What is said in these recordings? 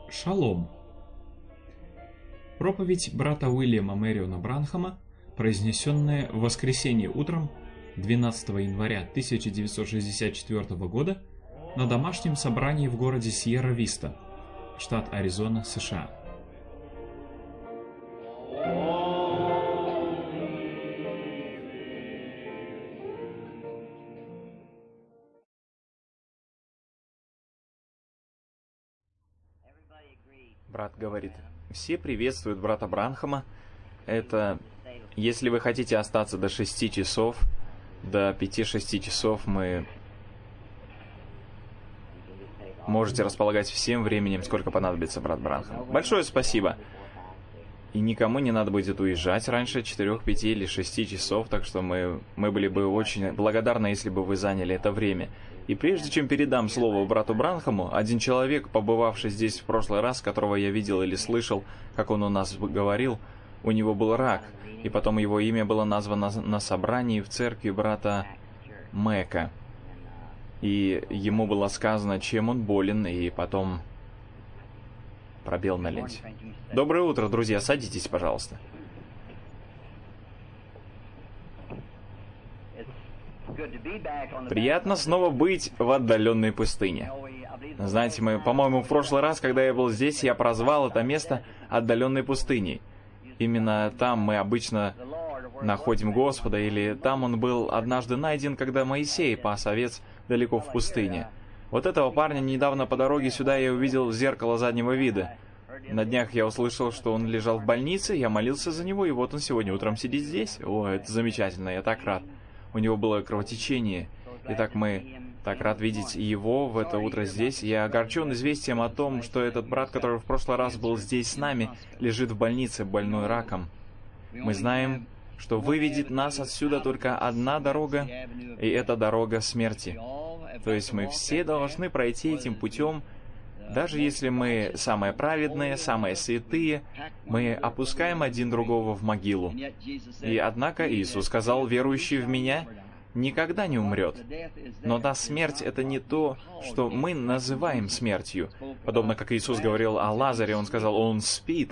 Шалом! Проповедь брата Уильяма Мэриона Бранхама, произнесенная в воскресенье утром 12 января 1964 года на домашнем собрании в городе Сьерра-Виста, штат Аризона, США. Брат говорит, все приветствуют брата Бранхама. Это, если вы хотите остаться до 6 часов, до 5-6 часов, мы можете располагать всем временем, сколько понадобится, брат Бранхам. Большое спасибо. И никому не надо будет уезжать раньше 4, 5 или 6 часов, так что мы были бы очень благодарны, если бы вы заняли это время. И прежде чем передам слово брату Бранхаму, один человек, побывавший здесь в прошлый раз, которого я видел или слышал, как он у нас говорил, у него был рак, и потом его имя было названо на собрании в церкви брата Мэка. И ему было сказано, чем он болен, и потом пробел на ленте. Доброе утро, друзья, садитесь, пожалуйста. Приятно снова быть в отдаленной пустыне. Знаете, по-моему, в прошлый раз, когда я был здесь, я прозвал это место отдаленной пустыней. Именно там мы обычно находим Господа, или там он был однажды найден, когда Моисей пас овец далеко в пустыне. Вот этого парня недавно по дороге сюда я увидел в зеркало заднего вида. На днях я услышал, что он лежал в больнице, я молился за него, и вот он сегодня утром сидит здесь. О, это замечательно, я так рад. У него было кровотечение. Итак, мы так рад видеть его в это утро здесь. Я огорчен известием о том, что этот брат, который в прошлый раз был здесь с нами, лежит в больнице, больной раком. Мы знаем, что выведет нас отсюда только одна дорога, и это дорога смерти. То есть мы все должны пройти этим путем. Даже если мы самые праведные, самые святые, мы опускаем один другого в могилу. И однако Иисус сказал, верующий в Меня никогда не умрет. Но та смерть — это не то, что мы называем смертью. Подобно как Иисус говорил о Лазаре, Он сказал, он спит.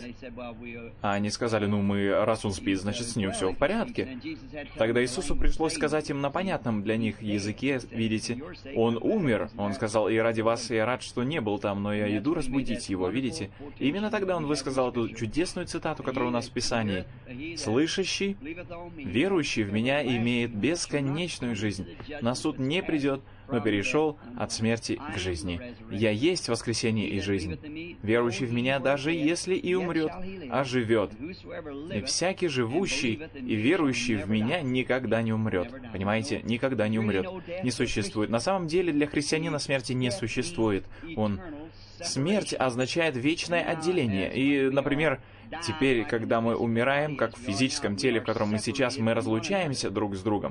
А они сказали, раз он спит, значит, с ним все в порядке. Тогда Иисусу пришлось сказать им на понятном для них языке, видите, он умер. Он сказал, и ради вас я рад, что не был там, но я иду разбудить его, видите. И именно тогда он высказал эту чудесную цитату, которая у нас в Писании. «Слышащий, верующий в Меня имеет бесконечную жизнь. На суд не придет, но перешел от смерти к жизни. Я есть воскресение и жизнь. Верующий в Меня, даже если и умрет, оживет. И всякий живущий и верующий в Меня никогда не умрет». Понимаете? Никогда не умрет. Не существует. На самом деле для христианина смерти не существует. Смерть означает вечное отделение. И, например, теперь, когда мы умираем, как в физическом теле, в котором мы сейчас, мы разлучаемся друг с другом.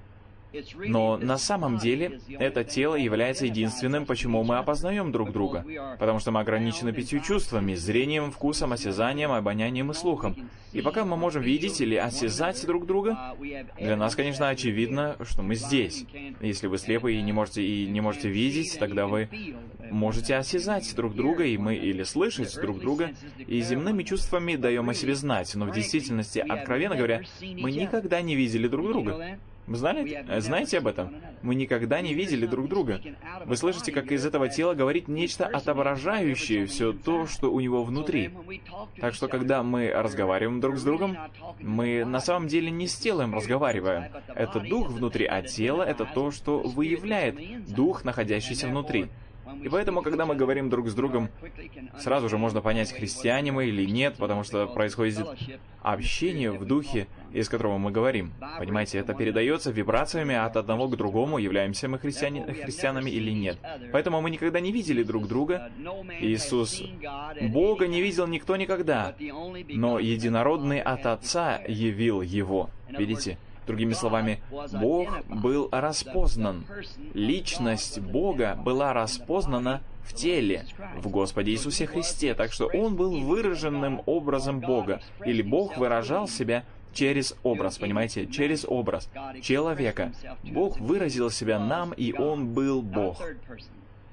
Но на самом деле это тело является единственным, почему мы опознаем друг друга. Потому что мы ограничены 5 чувствами: зрением, вкусом, осязанием, обонянием и слухом. И пока мы можем видеть или осязать друг друга, для нас, конечно, очевидно, что мы здесь. Если вы слепы и не можете видеть, тогда вы можете осязать друг друга, и мы или слышать друг друга, и земными чувствами даем о себе знать. Но в действительности, откровенно говоря, мы никогда не видели друг друга. Вы знаете об этом? Мы никогда не видели друг друга. Вы слышите, как из этого тела говорит нечто, отображающее все то, что у него внутри. Так что, когда мы разговариваем друг с другом, мы на самом деле не с телом разговариваем. Это дух внутри, а тело — это то, что выявляет дух, находящийся внутри. И поэтому, когда мы говорим друг с другом, сразу же можно понять, христиане мы или нет, потому что происходит общение в духе, из которого мы говорим. Понимаете, это передается вибрациями от одного к другому, являемся мы христианами или нет. Поэтому мы никогда не видели друг друга. Иисус, Бога не видел никто никогда, но единородный от Отца явил Его. Видите? Другими словами, Бог был распознан. Личность Бога была распознана в теле, в Господе Иисусе Христе. Так что Он был выраженным образом Бога. Или Бог выражал себя через образ, понимаете? Через образ человека. Бог выразил себя нам, и Он был Бог.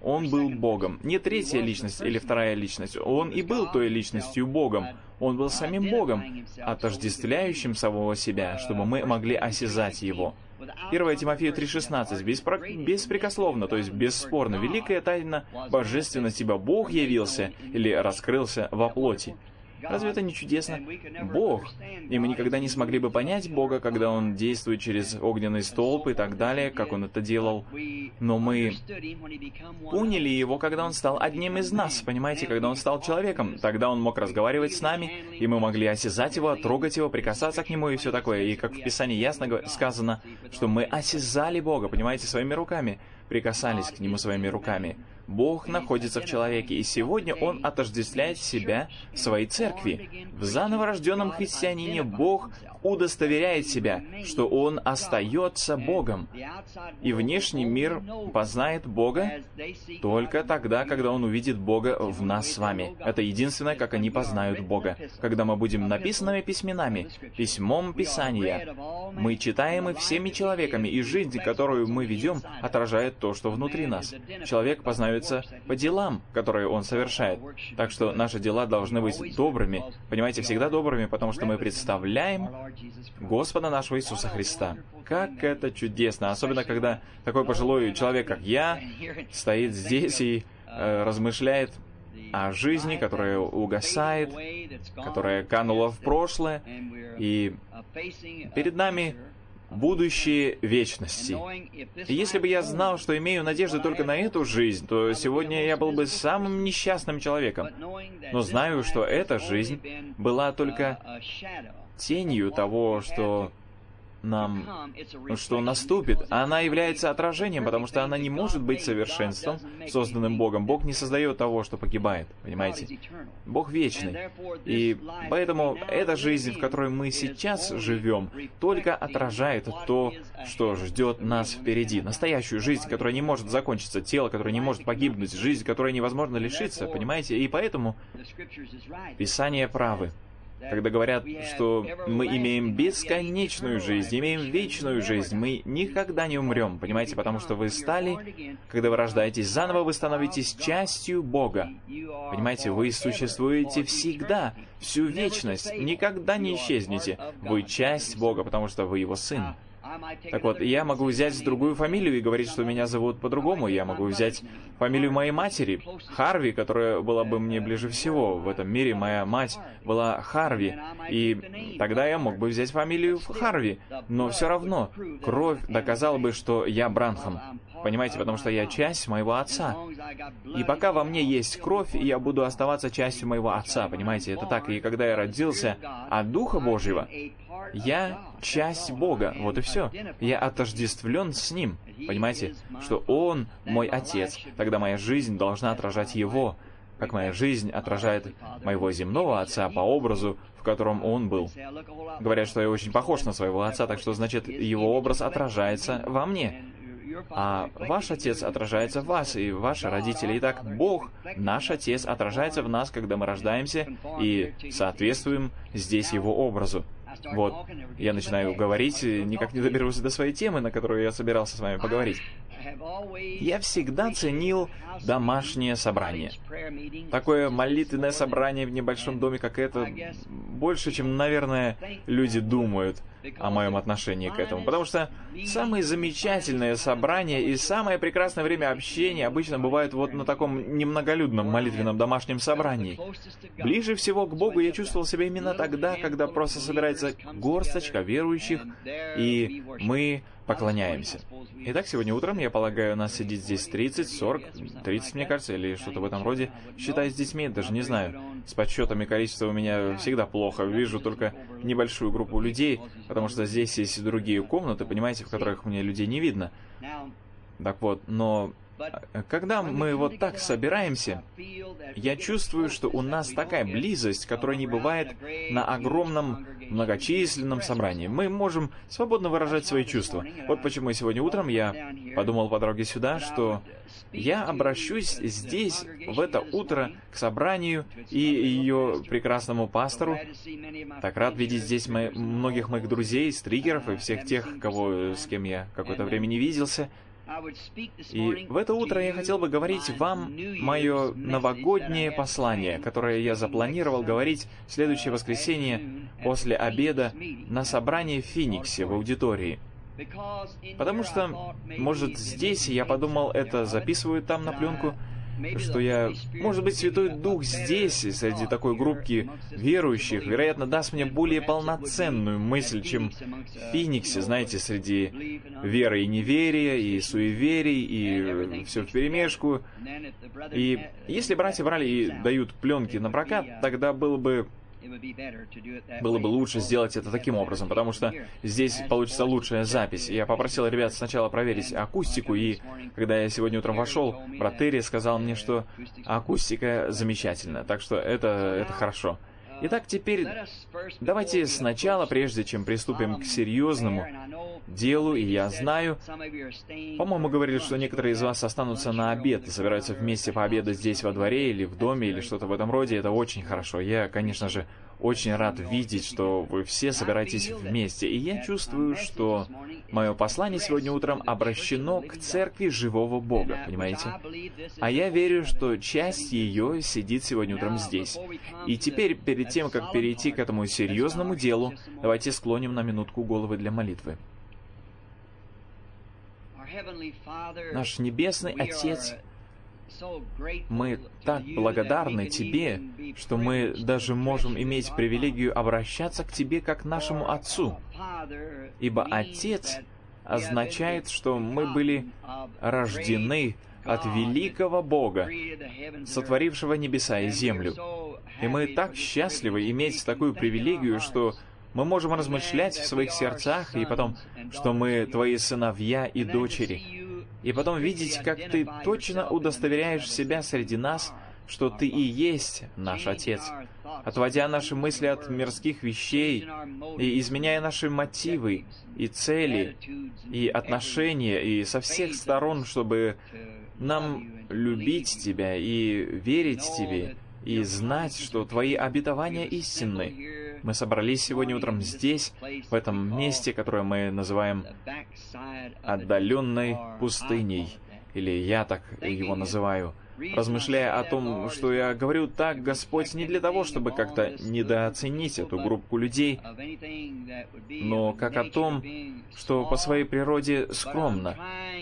Он был Богом. Не третья личность или вторая личность. Он и был той личностью Богом. Он был самим Богом, отождествляющим самого себя, чтобы мы могли осязать Его. 1 Тимофею 3,16. Беспрекословно, то есть бесспорно, великая тайна божественности, ибо Бог явился или раскрылся во плоти. Разве это не чудесно? Бог. И мы никогда не смогли бы понять Бога, когда Он действует через огненный столб и так далее, как Он это делал. Но мы поняли Его, когда Он стал одним из нас, понимаете, когда Он стал человеком. Тогда Он мог разговаривать с нами, и мы могли осязать Его, трогать Его, прикасаться к Нему и все такое. И как в Писании ясно сказано, что мы осязали Бога, понимаете, своими руками, прикасались к Нему своими руками. Бог находится в человеке, и сегодня Он отождествляет себя в своей церкви. В заново рожденном христианине Бог удостоверяет себя, что Он остается Богом. И внешний мир познает Бога только тогда, когда он увидит Бога в нас с вами. Это единственное, как они познают Бога. Когда мы будем написанными письменами, письмом Писания, мы читаем и всеми человеками, и жизнь, которую мы ведем, отражает то, что внутри нас. Человек познается по делам, которые он совершает. Так что наши дела должны быть добрыми. Понимаете, всегда добрыми, потому что мы представляем Господа нашего Иисуса Христа. Как это чудесно! Особенно, когда такой пожилой человек, как я, стоит здесь и размышляет о жизни, которая угасает, которая канула в прошлое, и перед нами будущее вечности. И если бы я знал, что имею надежду только на эту жизнь, то сегодня я был бы самым несчастным человеком. Но знаю, что эта жизнь была только тенью того, что наступит. Она является отражением, потому что она не может быть совершенством, созданным Богом. Бог не создает того, что погибает, понимаете? Бог вечный. И поэтому эта жизнь, в которой мы сейчас живем, только отражает то, что ждет нас впереди. Настоящую жизнь, которая не может закончиться, тело, которое не может погибнуть, жизнь, которой невозможно лишиться, понимаете? И поэтому Писание правы, когда говорят, что мы имеем бесконечную жизнь, имеем вечную жизнь, мы никогда не умрем, понимаете, потому что вы стали, когда вы рождаетесь заново, вы становитесь частью Бога. Понимаете, вы существуете всегда, всю вечность, никогда не исчезнете. Вы часть Бога, потому что вы Его Сын. Так вот, я могу взять другую фамилию и говорить, что меня зовут по-другому. Я могу взять фамилию моей матери, Харви, которая была бы мне ближе всего. В этом мире моя мать была Харви. И тогда я мог бы взять фамилию Харви. Но все равно кровь доказала бы, что я Бранхам. Понимаете, потому что я часть моего отца. И пока во мне есть кровь, я буду оставаться частью моего отца. Понимаете, это так. И когда я родился от Духа Божьего, я часть Бога, вот и все. Я отождествлен с Ним. Понимаете, что Он мой Отец. Тогда моя жизнь должна отражать Его, как моя жизнь отражает моего земного отца по образу, в котором он был. Говорят, что я очень похож на своего отца, так что, значит, его образ отражается во мне. А ваш Отец отражается в вас, и ваши родители. Итак, Бог, наш Отец, отражается в нас, когда мы рождаемся, и соответствуем здесь Его образу. Вот, я начинаю говорить, никак не доберусь до своей темы, на которую я собирался с вами поговорить. Я всегда ценил домашнее собрание. Такое молитвенное собрание в небольшом доме, как это, больше, чем, наверное, люди думают о моем отношении к этому. Потому что самые замечательные собрания и самое прекрасное время общения обычно бывают вот на таком немноголюдном молитвенном домашнем собрании. Ближе всего к Богу я чувствовал себя именно тогда, когда просто собирается горсточка верующих, и мы поклоняемся. Итак, сегодня утром, я полагаю, нас сидит здесь 30, 40, 30, мне кажется, или что-то в этом роде. Считаю с детьми, даже не знаю. С подсчетами количества у меня всегда плохо. Вижу только небольшую группу людей, потому что здесь есть и другие комнаты, понимаете, в которых мне людей не видно. Так вот, но когда мы вот так собираемся, я чувствую, что у нас такая близость, которая не бывает на огромном многочисленном собрании. Мы можем свободно выражать свои чувства. Вот почему сегодня утром я подумал по дороге сюда, что я обращусь здесь, в это утро, к собранию и ее прекрасному пастору. Так рад видеть здесь многих моих друзей, стригеров и всех тех, с кем я какое-то время не виделся. И в это утро я хотел бы говорить вам мое новогоднее послание, которое я запланировал говорить в следующее воскресенье после обеда на собрании в Финиксе в аудитории. Потому что, может, здесь, я подумал, это записывают там на пленку, что может быть, Святой Дух здесь, среди такой группки верующих, вероятно, даст мне более полноценную мысль, чем в Финиксе, знаете, среди веры и неверия, и суеверий, и все вперемешку. И если братья брали и дают пленки на прокат, тогда было бы лучше сделать это таким образом, потому что здесь получится лучшая запись. Я попросил ребят сначала проверить акустику, и когда я сегодня утром вошел, брат Терри сказал мне, что акустика замечательная, так что это хорошо. Итак, теперь давайте сначала, прежде чем приступим к серьезному делу, и я знаю, по-моему, говорили, что некоторые из вас останутся на обед и собираются вместе пообедать здесь во дворе или в доме, или что-то в этом роде. Это очень хорошо. Я, конечно же, очень рад видеть, что вы все собираетесь вместе. И я чувствую, что мое послание сегодня утром обращено к церкви живого Бога, понимаете? А я верю, что часть ее сидит сегодня утром здесь. И теперь, перед тем, как перейти к этому серьезному делу, давайте склоним на минутку головы для молитвы. Наш Небесный Отец, мы так благодарны Тебе, что мы даже можем иметь привилегию обращаться к Тебе как к нашему Отцу. Ибо Отец означает, что мы были рождены от великого Бога, сотворившего небеса и землю. И мы так счастливы иметь такую привилегию, что мы можем размышлять в своих сердцах, и потом, что мы Твои сыновья и дочери, и потом видеть, как Ты точно удостоверяешь себя среди нас, что Ты и есть наш Отец, отводя наши мысли от мирских вещей и изменяя наши мотивы и цели, и отношения, и со всех сторон, чтобы нам любить Тебя и верить Тебе, и знать, что Твои обетования истинны. Мы собрались сегодня утром здесь, в этом месте, которое мы называем отдаленной пустыней, или я так его называю, размышляя о том, что я говорю так, Господь, не для того, чтобы как-то недооценить эту группу людей, но как о том, что по своей природе скромно.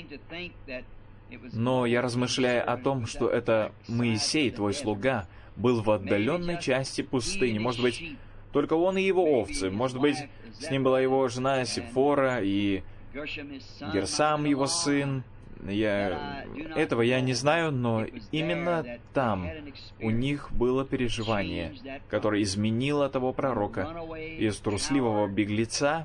Но я размышляю о том, что это Моисей, твой слуга, был в отдаленной части пустыни. Может быть, только он и его овцы. Может быть, с ним была его жена Сепфора и Герсам, его сын. Этого я не знаю, но именно там у них было переживание, которое изменило того пророка из трусливого беглеца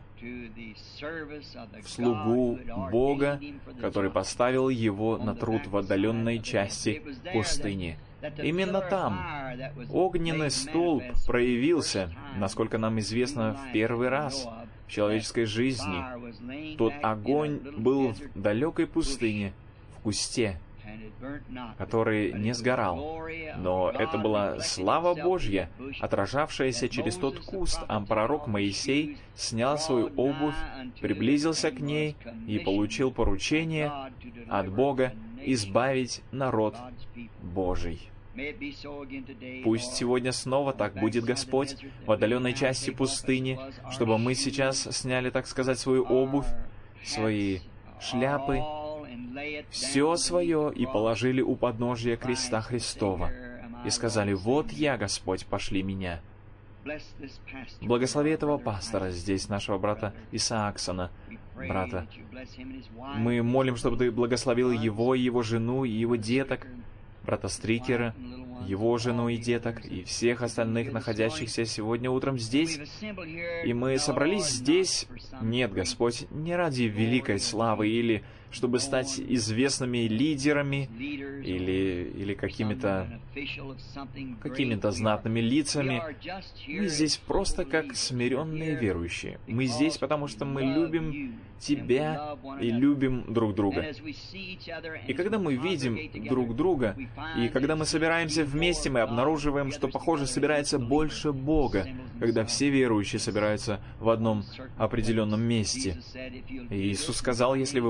в слугу Бога, который поставил его на труд в отдаленной части пустыни. Именно там огненный столб проявился, насколько нам известно, в первый раз в человеческой жизни. Тот огонь был в далекой пустыне, в кусте, который не сгорал. Но это была слава Божья, отражавшаяся через тот куст, а пророк Моисей снял свою обувь, приблизился к ней и получил поручение от Бога избавить народ Божий. Пусть сегодня снова так будет, Господь, в отдаленной части пустыни, чтобы мы сейчас сняли, так сказать, свою обувь, свои шляпы, все свое и положили у подножия креста Христова, и сказали: «Вот я, Господь, пошли меня». Благослови этого пастора здесь, нашего брата Исааксона, брата. Мы молим, чтобы Ты благословил его, и его жену, и его деток, брата Стрикера, его жену и деток, и всех остальных, находящихся сегодня утром здесь. И мы собрались здесь, нет, Господь, не ради великой славы или чтобы стать известными лидерами или какими-то знатными лицами. Мы здесь просто как смиренные верующие. Мы здесь, потому что мы любим Тебя и любим друг друга. И когда мы видим друг друга, и когда мы собираемся вместе, мы обнаруживаем, что, похоже, собирается больше Бога, когда все верующие собираются в одном определенном месте. И Иисус сказал: «Если вы будете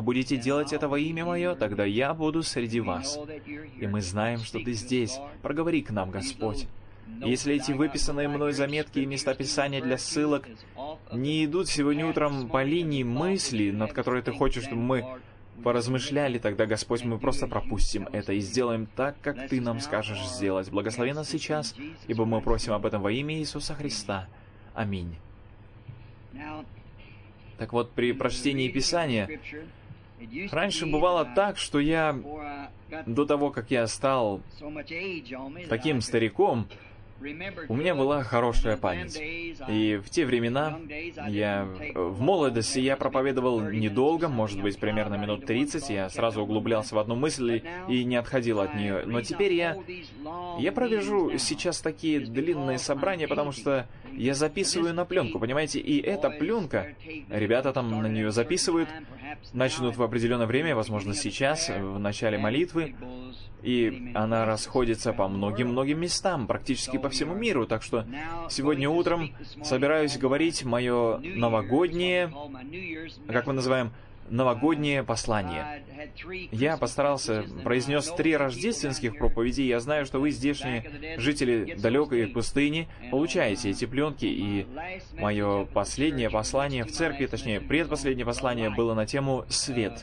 делать это во имя Мое, тогда Я буду среди вас. И мы знаем, что Ты здесь. Проговори к нам, Господь. И если эти выписанные мной заметки и места Писания для ссылок не идут сегодня утром по линии мысли, над которой Ты хочешь, чтобы мы поразмышляли, тогда, Господь, мы просто пропустим это и сделаем так, как Ты нам скажешь сделать. Благослови нас сейчас, ибо мы просим об этом во имя Иисуса Христа. Аминь. Так вот, при прочтении Писания раньше бывало так, что я, до того, как я стал таким стариком, у меня была хорошая память. И в те времена, в молодости я проповедовал недолго, может быть, примерно минут 30, я сразу углублялся в одну мысль и не отходил от нее. Но теперь я провяжу сейчас такие длинные собрания, потому что я записываю на пленку, понимаете? И эта пленка, ребята там на нее записывают, начнут в определенное время, возможно, сейчас, в начале молитвы, и она расходится по многим-многим местам, практически по всему миру. Так что сегодня утром собираюсь говорить мое новогоднее, как мы называем, новогоднее послание. Я постарался, произнес 3 рождественских проповеди. Я знаю, что вы, здешние жители далекой пустыни, получаете эти пленки, и мое последнее послание в церкви, точнее, предпоследнее послание было на тему «Свет».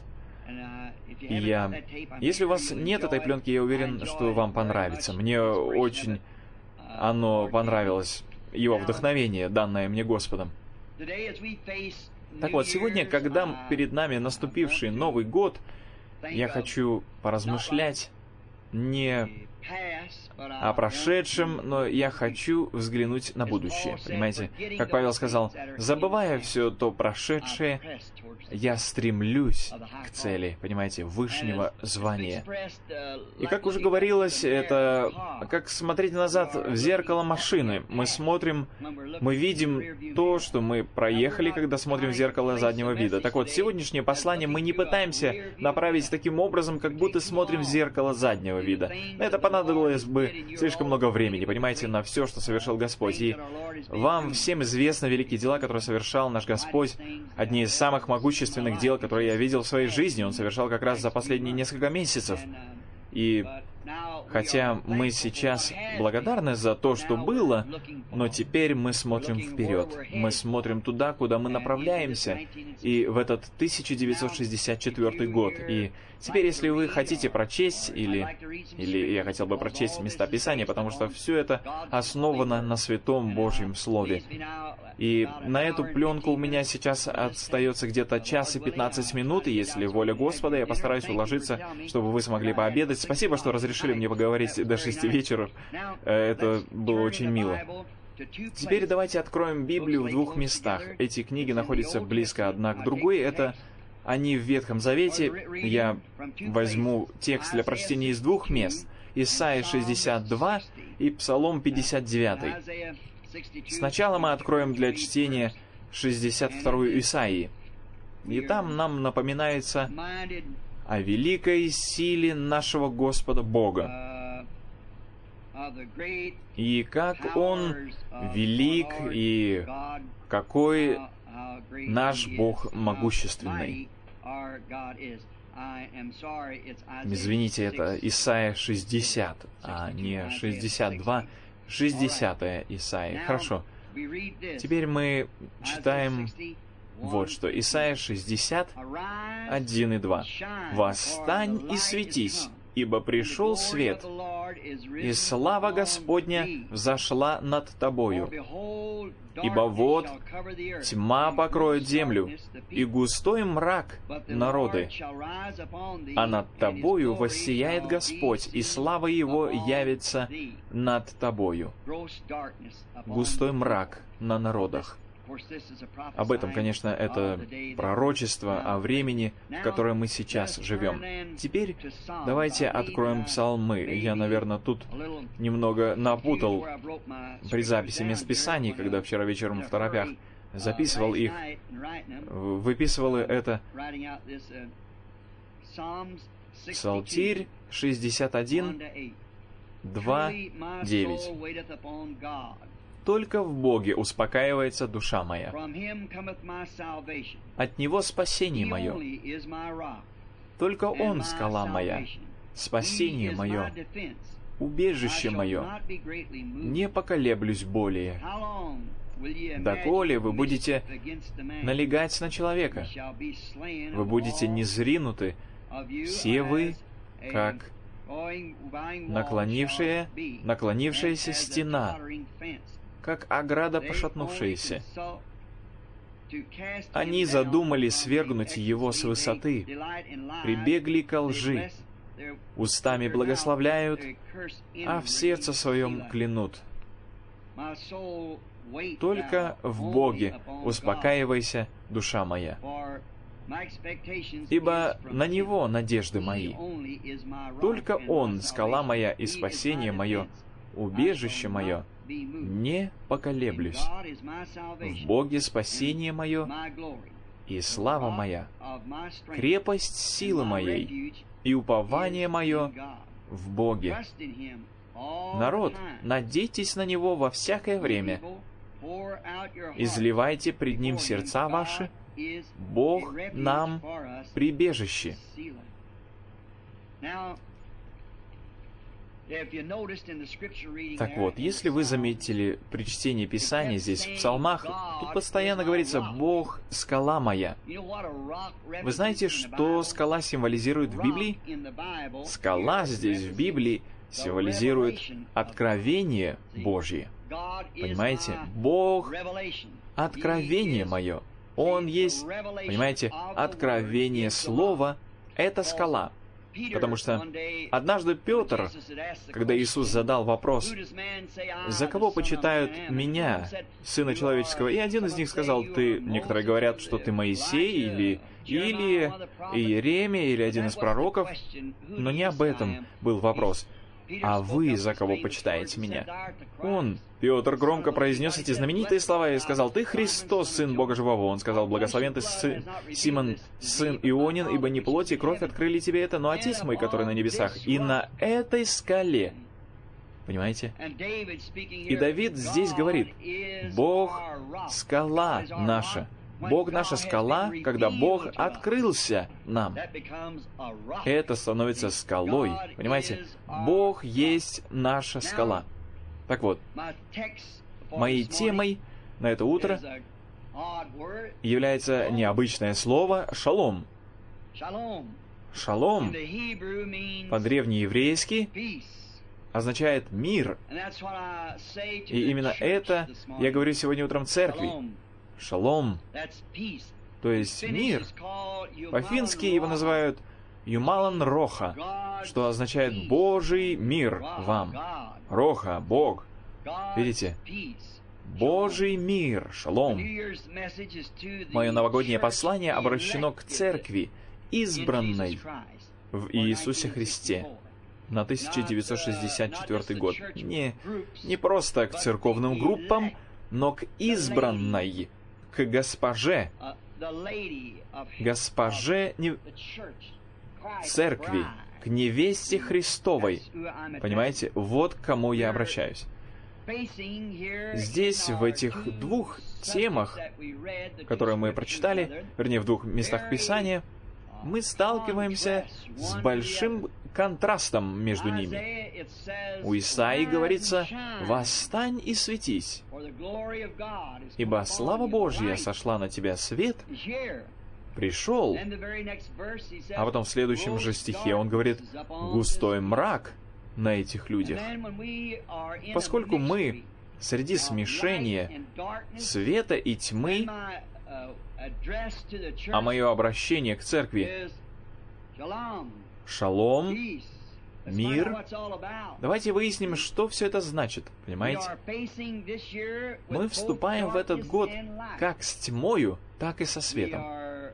И если у вас нет этой пленки, я уверен, что вам понравится. Мне очень оно понравилось, его вдохновение, данное мне Господом. Так вот, сегодня, когда перед нами наступивший Новый год, я хочу поразмышлять не о прошедшем, но я хочу взглянуть на будущее. Понимаете, как Павел сказал, забывая все то прошедшее, я стремлюсь к цели, понимаете, высшего звания. И как уже говорилось, это как смотреть назад в зеркало машины. Мы смотрим, мы видим то, что мы проехали, когда смотрим в зеркало заднего вида. Так вот, сегодняшнее послание мы не пытаемся направить таким образом, как будто смотрим в зеркало заднего вида. На это понадобилось бы слишком много времени, понимаете, на все, что совершил Господь. И вам всем известны великие дела, которые совершал наш Господь. Одни из самых могущественных дел, которые я видел в своей жизни, Он совершал как раз за последние несколько месяцев. И хотя мы сейчас благодарны за то, что было, но теперь мы смотрим вперед. Мы смотрим туда, куда мы направляемся, и в этот 1964 год. И теперь, если вы хотите прочесть, или я хотел бы прочесть места Писания, потому что все это основано на Святом Божьем Слове. И на эту пленку у меня сейчас остается где-то 1 час и 15 минут, и если воля Господа, я постараюсь уложиться, чтобы вы смогли пообедать. Спасибо, что разрешили мне поговорить до 6 вечера. Это было очень мило. Теперь давайте откроем Библию в 2 местах. Эти книги находятся близко одна к другой. Это они в Ветхом Завете. Я возьму текст для прочтения из 2 мест. Исайя 62 и Псалом 59. Сначала мы откроем для чтения 62-ю Исаии. И там нам напоминается о великой силе нашего Господа Бога. И как Он велик, и какой наш Бог могущественный. Извините, это Исайя 60, а не 62, 60-я Исаия. Хорошо. Теперь мы читаем вот что. Исайя 60, 1 и 2. «Восстань и светись, ибо пришел свет, и слава Господня взошла над тобою. Ибо вот тьма покроет землю, и густой мрак народы. А над тобою воссияет Господь, и слава Его явится над тобою». Густой мрак на народах. Об этом, конечно, это пророчество о времени, в котором мы сейчас живем. Теперь давайте откроем псалмы. Я, наверное, тут немного напутал при записи мест Писаний, когда вчера вечером в торопях записывал их, выписывал это. Псалтирь 61, 2, 9. «Только в Боге успокаивается душа моя. От Него спасение мое, Только Он скала моя, спасение мое, убежище мое. Не поколеблюсь более. Доколе вы будете налегать на человека, вы будете низринуты, все вы, как наклонившаяся стена, как ограда пошатнувшаяся. Они задумали свергнуть его с высоты, прибегли ко лжи, устами благословляют, а в сердце своем клянут. Только в Боге успокаивайся, душа моя, ибо на Него надежды мои. Только Он, скала моя и спасение мое, убежище мое, не поколеблюсь. В Боге спасение мое и слава моя, крепость силы моей и упование мое в Боге. Народ, надейтесь на Него во всякое время, изливайте пред Ним сердца ваши, Бог нам прибежище. Так вот, если вы заметили при чтении Писания здесь, в Псалмах, тут постоянно говорится «Бог — скала моя». Вы знаете, что скала символизирует в Библии? Скала здесь в Библии символизирует откровение Божье. Понимаете? Бог — откровение мое. Он есть, понимаете, откровение Слова — это скала. Потому что однажды Петр, когда Иисус задал вопрос, «За кого почитают меня, Сына Человеческого?» И один из них сказал, некоторые говорят, что ты Моисей, или Иеремия, или один из пророков, но не об этом был вопрос. «А вы за кого почитаете меня?» Петр, громко произнес эти знаменитые слова и сказал, «Ты Христос, Сын Бога Живого». Он сказал, «Благословен ты, Симон, сын Ионин, ибо не плоть и кровь открыли тебе это, но Отец мой, который на небесах». И на этой скале, понимаете? И Давид здесь говорит, «Бог — скала наша». Бог — наша скала, когда Бог открылся нам. Это становится скалой. Понимаете? Бог есть наша скала. Так вот, моей темой на это утро является необычное слово «шалом». Шалом по-древнееврейски означает «мир». И именно это я говорю сегодня утром в церкви. Шалом, то есть мир. По-фински его называют «юмалан роха», что означает «Божий мир вам». Роха, Бог. Видите? Божий мир, шалом. Мое новогоднее послание обращено к церкви, избранной в Иисусе Христе на 1964 год. Не просто к церковным группам, но к избранной, к госпоже церкви, к невесте Христовой. Понимаете, вот к кому я обращаюсь. Здесь, в этих двух темах, которые мы прочитали, вернее, в двух местах Писания, мы сталкиваемся с большим контрастом между ними. У Исаии говорится «Восстань и светись, ибо слава Божья сошла на тебя, свет пришел». А потом в следующем же стихе он говорит «Густой мрак на этих людях». Поскольку мы среди смешения света и тьмы, а мое обращение к церкви — шалом, мир. Давайте выясним, что все это значит, понимаете? Мы вступаем в этот год как с тьмою, так и со светом.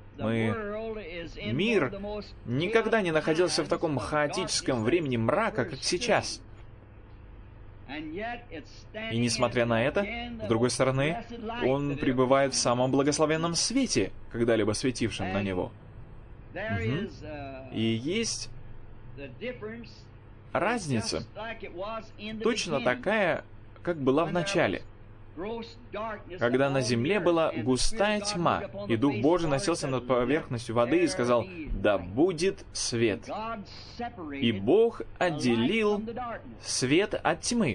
Мир никогда не находился в таком хаотическом времени мрака, как сейчас. И несмотря на это, с другой стороны, он пребывает в самом благословенном свете, когда-либо светившем на него. И есть разница, точно такая, как была в начале. когда на земле была густая тьма, и Дух Божий носился над поверхностью воды и сказал: «Да будет свет». И Бог отделил свет от тьмы.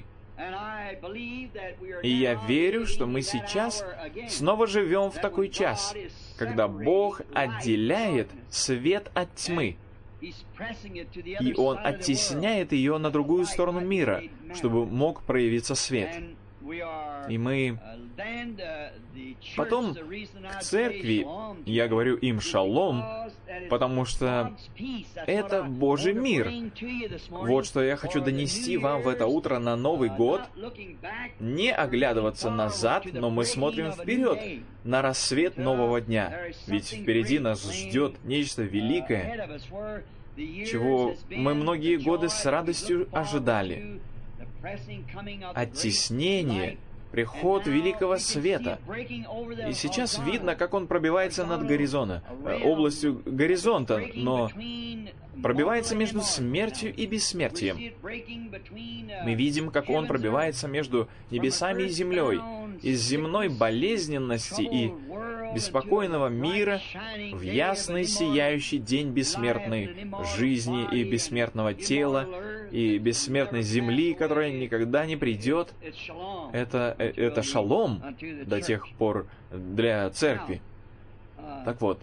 И я верю, что мы сейчас снова живем в такой час, когда Бог отделяет свет от тьмы. И Он оттесняет ее на другую сторону мира, чтобы мог проявиться свет. И мы потом к церкви, я говорю им шалом, потому что это Божий мир. Вот что я хочу донести вам в это утро на Новый год. Не оглядываться назад, но мы смотрим вперед, на рассвет нового дня. Ведь впереди нас ждет нечто великое, чего мы многие годы с радостью ожидали. Оттеснение, приход великого света. И сейчас видно, как он пробивается над горизонтом, областью горизонта, но пробивается между смертью и бессмертием. Мы видим, как он пробивается между небесами и землей, из земной болезненности и беспокойного мира в ясный сияющий день бессмертной жизни и бессмертного тела, и бессмертной земли, которая никогда не придет. Это шалом до тех пор для церкви. Так вот,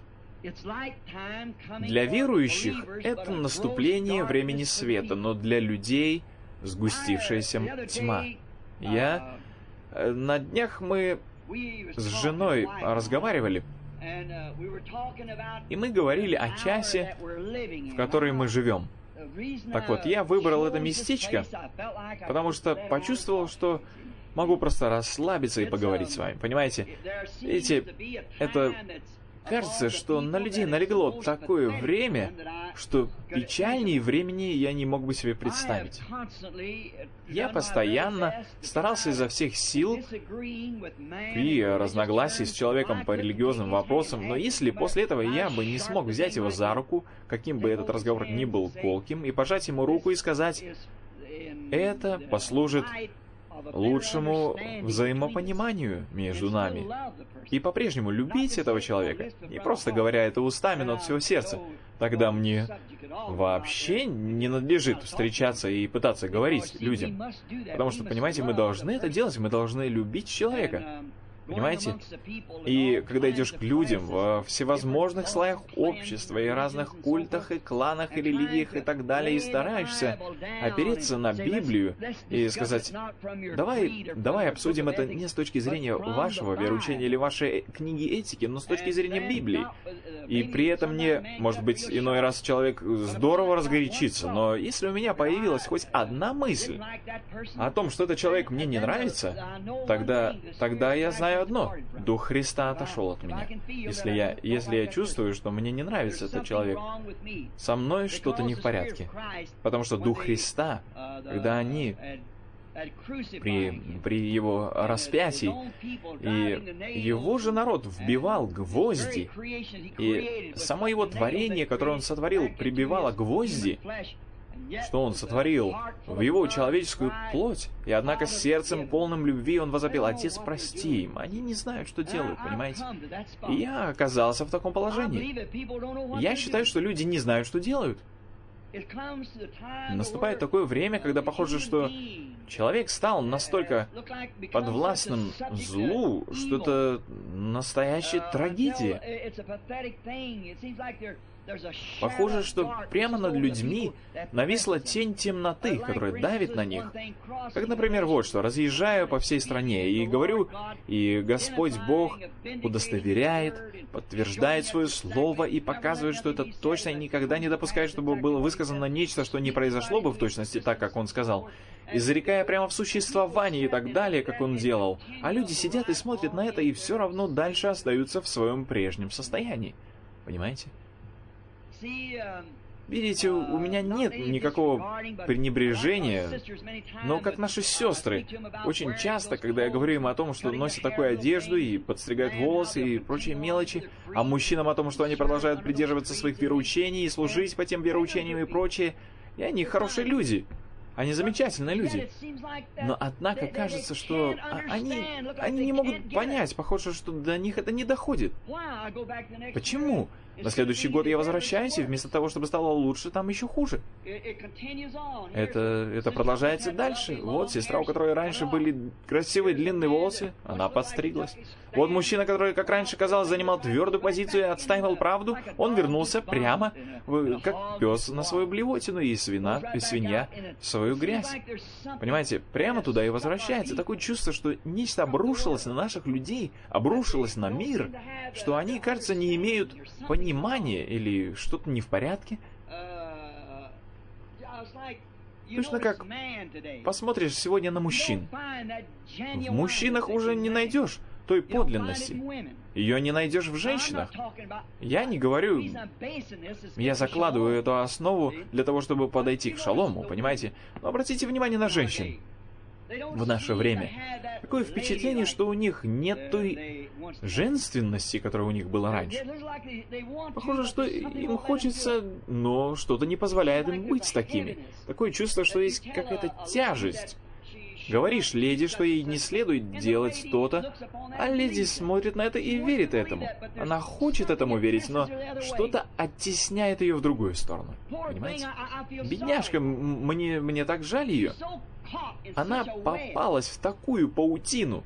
для верующих это наступление времени света, но для людей сгустившаяся тьма. На днях мы с женой разговаривали, и мы говорили о часе, в который мы живем. Так вот, я выбрал это местечко, потому что почувствовал, что могу просто расслабиться и поговорить с вами. Понимаете? Видите, это кажется, что на людей налегло такое время, что печальнее времени я не мог бы себе представить. Я постоянно старался изо всех сил при разногласии с человеком по религиозным вопросам, но если после этого я бы не смог взять его за руку, каким бы этот разговор ни был колким, и пожать ему руку и сказать: это послужит лучшему взаимопониманию между нами. И по-прежнему любить этого человека, не просто говоря это устами, но от всего сердца, тогда мне вообще не надлежит встречаться и пытаться говорить людям. Потому что, понимаете, мы должны это делать, мы должны любить человека. Понимаете? И когда идешь к людям во всевозможных слоях общества и разных культах и кланах и религиях и так далее, и стараешься опереться на Библию и сказать: давай обсудим это не с точки зрения вашего вероучения или вашей книги этики, но с точки зрения Библии. И при этом мне, может быть, иной раз человек здорово разгорячится, но если у меня появилась хоть одна мысль о том, что этот человек мне не нравится, тогда я знаю одно: Дух Христа отошел от меня. Если я чувствую, что мне не нравится этот человек, со мной что-то не в порядке. Потому что Дух Христа, когда они при его распятии, и его же народ вбивал гвозди, и само его творение, которое он сотворил, прибивало гвозди, что он сотворил в его человеческую плоть, и однако с сердцем полным любви он возопил: «Отец, прости им, они не знают, что делают», понимаете? И я оказался в таком положении. Я считаю, что люди не знают, что делают. Наступает такое время, когда похоже, что человек стал настолько подвластным злу, что это настоящая трагедия. Похоже, что прямо над людьми нависла тень темноты, которая давит на них. Как, например, вот что. Разъезжаю по всей стране и говорю, и Господь Бог удостоверяет, подтверждает свое слово и показывает, что это точно, и никогда не допускает, чтобы было высказано нечто, что не произошло бы в точности так, как Он сказал, и зарекая прямо в существование и так далее, как Он делал. А люди сидят и смотрят на это, и все равно дальше остаются в своем прежнем состоянии. Понимаете? Видите, у меня нет никакого пренебрежения, но как наши сестры, очень часто, когда я говорю им о том, что носят такую одежду и подстригают волосы и прочие мелочи, а мужчинам о том, что они продолжают придерживаться своих вероучений и служить по тем вероучениям и прочее, и они хорошие люди. Они замечательные люди. Но однако кажется, что они не могут понять, похоже, что до них это не доходит. Почему? На следующий год я возвращаюсь, и вместо того, чтобы стало лучше, там еще хуже. Это продолжается дальше. Вот сестра, у которой раньше были красивые длинные волосы, она подстриглась. Вот мужчина, который, как раньше казалось, занимал твердую позицию и отстаивал правду, он вернулся прямо, как пес на свою блевотину, и свинья в свою грязь. Понимаете, прямо туда и возвращается. Такое чувство, что нечто обрушилось на наших людей, обрушилось на мир, что они, кажется, не имеют понимания или что-то не в порядке. Точно как посмотришь сегодня на мужчин. В мужчинах уже не найдешь той подлинности. Ее не найдешь в женщинах. Я не говорю... Я закладываю эту основу для того, чтобы подойти к шалому, понимаете? Но обратите внимание на женщин в наше время. Такое впечатление, что у них нет той женственности, которая у них была раньше. Похоже, что им хочется, но что-то не позволяет им быть такими. Такое чувство, что есть какая-то тяжесть. Говоришь леди, что ей не следует делать то-то, а леди смотрит на это и верит этому. Она хочет этому верить, но что-то оттесняет ее в другую сторону. Понимаете? Бедняжка, мне так жаль ее. Она попалась в такую паутину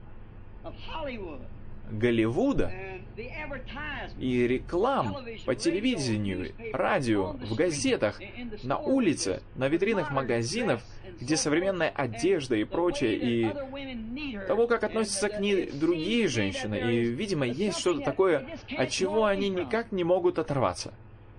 Голливуда и реклам по телевидению, радио, в газетах, на улице, на витринах магазинов, где современная одежда и прочее, и того, как относятся к ней другие женщины, и, видимо, есть что-то такое, от чего они никак не могут оторваться.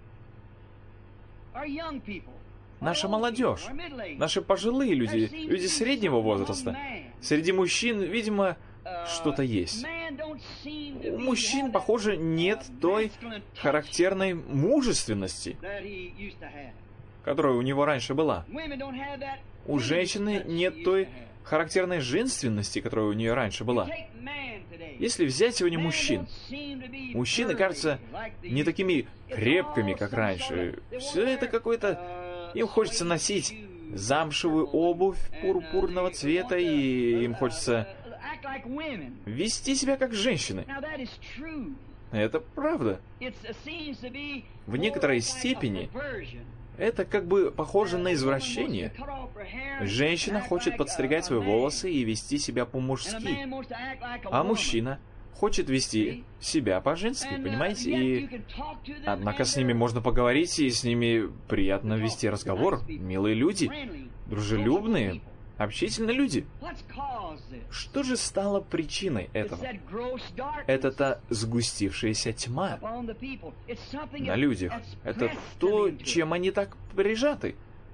Наша молодежь, наши пожилые люди, люди среднего возраста, среди мужчин, видимо, что-то есть. У мужчин, похоже, нет той характерной мужественности, которая у него раньше была. У женщины нет той характерной женственности, которая у нее раньше была. Если взять сегодня мужчин, мужчины кажутся не такими крепкими, как раньше. Все это какое-то... Им хочется носить замшевую обувь пурпурного цвета, и им хочется вести себя как женщины. Это правда. В некоторой степени это как бы похоже на извращение. Женщина хочет подстригать свои волосы и вести себя по-мужски, а мужчина хочет вести себя по-женски, понимаете? И однако с ними можно поговорить, и с ними приятно вести разговор. Милые люди, дружелюбные, общительные люди. Что же стало причиной этого? Это та сгустившаяся тьма на людях. Это то, чем они так прижаты.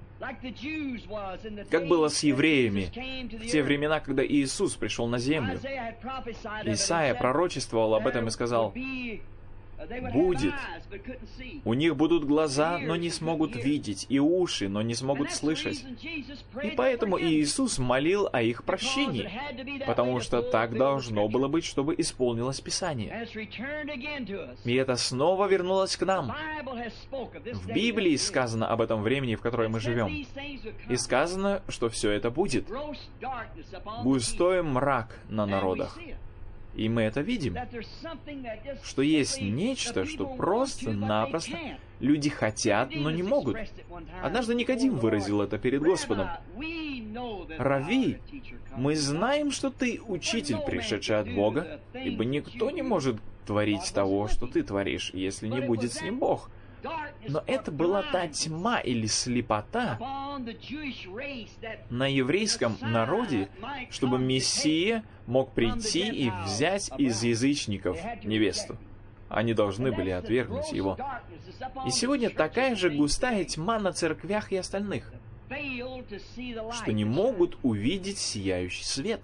Как было с евреями в те времена, когда Иисус пришел на землю. Исаия пророчествовал об этом и сказал: «Будет. У них будут глаза, но не смогут видеть, и уши, но не смогут слышать». И поэтому Иисус молил о их прощении, потому что так должно было быть, чтобы исполнилось Писание. И это снова вернулось к нам. В Библии сказано об этом времени, в котором мы живем. И сказано, что все это будет. Густой мрак на народах. И мы это видим, что есть нечто, что просто-напросто люди хотят, но не могут. Однажды Никодим выразил это перед Господом. «Рави, мы знаем, что ты учитель, пришедший от Бога, ибо никто не может творить того, что ты творишь, если не будет с ним Бог». Но это была та тьма или слепота на еврейском народе, чтобы Мессия мог прийти и взять из язычников невесту. Они должны были отвергнуть его. И сегодня такая же густая тьма на церквях и остальных, что не могут увидеть сияющий свет.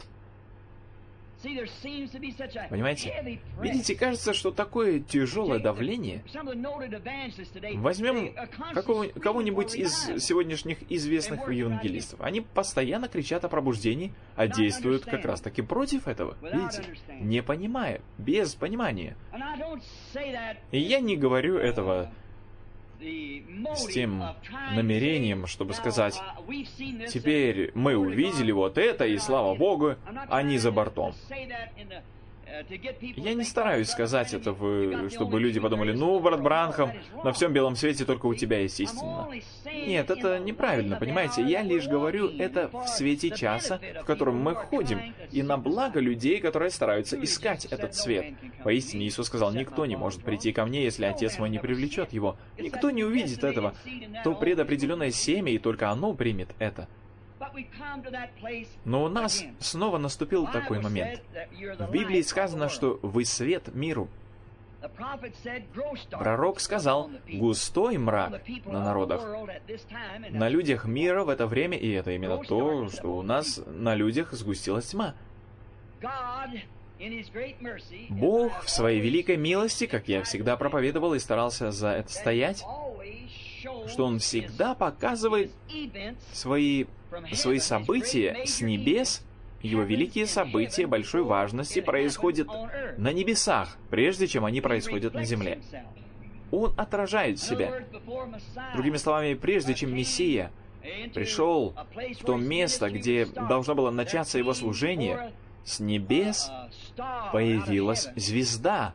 Понимаете? Видите, кажется, что такое тяжелое давление. Возьмем кого-нибудь из сегодняшних известных евангелистов. Они постоянно кричат о пробуждении, а действуют как раз-таки против этого. Видите? Не понимая, без понимания. И я не говорю этого с тем намерением, чтобы сказать: теперь мы увидели вот это, и слава Богу, они за бортом. Я не стараюсь сказать это, чтобы люди подумали: ну, брат Бранхам, на всем белом свете только у тебя есть истина. Нет, это неправильно, понимаете? Я лишь говорю это в свете часа, в котором мы ходим, и на благо людей, которые стараются искать этот свет. Поистине, Иисус сказал: никто не может прийти ко мне, если Отец мой не привлечет его. Никто не увидит этого. То предопределенное семя, и только оно примет это. Но у нас снова наступил такой момент. В Библии сказано, что вы свет миру. Пророк сказал: густой мрак на народах, на людях мира в это время, и это именно то, что у нас на людях сгустилась тьма. Бог в своей великой милости, как я всегда проповедовал и старался за это стоять, что Он всегда показывает свои события с небес. Его великие события большой важности происходят на небесах, прежде чем они происходят на земле. Он отражает себя. Другими словами, прежде чем Мессия пришел в то место, где должно было начаться его служение, с небес появилась звезда,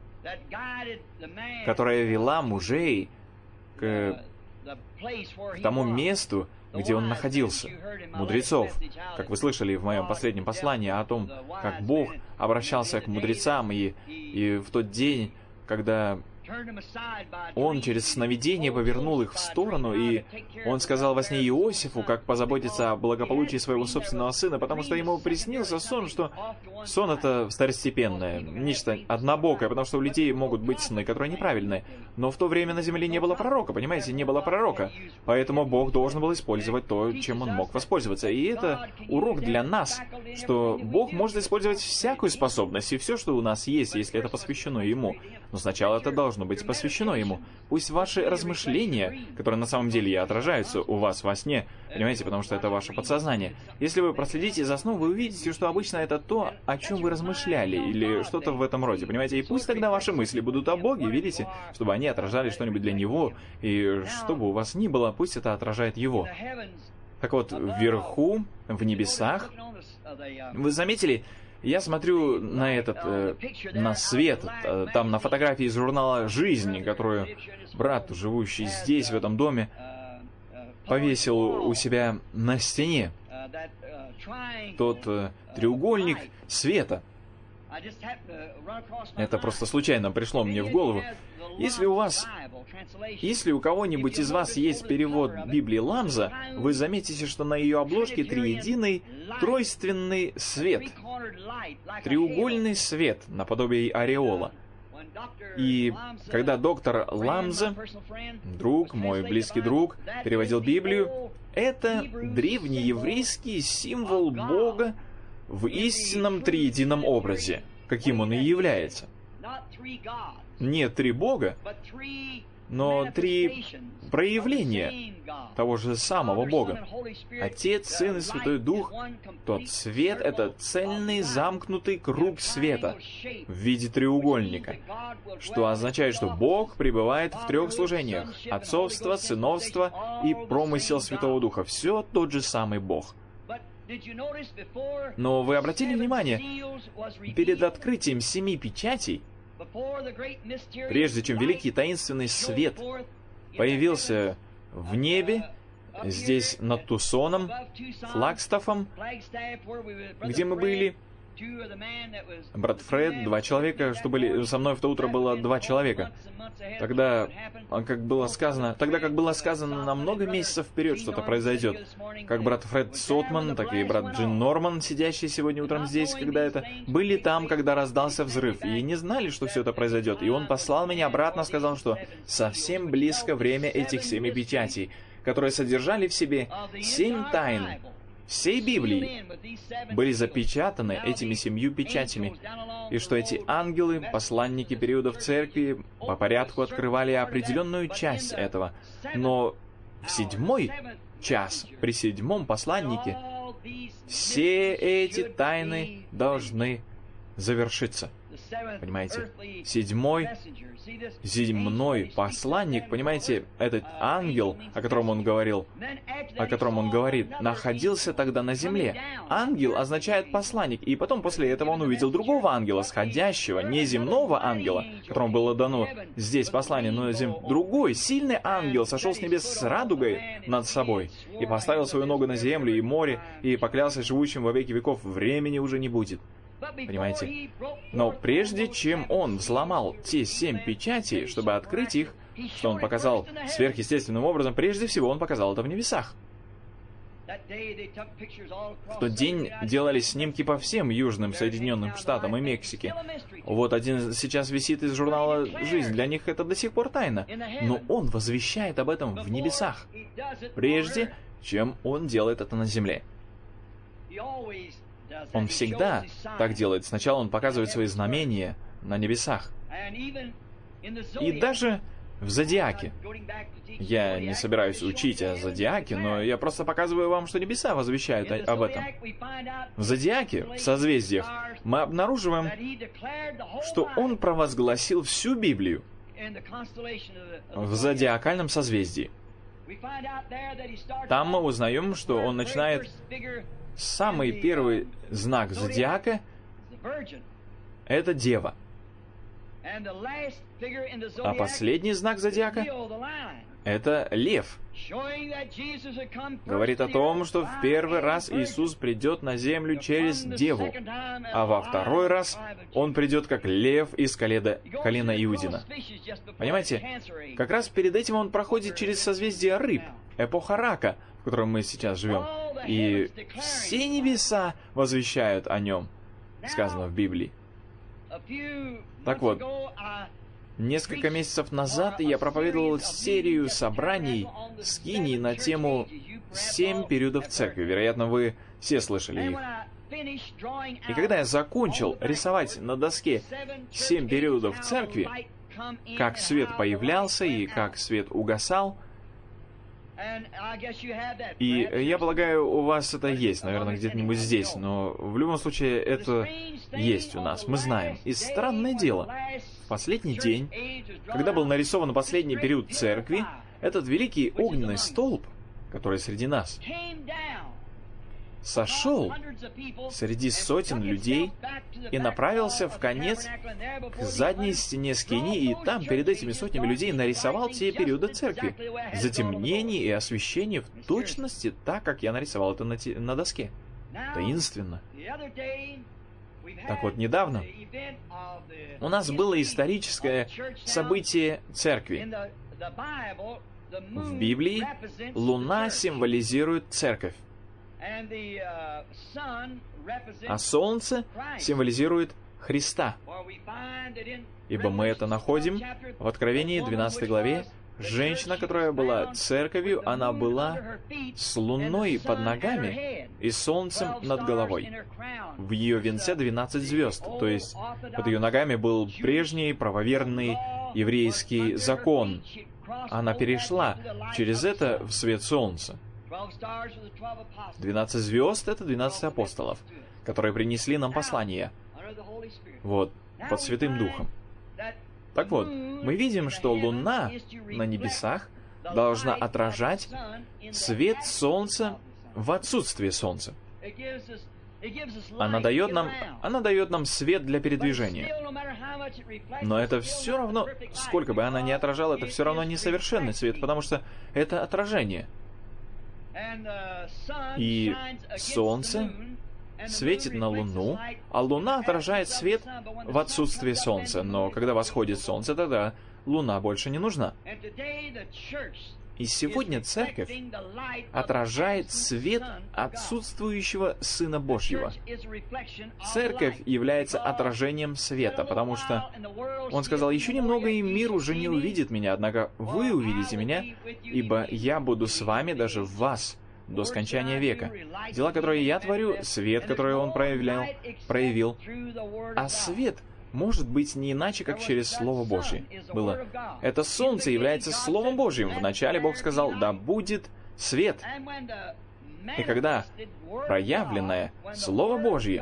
которая вела мужей к тому месту, где он находился, мудрецов. Как вы слышали в моем последнем послании о том, как Бог обращался к мудрецам, и в тот день, когда Он через сновидение повернул их в сторону, и Он сказал во сне Иосифу, как позаботиться о благополучии своего собственного сына, потому что ему приснился сон, что сон — это второстепенное, нечто однобокое, потому что у людей могут быть сны, которые неправильные. Но в то время на земле не было пророка, понимаете, не было пророка. Поэтому Бог должен был использовать то, чем Он мог воспользоваться. И это урок для нас, что Бог может использовать всякую способность и все, что у нас есть, если это посвящено Ему. Но сначала это должно быть посвящено Ему. Пусть ваши размышления, которые на самом деле и отражаются у вас во сне, понимаете, потому что это ваше подсознание. Если вы проследите за сном, вы увидите, что обычно это то, о чем вы размышляли, или что-то в этом роде, понимаете? И пусть тогда ваши мысли будут о Боге, видите, чтобы они отражали что-нибудь для Него, и что бы у вас ни было, пусть это отражает Его. Так вот, вверху, в небесах, вы заметили, я смотрю на свет, там на фотографии из журнала «Жизнь», которую брат, живущий здесь, в этом доме, повесил у себя на стене. Тот треугольник света. Это просто случайно пришло мне в голову. Если у кого-нибудь из вас есть перевод Библии Ламза, вы заметите, что на ее обложке триединый тройственный свет. Треугольный свет, наподобие ореола. И когда доктор Ламза, мой близкий друг, переводил Библию, это древнееврейский символ Бога в истинном триедином образе, каким он и является. Не три Бога, но три проявления того же самого Бога. Отец, Сын и Святой Дух, тот свет — это цельный замкнутый круг света в виде треугольника, что означает, что Бог пребывает в трех служениях — отцовство, сыновство и промысел Святого Духа. Все тот же самый Бог. Но вы обратили внимание, перед открытием 7 печатей, прежде чем великий таинственный свет появился в небе, здесь над Тусоном, Флагстафом, где мы были, брат Фред, 2 человека, что были со мной в то утро, было 2 человека. Тогда, как было сказано на много месяцев вперед что-то произойдет. Как брат Фред Сотман, так и брат Джин Норман, сидящие сегодня утром здесь, были там, когда раздался взрыв, и не знали, что все это произойдет. И он послал меня обратно, сказал, что совсем близко время этих 7 печатей, которые содержали в себе 7 тайн всей Библии, были запечатаны этими 7 печатями, и что эти ангелы, посланники периодов церкви, по порядку открывали определенную часть этого, но в 7-й час, при 7-м посланнике, все эти тайны должны завершится. Понимаете? Седьмой земной посланник, понимаете, этот ангел, о котором он говорит, находился тогда на земле. Ангел означает посланник, и потом после этого он увидел другого ангела, сходящего, не земного ангела, которому было дано здесь послание, но другой, сильный ангел сошел с небес с радугой над собой и поставил свою ногу на землю и море, и поклялся живущим во веки веков, времени уже не будет. Понимаете? Но прежде чем он взломал те 7 печатей, чтобы открыть их, что он показал сверхъестественным образом, прежде всего он показал это в небесах. В тот день делали снимки по всем Южным Соединенным Штатам и Мексике. Вот один сейчас висит из журнала «Жизнь». Для них это до сих пор тайна. Но он возвещает об этом в небесах, прежде чем он делает это на земле. Он всегда так делает. Сначала он показывает свои знамения на небесах. И даже в Зодиаке. Я не собираюсь учить о Зодиаке, но я просто показываю вам, что небеса возвещают об этом. В Зодиаке, в созвездиях, мы обнаруживаем, что он провозгласил всю Библию в зодиакальном созвездии. Там мы узнаем, что он начинает... Самый первый знак зодиака — это Дева. А последний знак зодиака — это Лев. Говорит о том, что в первый раз Иисус придет на землю через Деву, а во второй раз Он придет как Лев из колена Иудина. Понимаете, как раз перед этим Он проходит через созвездие рыб, эпоха рака, в котором мы сейчас живем. И все небеса возвещают о нем, сказано в Библии. Так вот, несколько месяцев назад я проповедовал серию собраний скинии на тему 7 периодов церкви. Вероятно, вы все слышали их. И когда я закончил рисовать на доске 7 периодов церкви, как свет появлялся и как свет угасал, и я полагаю, у вас это есть, наверное, где-нибудь здесь, но в любом случае это есть у нас, мы знаем. И странное дело, в последний день, когда был нарисован последний период церкви, этот великий огненный столб, который среди нас, сошел среди сотен людей и направился в конец к задней стене скинии, и там перед этими сотнями людей нарисовал те периоды церкви, затемнение и освещение в точности так, как я нарисовал это на доске. Таинственно. Так вот, недавно у нас было историческое событие церкви. В Библии Луна символизирует церковь, а Солнце символизирует Христа. Ибо мы это находим в Откровении 12 главе. Женщина, которая была церковью, она была с луной под ногами и солнцем над головой. В ее венце 12 звезд, то есть под ее ногами был прежний правоверный еврейский закон. Она перешла через это в свет солнца. 12 звезд — это 12 апостолов, которые принесли нам послание. Вот, под Святым Духом. Так вот, мы видим, что Луна на небесах должна отражать свет Солнца в отсутствие Солнца. Она дает нам свет для передвижения. Но это все равно, сколько бы она ни отражала, это все равно несовершенный свет, потому что это отражение. И Солнце светит на Луну, а Луна отражает свет в отсутствие Солнца. Но когда восходит Солнце, тогда Луна больше не нужна. И сегодня Церковь отражает свет отсутствующего Сына Божьего. Церковь является отражением света, потому что Он сказал: «Еще немного, и мир уже не увидит меня, однако вы увидите меня, ибо я буду с вами даже в вас до скончания века. Дела, которые я творю, свет, который Он проявил, а свет может быть не иначе, как через Слово Божье. Было. Это Солнце является Словом Божьим. Вначале Бог сказал: «Да будет свет». И когда проявленное Слово Божье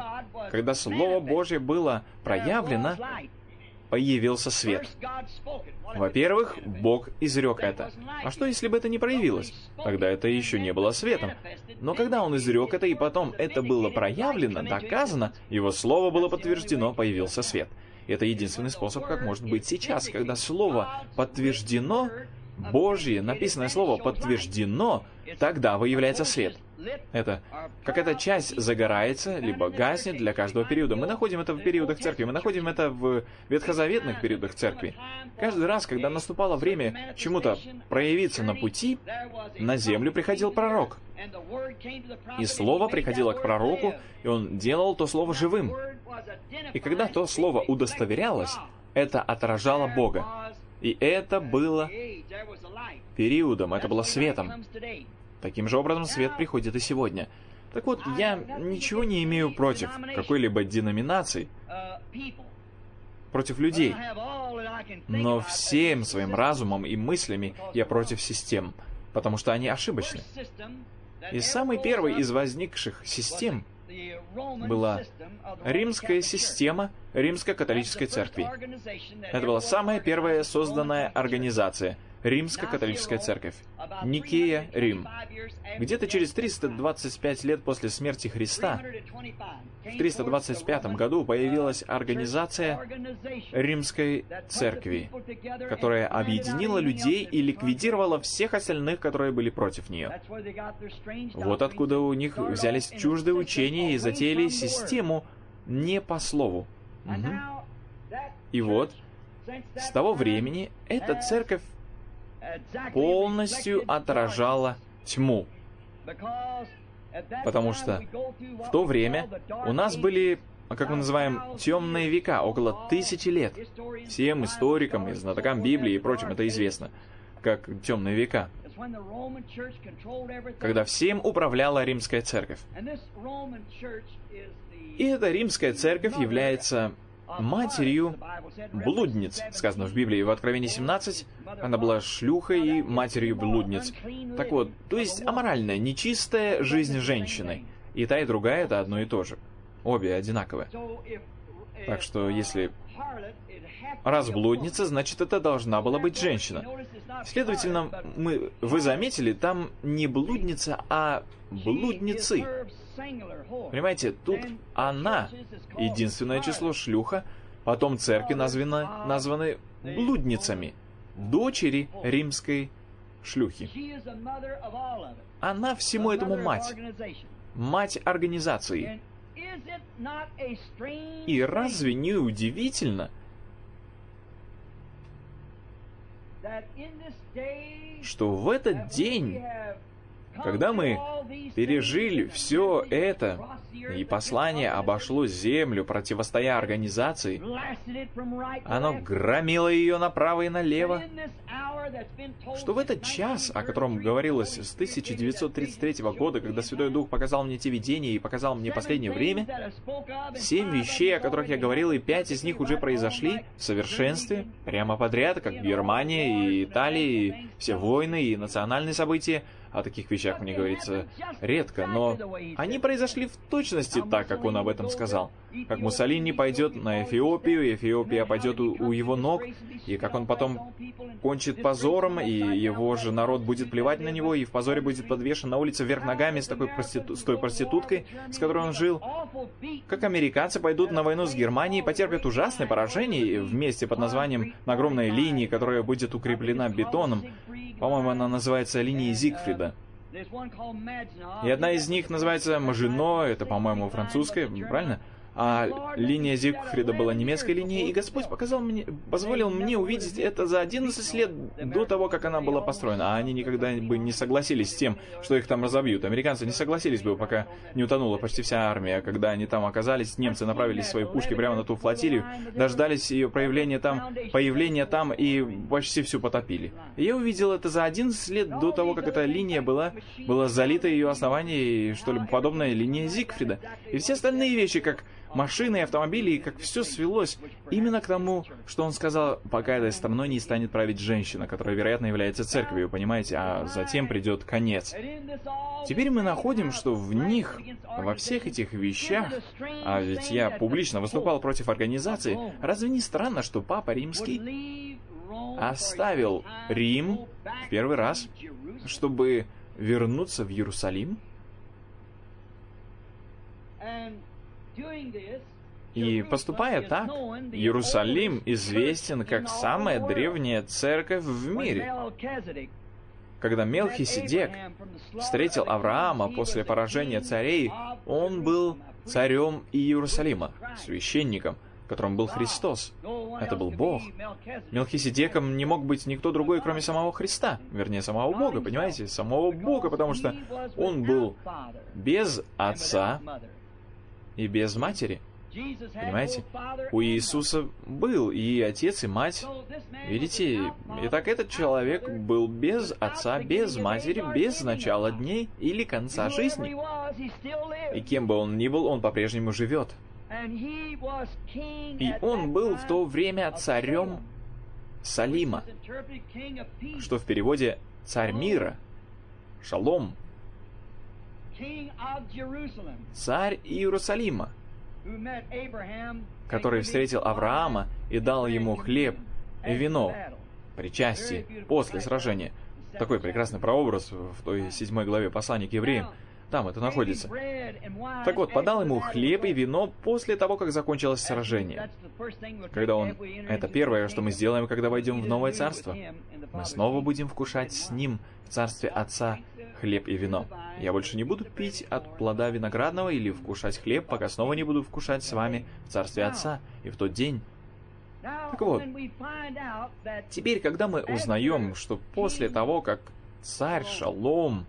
когда Слово Божье было проявлено, появился свет. Во-первых, Бог изрек это. А что, если бы это не проявилось? Тогда это еще не было светом. Но когда Он изрек это, и потом это было проявлено, доказано, Его Слово было подтверждено, появился свет. Это единственный способ, как может быть сейчас, когда Слово подтверждено, Божье, написанное Слово подтверждено, тогда выявляется свет. Это какая-то часть загорается, либо гаснет для каждого периода. Мы находим это в периодах церкви, мы находим это в ветхозаветных периодах церкви. Каждый раз, когда наступало время чему-то проявиться на пути, на землю приходил пророк. И Слово приходило к пророку, и он делал то Слово живым. И когда то Слово удостоверялось, это отражало Бога. И это было периодом, это было светом. Таким же образом свет приходит и сегодня. Так вот, я ничего не имею против какой-либо деноминации, против людей. Но всем своим разумом и мыслями я против систем, потому что они ошибочны. И самой первой из возникших систем была римская система Римско-католической церкви. Это была самая первая созданная организация — Римско-католическая церковь. Никея, Рим. Где-то через 325 лет после смерти Христа, в 325 году появилась организация Римской церкви, которая объединила людей и ликвидировала всех остальных, которые были против нее. Вот откуда у них взялись чуждые учения и затеяли систему не по слову. И вот, с того времени эта церковь полностью отражала тьму. Потому что в то время у нас были, как мы называем, темные века, около 1000 лет. Всем историкам и знатокам Библии и прочим это известно, как темные века, когда всем управляла Римская церковь. И эта Римская церковь является матерью блудниц, сказано в Библии. В Откровении 17 она была шлюхой и матерью блудниц. Так вот, то есть аморальная, нечистая жизнь женщины. И та, и другая — это одно и то же. Обе одинаковые. Так что, если раз блудница, значит, это должна была быть женщина. Следовательно, вы заметили, там не блудница, а блудницы. Понимаете, тут она, единственное число, шлюха, потом церкви названы блудницами, дочери римской шлюхи. Она всему этому мать, мать организации. И разве не удивительно, что в этот день, когда мы пережили все это, и послание обошло землю, противостоя организации, оно громило ее направо и налево, что в этот час, о котором говорилось с 1933 года, когда Святой Дух показал мне те видения и показал мне последнее время, 7 вещей, о которых я говорил, и 5 из них уже произошли в совершенстве, прямо подряд, как Германия и Италия, и все войны, и национальные события. О таких вещах мне говорится редко, но они произошли в точности так, как он об этом сказал. Как Муссолини пойдет на Эфиопию, и Эфиопия пойдет у его ног, и как он потом кончит позором, и его же народ будет плевать на него, и в позоре будет подвешен на улице вверх ногами с той проституткой, с которой он жил. Как американцы пойдут на войну с Германией, потерпят ужасное поражение вместе под названием на огромной линии, которая будет укреплена бетоном. По-моему, она называется линией Зигфрида. И одна из них называется Мажино, это, по-моему, французская, правильно? А линия Зигфрида была немецкой линией, и Господь позволил мне увидеть это за 11 лет до того, как она была построена. А они никогда бы не согласились с тем, что их там разобьют. Американцы не согласились бы, пока не утонула почти вся армия. Когда они там оказались, немцы направили свои пушки прямо на ту флотилию, дождались ее появления там и почти всю потопили. И я увидел это за 11 лет до того, как эта линия была залита, ее основание и что-либо подобное линия Зигфрида. И все остальные вещи, как машины и автомобили, и как все свелось именно к тому, что он сказал, пока этой страной не станет править женщина, которая, вероятно, является церковью, понимаете, а затем придет конец. Теперь мы находим, что в них, во всех этих вещах, а ведь я публично выступал против организации, разве не странно, что Папа Римский оставил Рим в первый раз, чтобы вернуться в Иерусалим? И поступая так, Иерусалим известен как самая древняя церковь в мире. Когда Мелхиседек встретил Авраама после поражения царей, он был царем Иерусалима, священником, которым был Христос. Это был Бог. Мелхиседеком не мог быть никто другой, кроме самого Христа. Вернее, самого Бога, понимаете? Самого Бога, потому что он был без отца и без матери. Понимаете? У Иисуса был и отец, и мать. Видите? Итак, этот человек был без отца, без матери, без начала дней или конца жизни. И кем бы он ни был, он по-прежнему живет. И он был в то время царем Салима, что в переводе «царь мира», «шалом», царь Иерусалима, который встретил Авраама и дал ему хлеб и вино, причастие, после сражения. Такой прекрасный прообраз в той 7 главе послания к евреям. Там это находится. Так вот, подал ему хлеб и вино после того, как закончилось сражение. Когда он... Это первое, что мы сделаем, когда войдем в новое царство. Мы снова будем вкушать с ним в царстве Отца хлеб и вино. Я больше не буду пить от плода виноградного или вкушать хлеб, пока снова не буду вкушать с вами в царстве Отца. И в тот день... Так вот, теперь, когда мы узнаем, что после того, как царь Шалом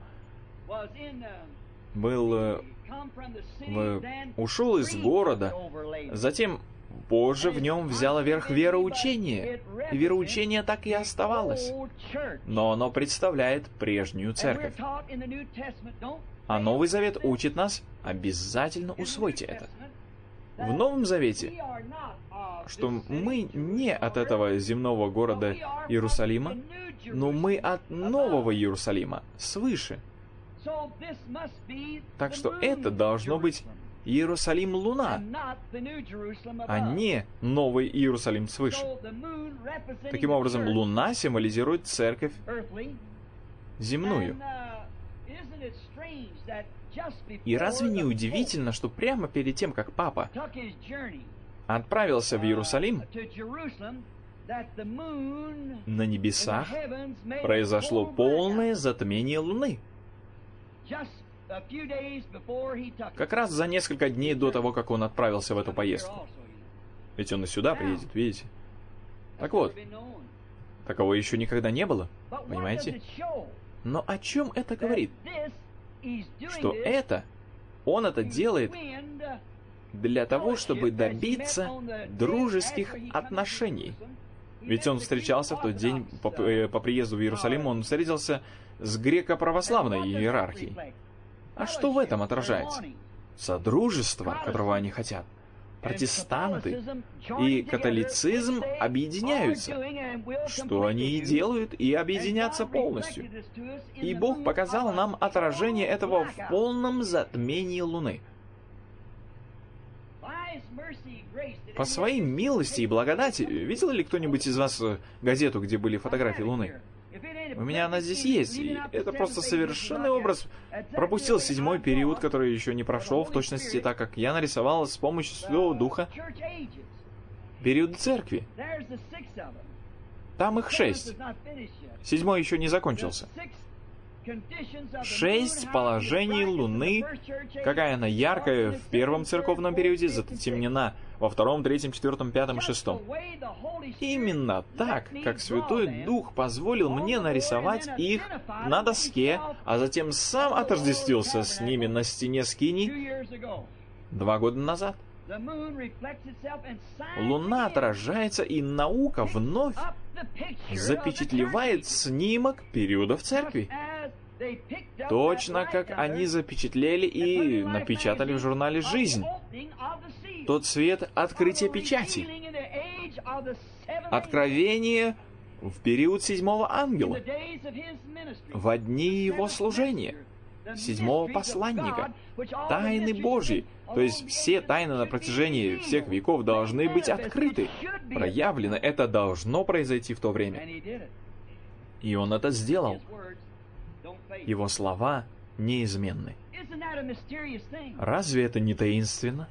ушел из города, затем позже в нем взяло верх вероучение, и вероучение так и оставалось. Но оно представляет прежнюю церковь. А Новый Завет учит нас, обязательно усвойте это. В Новом Завете, что мы не от этого земного города Иерусалима, но мы от нового Иерусалима, свыше. Так что это должно быть Иерусалим-Луна, а не новый Иерусалим свыше. Таким образом, Луна символизирует церковь земную. И разве не удивительно, что прямо перед тем, как Папа отправился в Иерусалим, на небесах произошло полное затмение Луны? Как раз за несколько дней до того, как он отправился в эту поездку. Ведь он и сюда приедет, видите? Так вот, такого еще никогда не было, понимаете? Но о чем это говорит? Что он это делает для того, чтобы добиться дружеских отношений. Ведь он встречался в тот день, по приезду в Иерусалим, он встретился с греко-православной иерархией. А что в этом отражается? Содружество, которого они хотят. Протестанты и католицизм объединяются, что они и делают, и объединятся полностью. И Бог показал нам отражение этого в полном затмении Луны. По своей милости и благодати, видел ли кто-нибудь из вас газету, где были фотографии Луны? У меня она здесь есть, и это просто совершенный образ. Пропустил 7-й период, который еще не прошел в точности так, как я нарисовал с помощью Святого Духа. Период церкви. Там их 6. 7-й еще не закончился. 6 положений Луны, какая она яркая в первом церковном периоде, затемнена во втором, третьем, четвертом, пятом и шестом. Именно так, как Святой Дух позволил мне нарисовать их на доске, а затем сам отождествился с ними на стене скинии 2 года назад. Луна отражается, и наука вновь запечатлевает снимок периода в церкви. точно как они запечатлели и напечатали в журнале «Жизнь». Тот свет открытия печати. Откровение в период седьмого ангела, в дни его служения, седьмого посланника, тайны Божьи. То есть все тайны на протяжении всех веков должны быть открыты, проявлены. Это должно произойти в то время. И он это сделал. Его слова неизменны. Разве это не таинственно?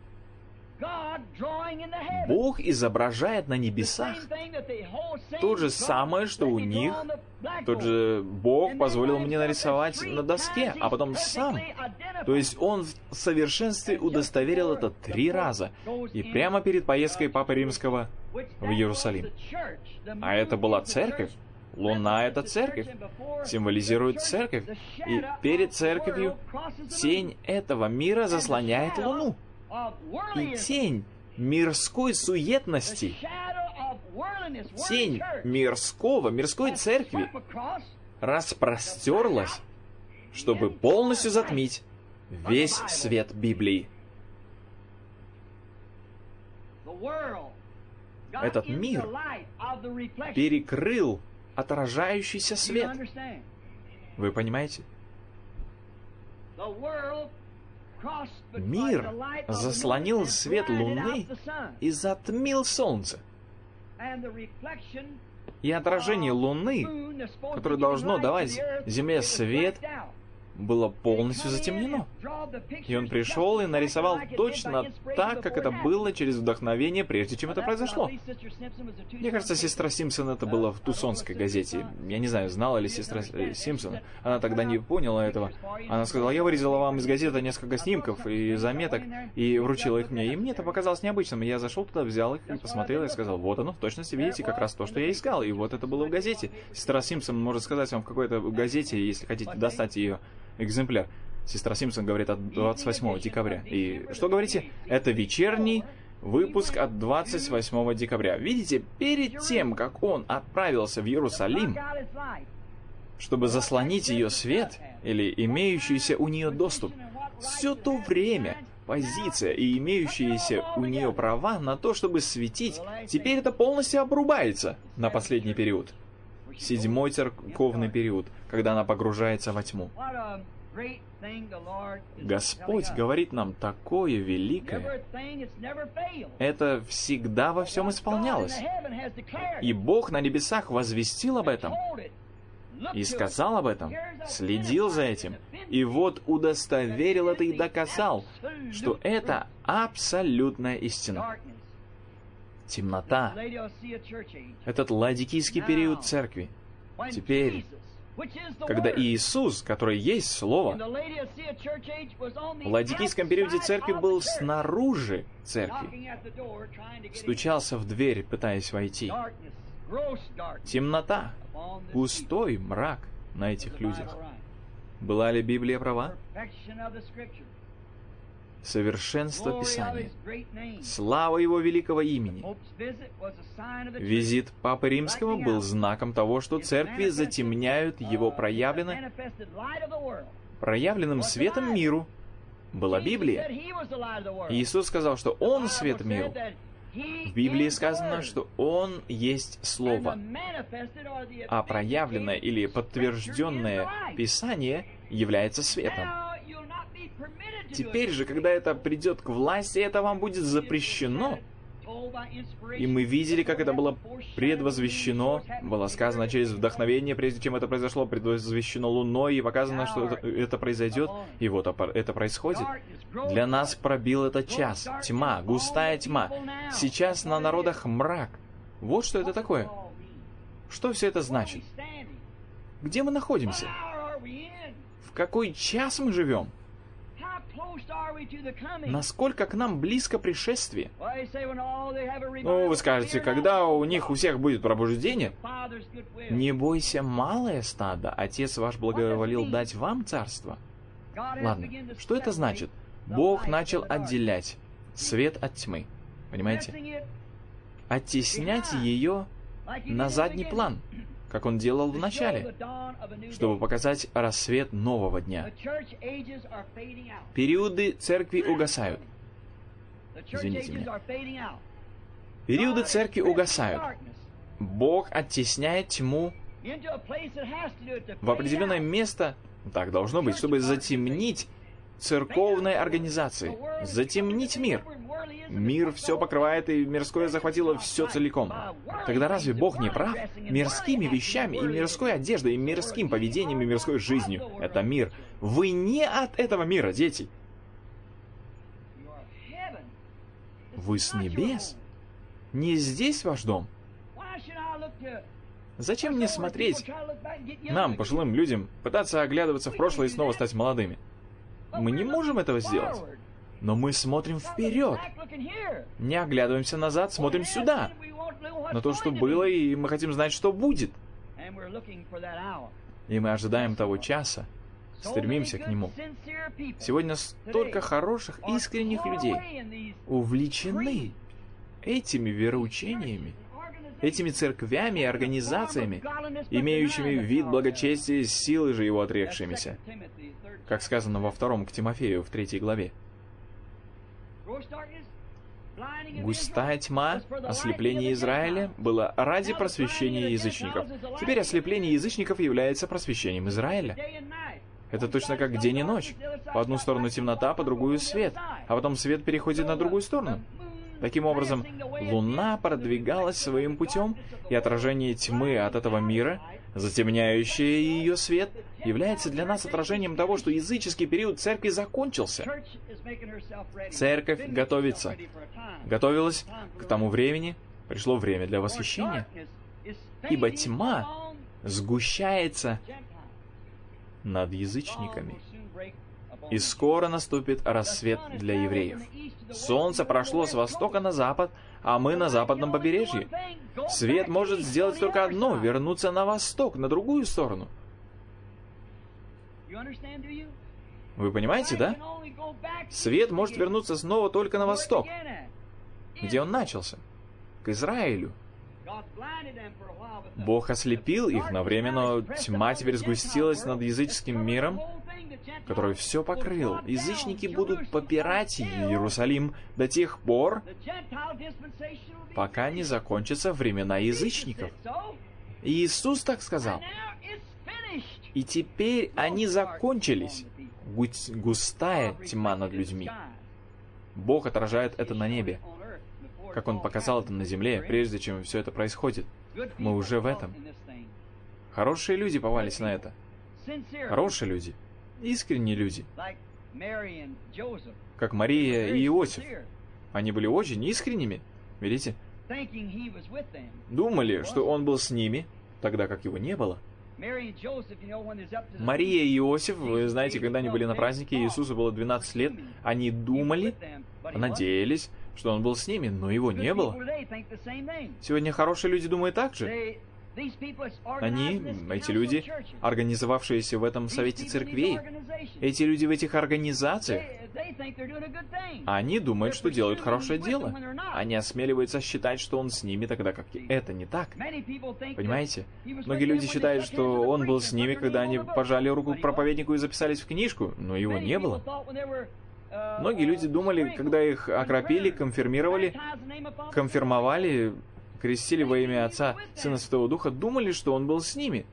Бог изображает на небесах то же самое, что у них. Тот же Бог позволил мне нарисовать на доске, а потом сам. То есть Он в совершенстве удостоверил это 3 раза. И прямо перед поездкой Папы Римского в Иерусалим. А это была церковь. Луна — это церковь, символизирует церковь. И перед церковью тень этого мира заслоняет Луну. И тень мирской суетности, тень мирской церкви распростерлась, чтобы полностью затмить весь свет Библии. Этот мир перекрыл отражающийся свет. Вы понимаете? Мир заслонил свет Луны и затмил Солнце. И отражение Луны, которое должно давать Земле свет, было полностью затемнено. И он пришел и нарисовал точно так, как это было через вдохновение, прежде чем это произошло. Мне кажется, сестра Симпсон это было в Тусонской газете. Я не знаю, знала ли сестра Симпсон. Она тогда не поняла этого. Она сказала: я вырезала вам из газеты несколько снимков и заметок, и вручила их мне. И мне это показалось необычным. Я зашел туда, взял их и посмотрел, и сказал: вот оно, в точности видите, как раз то, что я искал. И вот это было в газете. Сестра Симпсон может сказать вам в какой-то газете, если хотите достать ее экземпляр. Сестра Симпсон говорит от 28 декабря. И что говорите? Это вечерний выпуск от 28 декабря. Видите, перед тем, как он отправился в Иерусалим, чтобы заслонить ее свет, или имеющийся у нее доступ, все то время позиция и имеющиеся у нее права на то, чтобы светить, теперь это полностью обрубается на последний период. 7-й церковный период, когда она погружается во тьму. Господь говорит нам такое великое. Это всегда во всем исполнялось. И Бог на небесах возвестил об этом. И сказал об этом, следил за этим. И вот удостоверил это и доказал, что это абсолютная истина. Темнота. Этот ладикийский период церкви. Теперь, когда Иисус, который есть Слово, в ладикийском периоде церкви был снаружи церкви, стучался в дверь, пытаясь войти. Темнота, густой мрак на этих людях. Была ли Библия права? Совершенство Писания. Слава Его великого имени. Визит Папы Римского был знаком того, что церкви затемняют Его проявленным светом миру. Была Библия. Иисус сказал, что Он свет миру. В Библии сказано, что Он есть Слово. А проявленное или подтвержденное Писание является светом. Теперь же, когда это придет к власти, это вам будет запрещено. И мы видели, как это было предвозвещено, было сказано через вдохновение, прежде чем это произошло, предвозвещено Луной, и показано, что это произойдет, и вот это происходит. Для нас пробил этот час, тьма, густая тьма. Сейчас на народах мрак. Вот что это такое. Что все это значит? Где мы находимся? В какой час мы живем? Насколько к нам близко пришествие? Ну, вы скажете, когда у них у всех будет пробуждение? Не бойся, малое стадо, Отец ваш благоволил дать вам царство. Ладно, что это значит? Бог начал отделять свет от тьмы. Понимаете? Оттеснять ее на задний план. как Он делал в начале, чтобы показать рассвет нового дня. Периоды церкви угасают. Извините меня. Периоды церкви угасают. Бог оттесняет тьму в определенное место, так должно быть, чтобы затемнить церковной организации, затемнить мир. Мир все покрывает, и мирское захватило все целиком. Тогда разве Бог не прав? Мирскими вещами, и мирской одеждой, и мирским поведением, и мирской жизнью. Это мир. Вы не от этого мира, дети. Вы с небес. Не здесь ваш дом. Зачем мне смотреть, нам, пожилым людям, пытаться оглядываться в прошлое и снова стать молодыми? Мы не можем этого сделать. Но мы смотрим вперед. Не оглядываемся назад, смотрим сюда. На то, что было, и мы хотим знать, что будет. И мы ожидаем того часа, стремимся к нему. Сегодня столько хороших, искренних людей увлечены этими вероучениями, этими церквями и организациями, имеющими вид благочестия, силы же его отрекшимися, как сказано во 2 к Тимофею в 3 главе. Густая тьма, ослепление Израиля, было ради просвещения язычников. Теперь ослепление язычников является просвещением Израиля. Это точно как день и ночь. По одну сторону темнота, по другую свет, а потом свет переходит на другую сторону. Таким образом, Луна продвигалась своим путем, и отражение тьмы от этого мира, затемняющее ее свет, является для нас отражением того, что языческий период церкви закончился. Церковь готовится. Готовилась к тому времени, пришло время для восхищения, ибо тьма сгущается над язычниками. И скоро наступит рассвет для евреев. Солнце прошло с востока на запад, а мы на западном побережье. Свет может сделать только одно — вернуться на восток, на другую сторону. Вы понимаете, да? Свет может вернуться снова только на восток, где он начался, к Израилю. Бог ослепил их на время, но тьма теперь сгустилась над языческим миром, который все покрыл. Язычники будут попирать Иерусалим до тех пор, пока не закончатся времена язычников. И Иисус так сказал. И теперь они закончились. Густая тьма над людьми. Бог отражает это на небе, как Он показал это на земле, прежде чем все это происходит. Мы уже в этом. Хорошие люди повались на это. Хорошие люди. Искренние люди. Как Мария и Иосиф. Они были очень искренними. Видите? Думали, что Он был с ними, тогда как Его не было. Мария и Иосиф, вы знаете, когда они были на празднике, Иисусу было 12 лет, они думали, надеялись, что Он был с ними, но Его не было. Сегодня хорошие люди думают так же. Они, эти люди, организовавшиеся в этом совете церквей, эти люди в этих организациях, они думают, что делают хорошее дело. Они осмеливаются считать, что Он с ними, тогда как это не так. Понимаете? Многие люди считают, что Он был с ними, когда они пожали руку к проповеднику и записались в книжку, но Его не было. Многие люди думали, когда их окропили, конфирмовали, крестили во имя Отца, Сына, Святого Духа, думали, что Он был с ними.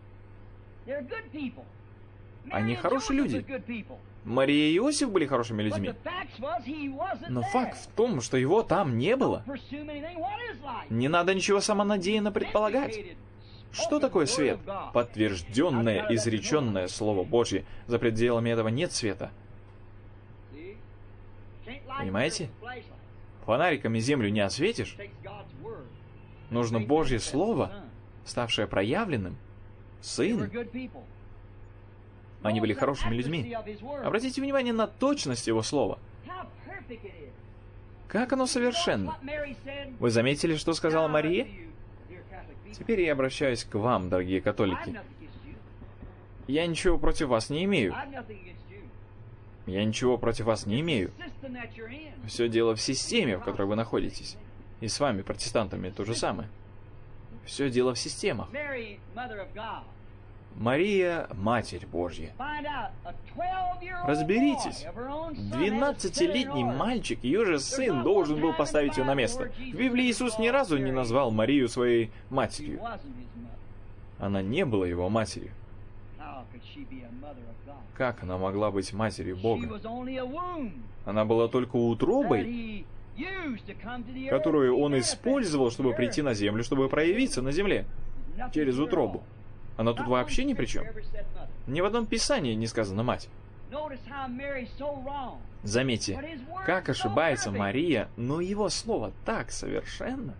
Они хорошие люди. Мария и Иосиф были хорошими людьми. Но факт в том, что Его там не было. Не надо ничего самонадеянно предполагать. Что такое свет? Подтвержденное, изреченное Слово Божье. За пределами этого нет света. Понимаете? Фонариками землю не осветишь. Нужно Божье Слово, ставшее проявленным, Сын. Они были хорошими людьми. Обратите внимание на точность Его Слова. Как оно совершенно. Вы заметили, что сказала Мария? Теперь я обращаюсь к вам, дорогие католики. Я ничего против вас не имею. Я ничего против вас не имею. Все дело в системе, в которой вы находитесь. И с вами, протестантами, то же самое. Все дело в системах. Мария, Матерь Божья. Разберитесь. 12-летний мальчик, ее же сын, должен был поставить ее на место. В Библии Иисус ни разу не назвал Марию своей матерью. Она не была его матерью. Как она могла быть матерью Бога? Она была только утробой, которую он использовал, чтобы прийти на землю, чтобы проявиться на земле через утробу. Она тут вообще ни при чем. Ни в одном писании не сказано «мать». Заметьте, как ошибается Мария, но его слово так совершенно.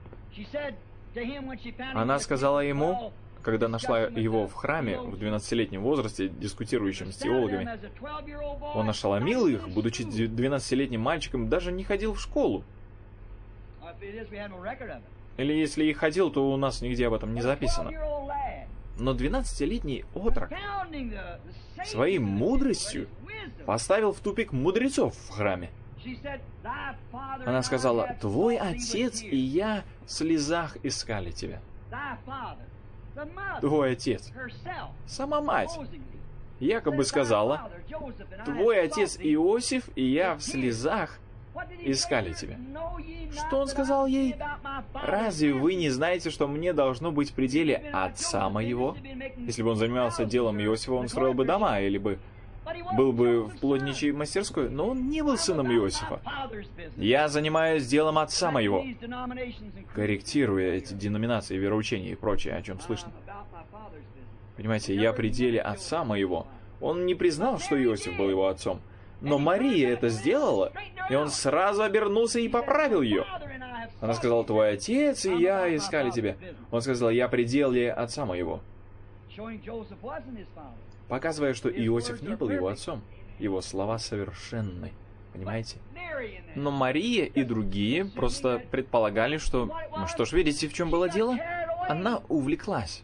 Она сказала ему, когда нашла его в храме в 12-летнем возрасте, дискутирующим с теологами, он ошеломил их, будучи 12-летним мальчиком, даже не ходил в школу. Или если и ходил, то у нас нигде об этом не записано. Но 12-летний отрок своей мудростью поставил в тупик мудрецов в храме. Она сказала: «Твой отец и я в слезах искали тебя». Твой отец, сама мать, якобы сказала: «Твой отец Иосиф и я в слезах искали тебя». Что он сказал ей? «Разве вы не знаете, что мне должно быть в пределе отца моего?» Если бы он занимался делом Иосифа, он строил бы дома, или бы был бы в плотничьей мастерской, но он не был сыном Иосифа. «Я занимаюсь делом отца моего», корректируя эти деноминации, вероучения и прочее, о чем слышно. Понимаете, я при деле отца моего. Он не признал, что Иосиф был его отцом. Но Мария это сделала, и он сразу обернулся и поправил ее. Она сказала: «Твой отец и я искали тебя». Он сказал: «Я при деле отца моего», показывая, что Иосиф не был его отцом. Его слова совершенны. Понимаете? Но Мария и другие просто предполагали, что... Ну что ж, видите, в чем было дело? Она увлеклась.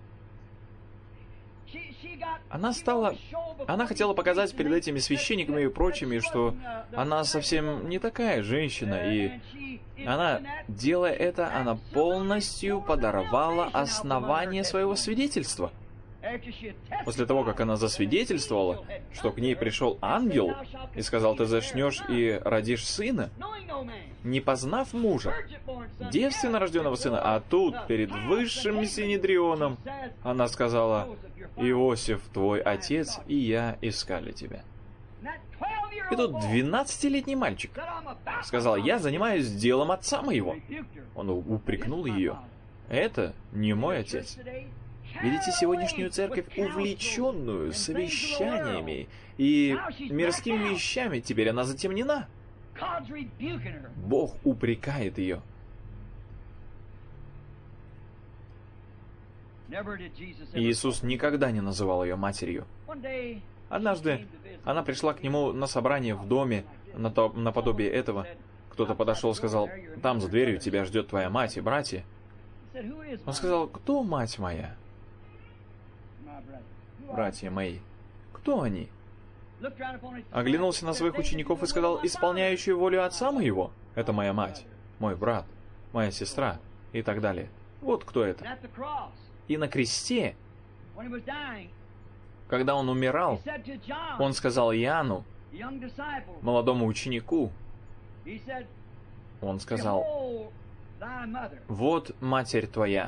Она хотела показать перед этими священниками и прочими, что она совсем не такая женщина, и она, делая это, она полностью подорвала основание своего свидетельства. После того, как она засвидетельствовала, что к ней пришел ангел и сказал: «Ты зачнешь и родишь сына», не познав мужа, девственно рожденного сына, а тут, перед высшим синедрионом, она сказала: «Иосиф, твой отец и я искали тебя». И тут 12-летний мальчик сказал: «Я занимаюсь делом отца моего». Он упрекнул ее: «Это не мой отец». Видите сегодняшнюю церковь, увлеченную совещаниями и мирскими вещами, теперь она затемнена. Бог упрекает ее. Иисус никогда не называл ее матерью. Однажды она пришла к нему на собрание в доме, наподобие этого. Кто-то подошел и сказал: «Там за дверью тебя ждет твоя мать и братья». Он сказал: «Кто мать моя?» «Братья мои». «Кто они?» Оглянулся на своих учеников и сказал: «Исполняющую волю отца моего — это моя мать, мой брат, моя сестра» и так далее. Вот кто это. И на кресте, когда он умирал, он сказал Иоанну, молодому ученику, он сказал: «Вот матерь твоя,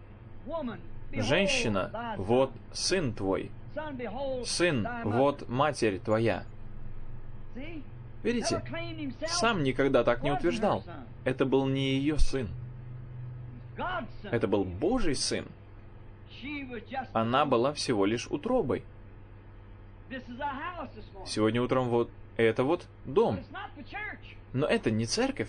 женщина, вот сын твой, сын, вот матерь твоя». Видите, сам никогда так не утверждал. Это был не ее сын. Это был Божий сын. Она была всего лишь утробой. Сегодня утром вот это вот дом. Но это не церковь.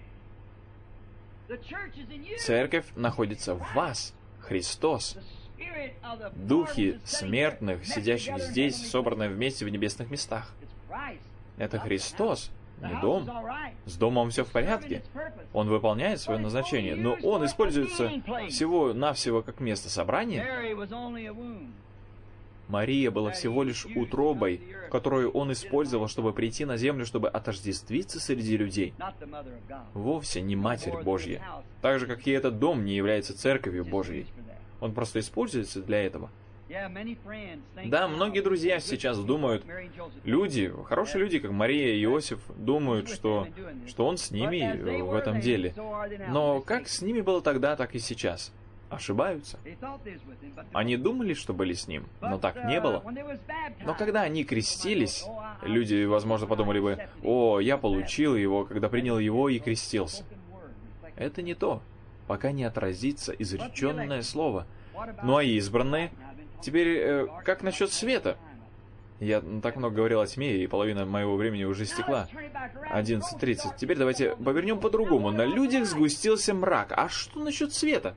Церковь находится в вас, Христос. Духи смертных, сидящих здесь, собранные вместе в небесных местах. Это Христос, не дом. С домом все в порядке. Он выполняет свое назначение, но он используется всего-навсего как место собрания. Мария была всего лишь утробой, которую Он использовал, чтобы прийти на землю, чтобы отождествиться среди людей. Вовсе не Матерь Божья. Так же, как и этот дом не является Церковью Божьей. Он просто используется для этого. Да, многие друзья сейчас думают, люди, хорошие люди, как Мария и Иосиф, думают, что Он с ними в этом деле. Но как с ними было тогда, так и сейчас. Ошибаются. Они думали, что были с ним, но так не было. Но когда они крестились, люди, возможно, подумали бы, «О, я получил его, когда принял его и крестился». Это не то, пока не отразится изреченное слово. Ну а избранные? Теперь, как насчет света? Я так много говорил о тьме, и половина моего времени уже стекла. 11:30. Теперь давайте повернем по-другому. На людях сгустился мрак. А что насчет света?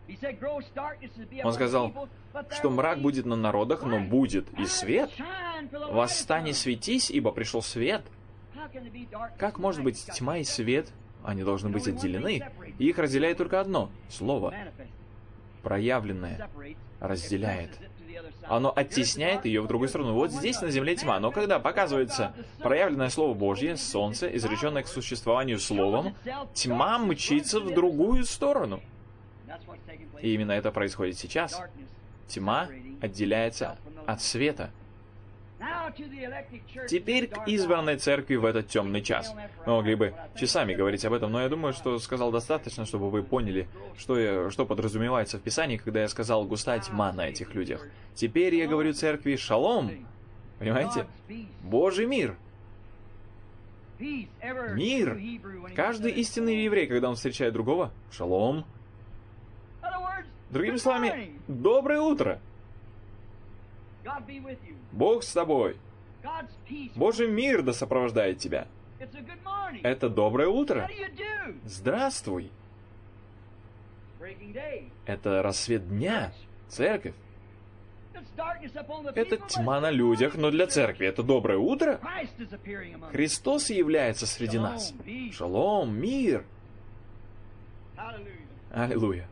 Он сказал, что мрак будет на народах, но будет и свет. «Восстань и светись, ибо пришел свет». Как может быть тьма и свет? Они должны быть отделены. И их разделяет только одно — слово. Проявленное разделяет. Оно оттесняет ее в другую сторону. Вот здесь на земле тьма. Но когда показывается проявленное Слово Божье, солнце, изреченное к существованию Словом, тьма мчится в другую сторону. И именно это происходит сейчас. Тьма отделяется от света. Теперь к избранной церкви в этот темный час. Мы могли бы часами говорить об этом, но я думаю, что сказал достаточно, чтобы вы поняли, что подразумевается в Писании, когда я сказал «густая тьма на этих людях». Теперь я говорю церкви «шалом». Понимаете? Божий мир. Мир. Каждый истинный еврей, когда он встречает другого, «шалом». Другими словами, «доброе утро». Бог с тобой. Божий мир да сопровождает тебя. Это доброе утро. Здравствуй. Это рассвет дня. Церковь. Это тьма на людях, но для церкви это доброе утро. Христос является среди нас. Шалом, мир. Аллилуйя.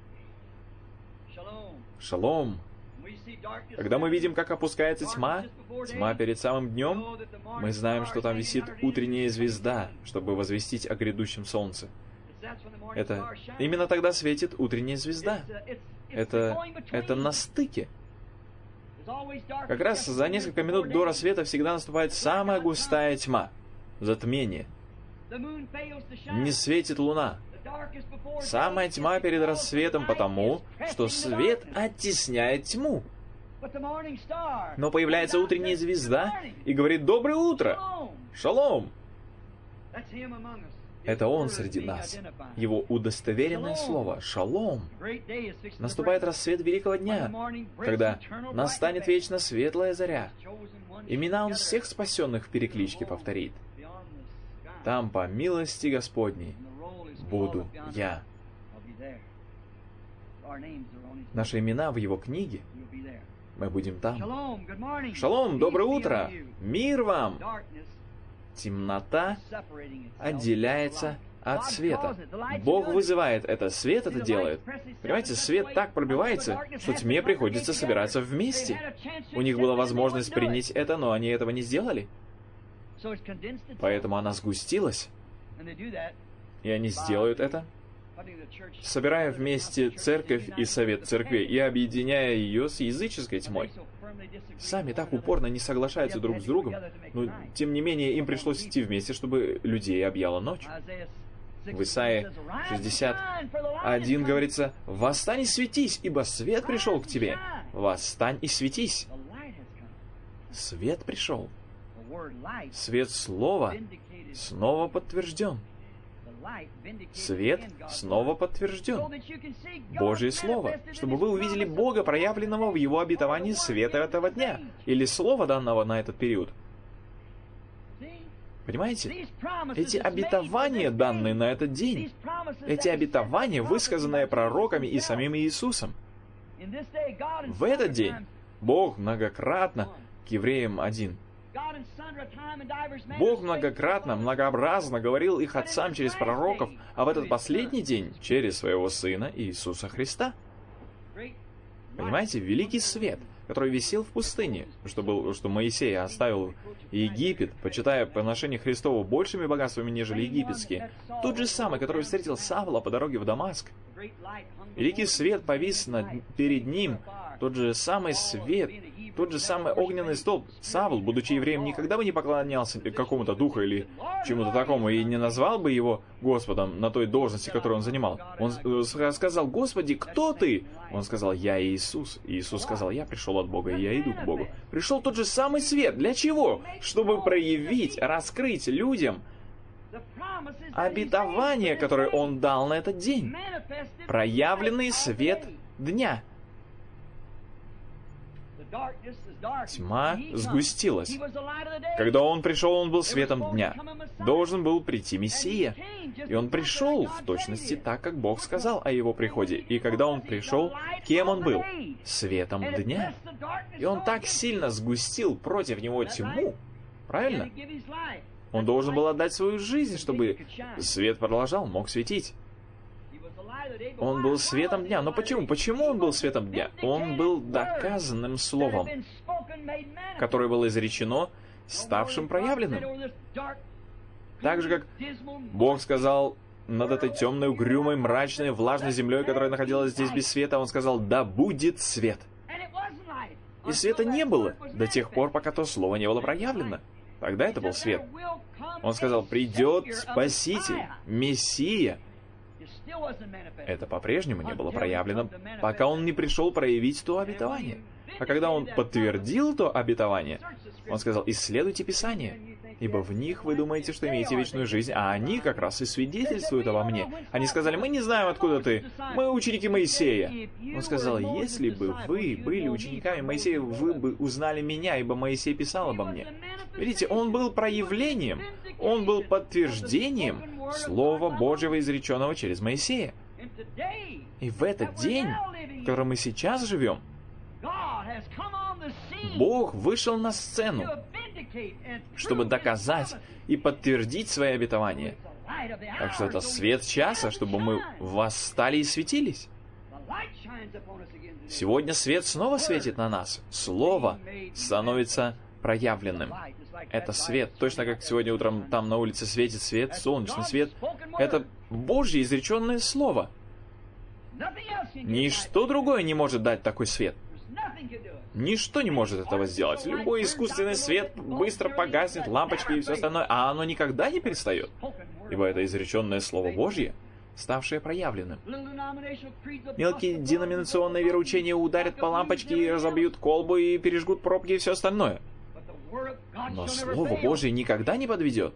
Шалом. Когда мы видим, как опускается тьма перед самым днем, мы знаем, что там висит утренняя звезда, чтобы возвестить о грядущем солнце. Именно тогда светит утренняя звезда. Это на стыке. Как раз за несколько минут до рассвета всегда наступает самая густая тьма, затмение. Не светит луна. Самая тьма перед рассветом потому, что свет оттесняет тьму. Но появляется утренняя звезда и говорит «Доброе утро! Шалом!» Это Он среди нас. Его удостоверенное слово «Шалом». Наступает рассвет великого дня, когда настанет вечно светлая заря. Имена Он всех спасенных в перекличке повторит. Там, по милости Господней, буду я. Наши имена в Его книге. Мы будем там. Шалом, доброе утро! Мир вам! Темнота отделяется от света. Бог вызывает это, свет это делает. Понимаете, свет так пробивается, что тьме приходится собираться вместе. У них была возможность принять это, но они этого не сделали. Поэтому она сгустилась. И они сделают это, собирая вместе церковь и совет церквей и объединяя ее с языческой тьмой. Сами так упорно не соглашаются друг с другом, но тем не менее им пришлось идти вместе, чтобы людей объяла ночь. В Исаии 61 говорится: «Восстань и светись, ибо свет пришел к тебе». Восстань и светись. Свет пришел. Свет слова снова подтвержден. Свет снова подтвержден. Божье Слово, чтобы вы увидели Бога, проявленного в Его обетовании света этого дня, или Слова, данного на этот период. Понимаете? Эти обетования, данные на этот день, эти обетования, высказанные пророками и самим Иисусом. В этот день Бог многократно, к Евреям 1, Бог многократно, многообразно говорил их отцам через пророков, а в этот последний день через своего Сына Иисуса Христа. Понимаете, великий свет, который висел в пустыне, что Моисей оставил Египет, почитая поношение Христово большими богатствами, нежели египетские. Тот же самый, который встретил Савла по дороге в Дамаск. Великий свет повис перед ним, тот же самый свет, тот же самый огненный столб. Савл, будучи евреем, никогда бы не поклонялся какому-то духу или чему-то такому и не назвал бы его Господом на той должности, которую он занимал. Он сказал: «Господи, кто ты?» Он сказал: «Я Иисус». Иисус сказал: «Я пришел от Бога, и я иду к Богу». Пришел тот же самый свет. Для чего? Чтобы проявить, раскрыть людям обетование, которое Он дал на этот день. Проявленный свет дня. Тьма сгустилась. Когда Он пришел, Он был светом дня. Должен был прийти Мессия. И Он пришел в точности так, как Бог сказал о Его приходе. И когда Он пришел, кем Он был? Светом дня. И Он так сильно сгустил против Него тьму. Правильно? Он должен был отдать свою жизнь, чтобы свет продолжал, мог светить. Он был светом дня. Но почему? Почему он был светом дня? Он был доказанным словом, которое было изречено, ставшим проявленным. Так же, как Бог сказал над этой темной, угрюмой, мрачной, влажной землей, которая находилась здесь без света, Он сказал: «Да будет свет». И света не было до тех пор, пока то слово не было проявлено. Тогда это был свет. Он сказал: «Придет Спаситель, Мессия». Это по-прежнему не было проявлено, пока Он не пришел проявить то обетование. А когда Он подтвердил то обетование, Он сказал: «Исследуйте Писание, ибо в них вы думаете, что имеете вечную жизнь, а они как раз и свидетельствуют обо мне». Они сказали: «Мы не знаем, откуда ты, мы ученики Моисея». Он сказал: «Если бы вы были учениками Моисея, вы бы узнали меня, ибо Моисей писал обо мне». Видите, Он был проявлением, Он был подтверждением Слова Божьего, изреченного через Моисея. И в этот день, в котором мы сейчас живем, Бог вышел на сцену, чтобы доказать и подтвердить свои обетования. Так что это свет часа, чтобы мы восстали и светились. Сегодня свет снова светит на нас. Слово становится проявленным. Это свет. Точно как сегодня утром там на улице светит свет, солнечный свет. Это Божье изреченное Слово. Ничто другое не может дать такой свет. Ничто не может этого сделать. Любой искусственный свет быстро погаснет, лампочки и все остальное, а оно никогда не перестает. Ибо это изреченное Слово Божье, ставшее проявленным. Мелкие деноминационные вероучения ударят по лампочке и разобьют колбу и пережгут пробки и все остальное. Но Слово Божье никогда не подведет.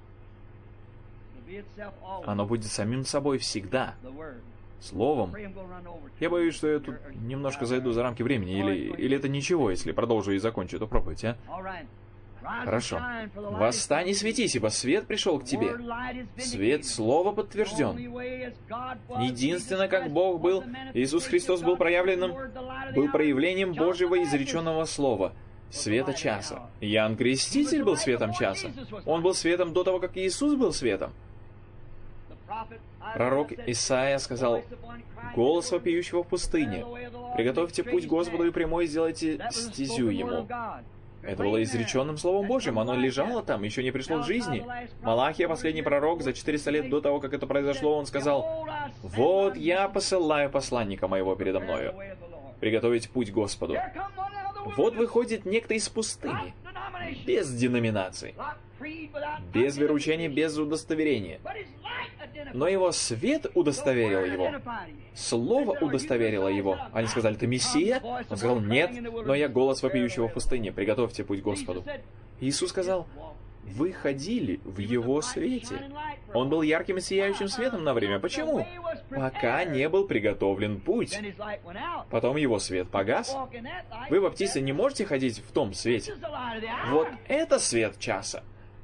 Оно будет самим собой всегда. Словом. Я боюсь, что я тут немножко зайду за рамки времени, или это ничего, если продолжу и закончу эту проповедь, а? Хорошо. Восстань и светись, ибо свет пришел к тебе. Свет Слова подтвержден. Единственно, как Бог был, Иисус Христос был проявлением Божьего изреченного Слова, света часа. Иоанн Креститель был светом часа. Он был светом до того, как Иисус был светом. Пророк Исаия сказал: «Голос вопиющего в пустыне, приготовьте путь Господу и прямой сделайте стезю Ему». Это было изреченным Словом Божьим, оно лежало там, еще не пришло к жизни. Малахия, последний пророк, за 400 лет до того, как это произошло, он сказал: «Вот я посылаю посланника моего передо мною, приготовить путь Господу». Вот выходит некто из пустыни, без деноминаций, без вероучения, без удостоверения. Но его свет удостоверил его. Слово удостоверило его. Они сказали: «Ты Мессия?» Он сказал: «Нет, но я голос вопиющего в пустыне. Приготовьте путь Господу». Иисус сказал: «Вы ходили в Его свете». Он был ярким и сияющим светом на время. Почему? Пока не был приготовлен путь. Потом Его свет погас. Вы, баптисты, не можете ходить в том свете. Вот это свет часа.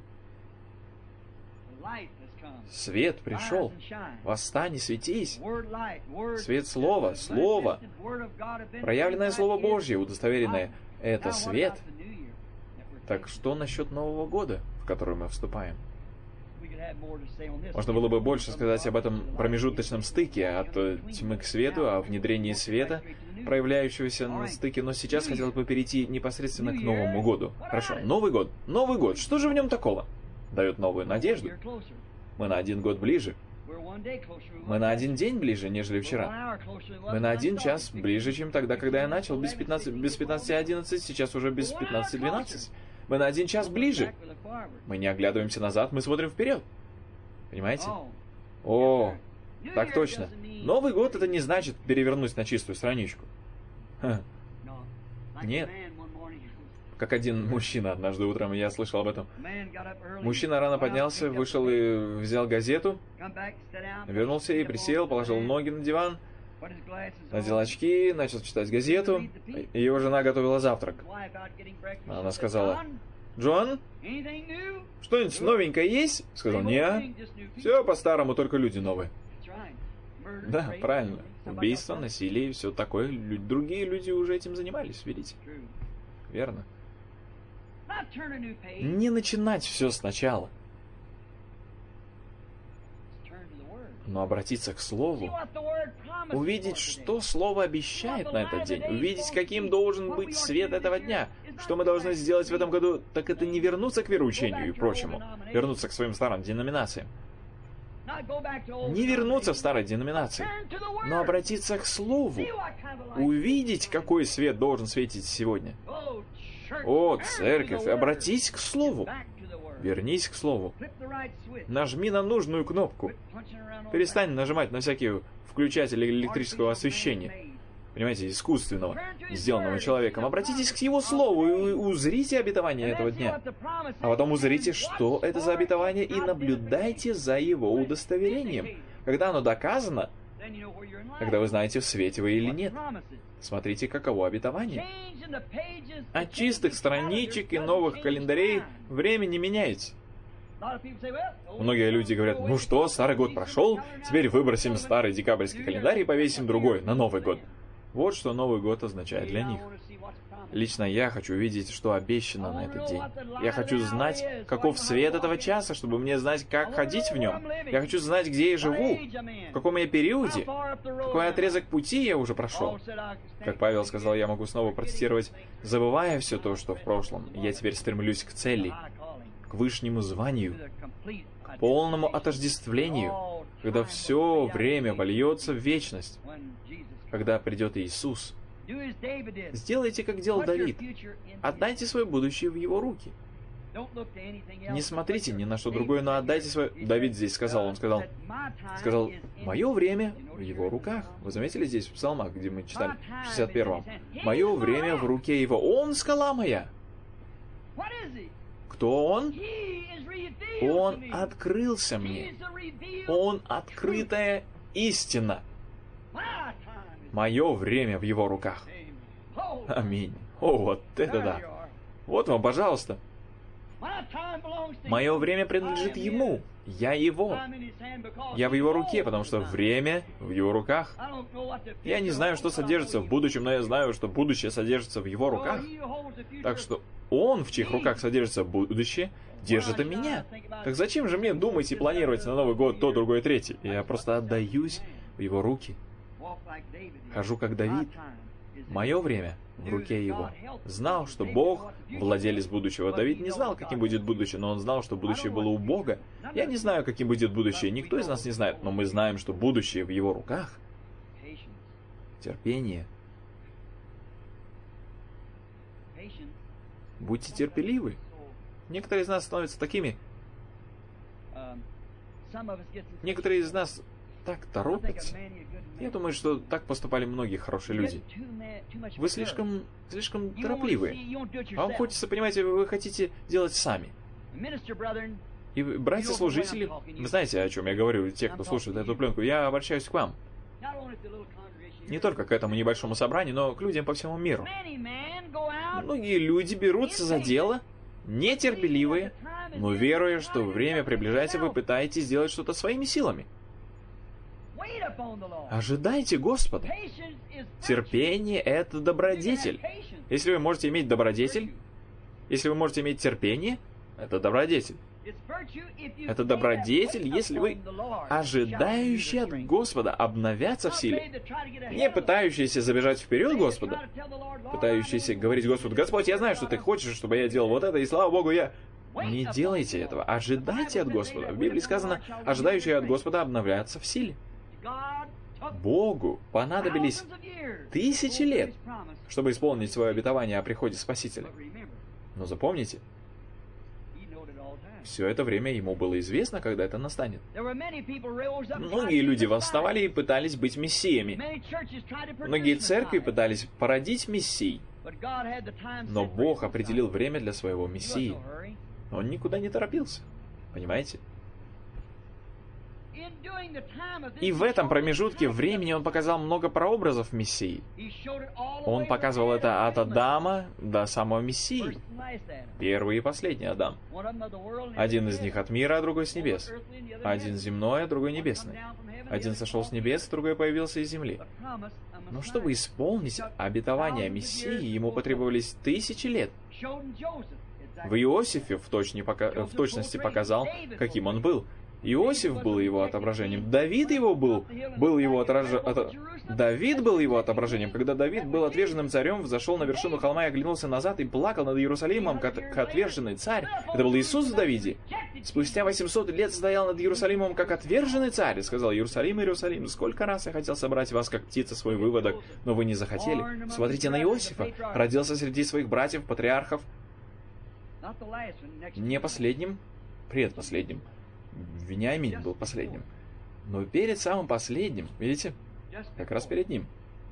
Свет пришел. Восстань и светись. Свет Слова, Слово, проявленное Слово Божье, удостоверенное. Это свет. Так что насчет Нового года, в который мы вступаем? Можно было бы больше сказать об этом промежуточном стыке от тьмы к свету, о внедрении света. проявляющегося на стыке, но сейчас хотел бы перейти непосредственно к Новому году. Хорошо, Новый год. Новый год, что же в нем такого? Дает новую надежду. Мы на 1 год ближе. Мы на 1 день ближе, нежели вчера. Мы на 1 час ближе, чем тогда, когда я начал, без 15:11, сейчас уже без 15:12. Мы на 1 час ближе. Мы не оглядываемся назад, мы смотрим вперед. Понимаете? О, так точно. Новый год — это не значит перевернуть на чистую страничку. Ха. Нет. Как один мужчина однажды утром, я слышал об этом. Мужчина рано поднялся, вышел и взял газету, вернулся и присел, положил ноги на диван, надел очки, начал читать газету. Его жена готовила завтрак. Она сказала: «Джон, что-нибудь новенькое есть?» Сказал: «Не, все по-старому, только люди новые». Да, правильно. Убийство, насилие и все такое. Другие люди уже этим занимались, видите? Верно. Не начинать все сначала, но обратиться к Слову, увидеть, что Слово обещает на этот день, увидеть, каким должен быть свет этого дня. Что мы должны сделать в этом году, так это не вернуться к вероучению и прочему, вернуться к своим старым деноминациям. Не вернуться в старой деноминации, но обратиться к Слову, увидеть, какой свет должен светить сегодня. О, церковь, обратись к Слову. Вернись к Слову. Нажми на нужную кнопку. Перестань нажимать на всякие включатели электрического освещения. Понимаете, искусственного, сделанного человеком. Обратитесь к Его Слову и узрите обетование этого дня. А потом узрите, что это за обетование, и наблюдайте за его удостоверением. Когда оно доказано, когда вы знаете, в свете вы или нет. Смотрите, каково обетование. От чистых страничек и новых календарей время не меняется. Многие люди говорят: ну что, старый год прошел, теперь выбросим старый декабрьский календарь и повесим другой на Новый год. Вот что Новый год означает для них. Лично я хочу видеть, что обещано на этот день. Я хочу знать, каков свет этого часа, чтобы мне знать, как ходить в нем. Я хочу знать, где я живу, в каком я периоде, какой отрезок пути я уже прошел. Как Павел сказал, я могу снова процитировать: «Забывая все то, что в прошлом, я теперь стремлюсь к цели, к вышнему званию, к полному отождествлению, когда все время вольется в вечность, когда придет Иисус». Сделайте, как делал Давид. Отдайте свое будущее в его руки. Не смотрите ни на что другое, но отдайте свое... Давид здесь сказал, он сказал, «Мое время в его руках». Вы заметили здесь в Псалмах, где мы читали, в 61-м? «Мое время в руке его». Он скала моя. Кто он? Он открылся мне. Он открытая истина. Мое время в его руках. Аминь. О, вот это да. Вот вам, пожалуйста. Мое время принадлежит ему. Я его. Я в его руке, потому что время в его руках. Я не знаю, что содержится в будущем, но я знаю, что будущее содержится в его руках. Так что он, в чьих руках содержится будущее, держит и меня. Так зачем же мне думать и планировать на Новый год то, другое, третье? Я просто отдаюсь в его руки. Хожу как Давид. Мое время в руке его. Знал, что Бог владелец будущего. Давид не знал, каким будет будущее, но он знал, что будущее было у Бога. Я не знаю, каким будет будущее. Никто из нас не знает, но мы знаем, что будущее в его руках. Терпение. Будьте терпеливы. Некоторые из нас становятся такими. Некоторые из нас так торопятся. Я думаю, что так поступали многие хорошие люди. Вы слишком торопливые. Вам хочется, понимаете, вы хотите делать сами. И братья-служители, вы знаете, о чем я говорю, те, кто слушает эту пленку, я обращаюсь к вам. Не только к этому небольшому собранию, но к людям по всему миру. Многие люди берутся за дело, нетерпеливые, но веруя, что время приближается, вы пытаетесь сделать что-то своими силами. Ожидайте Господа. Терпение — это добродетель. Если вы можете иметь добродетель, если вы можете иметь терпение, это добродетель. Это добродетель, если вы ожидающие от Господа обновятся в силе, не пытающиеся забежать вперед Господа, пытающиеся говорить Господу: «Господь, я знаю, что Ты хочешь, чтобы я делал вот это, и слава Богу, я...» Не делайте этого, ожидайте от Господа. В Библии сказано: ожидающие от Господа обновляются в силе. Богу понадобились 1000 лет, чтобы исполнить свое обетование о приходе Спасителя. Но запомните, все это время Ему было известно, когда это настанет. Многие люди восставали и пытались быть мессиями. Многие церкви пытались породить мессий. Но Бог определил время для своего мессии. Он никуда не торопился. Понимаете? И в этом промежутке времени Он показал много прообразов Мессии. Он показывал это от Адама до самого Мессии. Первый и последний Адам. Один из них от мира, а другой с небес. Один земной, а другой небесный. Один сошел с небес, другой появился из земли. Но чтобы исполнить обетование Мессии, ему потребовались 1000 лет. В Иосифе в точности показал, каким он был. Иосиф был его отображением. Давид был его отображением. Когда Давид был отверженным царем, взошел на вершину холма и оглянулся назад и плакал над Иерусалимом, как отверженный царь. Это был Иисус в Давиде. Спустя 800 лет стоял над Иерусалимом, как отверженный царь, и сказал: «Иерусалим, Иерусалим, сколько раз я хотел собрать вас, как птица, свой выводок, но вы не захотели. Смотрите на Иосифа, родился среди своих братьев, патриархов». Не последним, предпоследним. Вениамин был последним. Но перед самым последним, видите, как раз перед ним.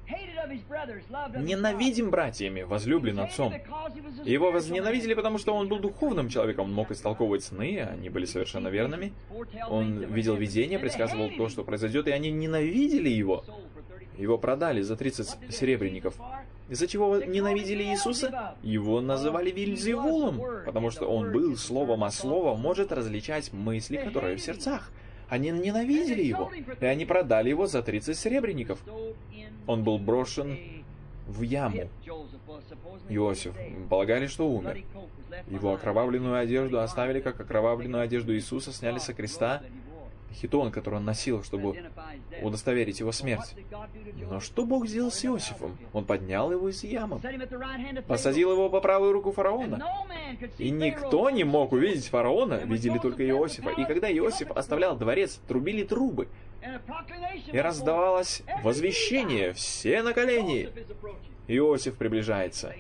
Ненавидим братьями, возлюблен отцом. Его возненавидели, потому что он был духовным человеком, он мог истолковывать сны, они были совершенно верными. Он видел видения, предсказывал то, что произойдет, и они ненавидели его. Его продали за 30 серебряников. Из-за чего ненавидели Иисуса? Его называли Вельзевулом, потому что он был словом, а слово может различать мысли, которые в сердцах. Они ненавидели его, и они продали его за 30 серебряников. Он был брошен в яму. Иосиф, полагали, что умер. Его окровавленную одежду оставили, как окровавленную одежду Иисуса, сняли со креста. Хитон, который он носил, чтобы удостоверить его смерть. Но что Бог сделал с Иосифом? Он поднял его из ямы, посадил его по правую руку фараона. И никто не мог увидеть фараона, видели только Иосифа. И когда Иосиф оставлял дворец, трубили трубы. И раздавалось возвещение: «Все на колени! Иосиф приближается».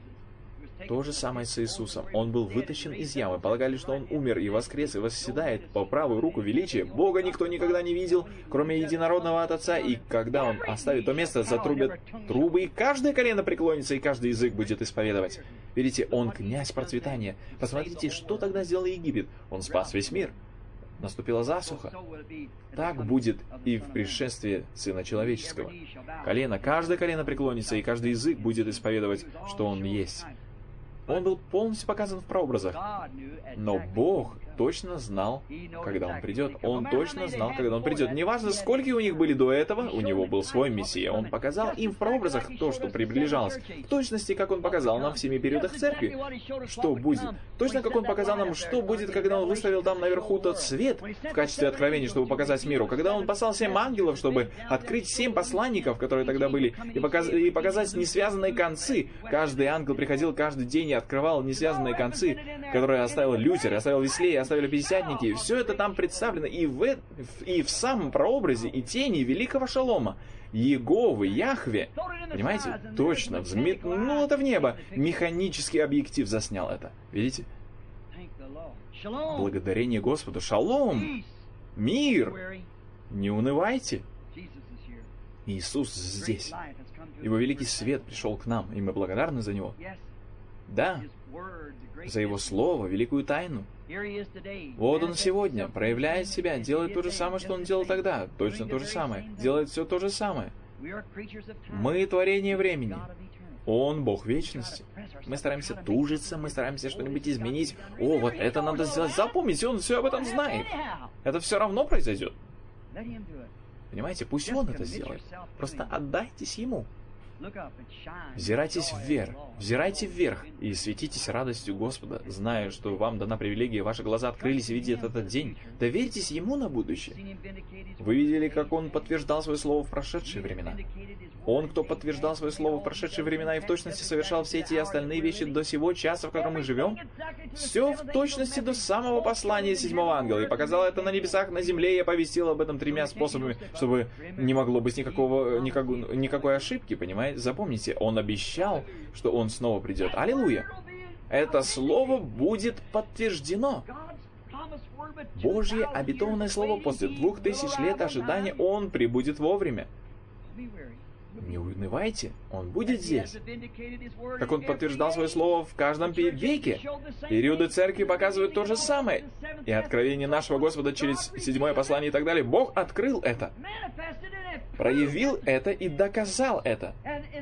То же самое с Иисусом. Он был вытащен из ямы. Полагали, что Он умер и воскрес, и восседает по правую руку величия. Бога никто никогда не видел, кроме единородного от Отца. И когда Он оставит то место, затрубят трубы, и каждое колено преклонится, и каждый язык будет исповедовать. Видите, Он князь процветания. Посмотрите, что тогда сделал Египет. Он спас весь мир. Наступила засуха. Так будет и в пришествии Сына Человеческого. Каждое колено преклонится, и каждый язык будет исповедовать, что Он есть. Он был полностью показан в прообразах. Но Бог точно знал, когда Он придет. Он точно знал, когда Он придет. Неважно, сколько у них были до этого, у Него был свой Мессия. Он показал им в прообразах то, что приближалось. В точности, как Он показал нам в 7 периодах церкви, что будет. Точно, как Он показал нам, что будет, когда Он выставил там наверху тот свет в качестве откровения, чтобы показать миру. Когда Он послал 7 ангелов, чтобы открыть 7 посланников, которые тогда были, и показать несвязанные концы. Каждый ангел приходил каждый день и открывал несвязанные концы, которые оставил Лютер, оставил Веслей, оставили пятидесятники. Все это там представлено и в самом прообразе, и тени великого Шалома, Иеговы, Яхве. Понимаете? Точно. Взметнул это в небо. Механический объектив заснял это. Видите? Благодарение Господу. Шалом! Мир! Не унывайте. Иисус здесь. Его великий свет пришел к нам, и мы благодарны за Него. Да, за Его Слово, великую тайну. Вот Он сегодня проявляет себя, делает то же самое, что Он делал тогда. Точно то же самое. Делает все то же самое. Мы творение времени. Он Бог вечности. Мы стараемся тужиться, мы стараемся что-нибудь изменить. О, вот это надо сделать. Запомните, Он все об этом знает. Это все равно произойдет. Понимаете, пусть Он это сделает. Просто отдайтесь Ему. взирайте вверх и светитесь радостью Господа, зная, что вам дана привилегия, ваши глаза открылись и видят этот день. Доверьтесь Ему на будущее. Вы видели, как Он подтверждал свое слово в прошедшие времена? Он, кто подтверждал свое слово в прошедшие времена и в точности совершал все эти остальные вещи до сего часа, в котором мы живем, все в точности до самого послания седьмого ангела, и показал это на небесах, на земле, и оповестил об этом 3 способами, чтобы не могло быть никакой ошибки, понимаете? Запомните, Он обещал, что Он снова придет. Аллилуйя! Это слово будет подтверждено. Божье обетованное слово после 2000 лет ожидания, Он прибудет вовремя. Не унывайте, Он будет здесь. Как Он подтверждал свое слово в каждом веке. Периоды церкви показывают то же самое. И откровение нашего Господа через 7 послание и так далее. Бог открыл это, проявил это и доказал это.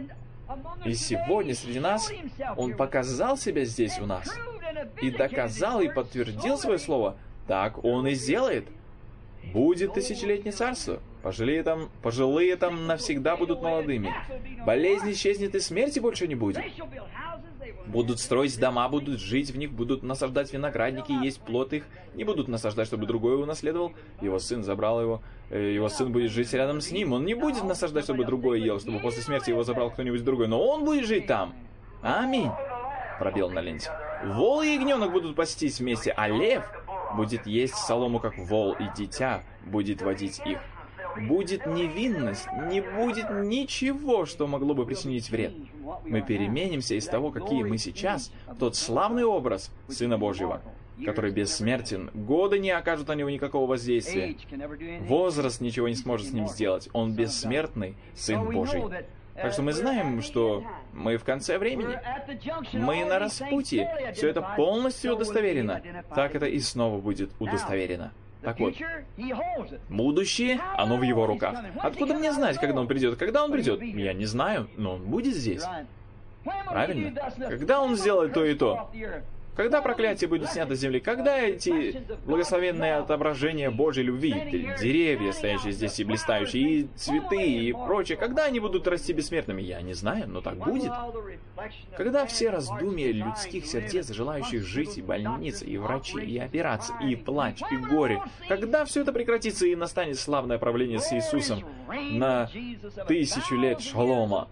И сегодня среди нас Он показал себя здесь у нас. И доказал, и подтвердил свое слово. Так Он и сделает. Будет тысячелетнее царство. Пожилые там навсегда будут молодыми. Болезнь исчезнет, и смерти больше не будет. Будут строить дома, будут жить в них, будут насаждать виноградники, есть плод их. Не будут насаждать, чтобы другой унаследовал. Его сын забрал его. Его сын будет жить рядом с ним. Он не будет насаждать, чтобы другой ел, чтобы после смерти его забрал кто-нибудь другой. Но он будет жить там. Аминь. Пробел на ленте. Вол и ягненок будут пастись вместе, а лев будет есть солому, как вол, и дитя будет водить их. Будет невинность, не будет ничего, что могло бы причинить вред. Мы переменимся из того, какие мы сейчас, в тот славный образ Сына Божьего, который бессмертен. Годы не окажут на него никакого воздействия. Возраст ничего не сможет с ним сделать. Он бессмертный Сын Божий. Так что мы знаем, что мы в конце времени. Мы на распутье. Все это полностью удостоверено. Так это и снова будет удостоверено. Так вот, будущее, оно в Его руках. Откуда мне знать, когда Он придет? Когда Он придет? Я не знаю, но Он будет здесь. Правильно? Когда Он сделает то и то? Когда проклятие будет снято с земли? Когда эти благословенные отображения Божьей любви, деревья, стоящие здесь и блистающие, и цветы, и прочее, когда они будут расти бессмертными? Я не знаю, но так будет. Когда все раздумья людских сердец, желающих жить, и больницы, и врачи, и операции, и плач, и горе, когда все это прекратится и настанет славное правление с Иисусом на 1000 лет шалома?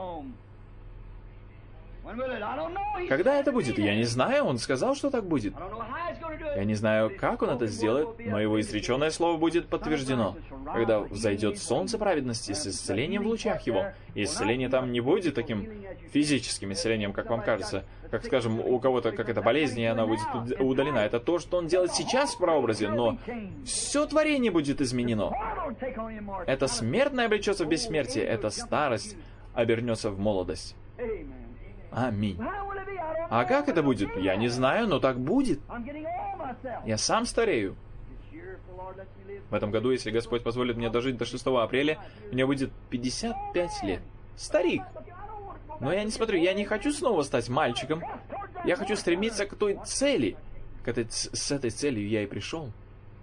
Когда это будет? Я не знаю, Он сказал, что так будет. Я не знаю, как Он это сделает, но Его изреченное слово будет подтверждено. Когда взойдет солнце праведности с исцелением в лучах Его. И исцеление там не будет таким физическим исцелением, как вам кажется. Как, скажем, у кого-то какая-то болезнь, и она будет удалена. Это то, что Он делает сейчас в прообразе, но все творение будет изменено. Это смертное обречется в бессмертие, эта старость обернется в молодость. Аминь. А как это будет? Я не знаю, но так будет. Я сам старею. В этом году, если Господь позволит мне дожить до 6 апреля, мне будет 55 лет. Старик. Но я не смотрю, я не хочу снова стать мальчиком. Я хочу стремиться к той цели. С этой целью я и пришел.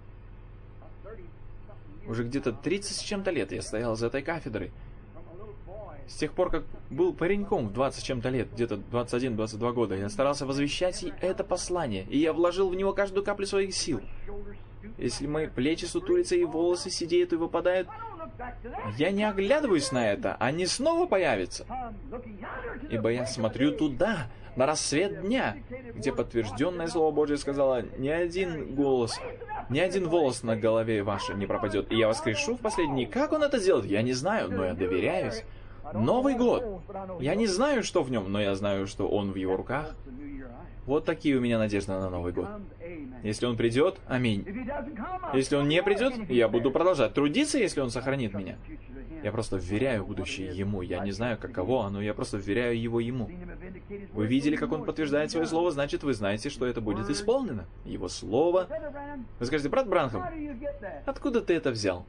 Уже где-то 30 с чем-то лет я стоял за этой кафедрой. С тех пор, как был пареньком в 20 с чем-то лет, где-то 21-22 года, я старался возвещать и это послание, и я вложил в него каждую каплю своих сил. Если мои плечи сутулятся и волосы сидеют и выпадают, я не оглядываюсь на это, они снова появятся. Ибо я смотрю туда, на рассвет дня, где подтвержденное Слово Божье сказало: ни один волос на голове вашей не пропадет, и я воскрешу в последний дни. Как Он это сделает, я не знаю, но я доверяюсь. Новый год. Я не знаю, что в нем, но я знаю, что он в Его руках. Вот такие у меня надежды на Новый год. Если Он придет, аминь. Если Он не придет, я буду продолжать трудиться, если Он сохранит меня. Я просто вверяю будущее Ему. Я не знаю, каково оно, я просто вверяю его Ему. Вы видели, как Он подтверждает свое слово, значит, вы знаете, что это будет исполнено. Его слово. Вы скажете: брат Бранхам, откуда ты это взял?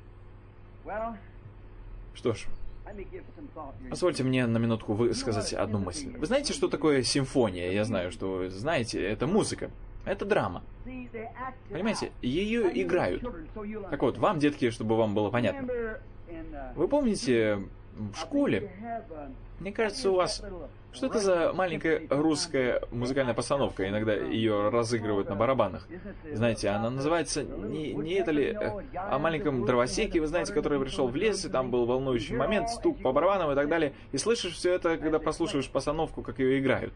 Что ж, позвольте мне на минутку высказать одну мысль. Вы знаете, что такое симфония? Я знаю, что вы знаете. Это музыка. Это драма. Понимаете? Ее играют. Так вот, вам, детки, чтобы вам было понятно. Вы помните в школе, мне кажется, у вас... Что это за маленькая русская музыкальная постановка? Иногда ее разыгрывают на барабанах. Знаете, она называется, не это ли, о маленьком дровосеке, вы знаете, который пришел в лес, и там был волнующий момент, стук по барабанам и так далее. И слышишь все это, когда прослушиваешь постановку, как ее играют.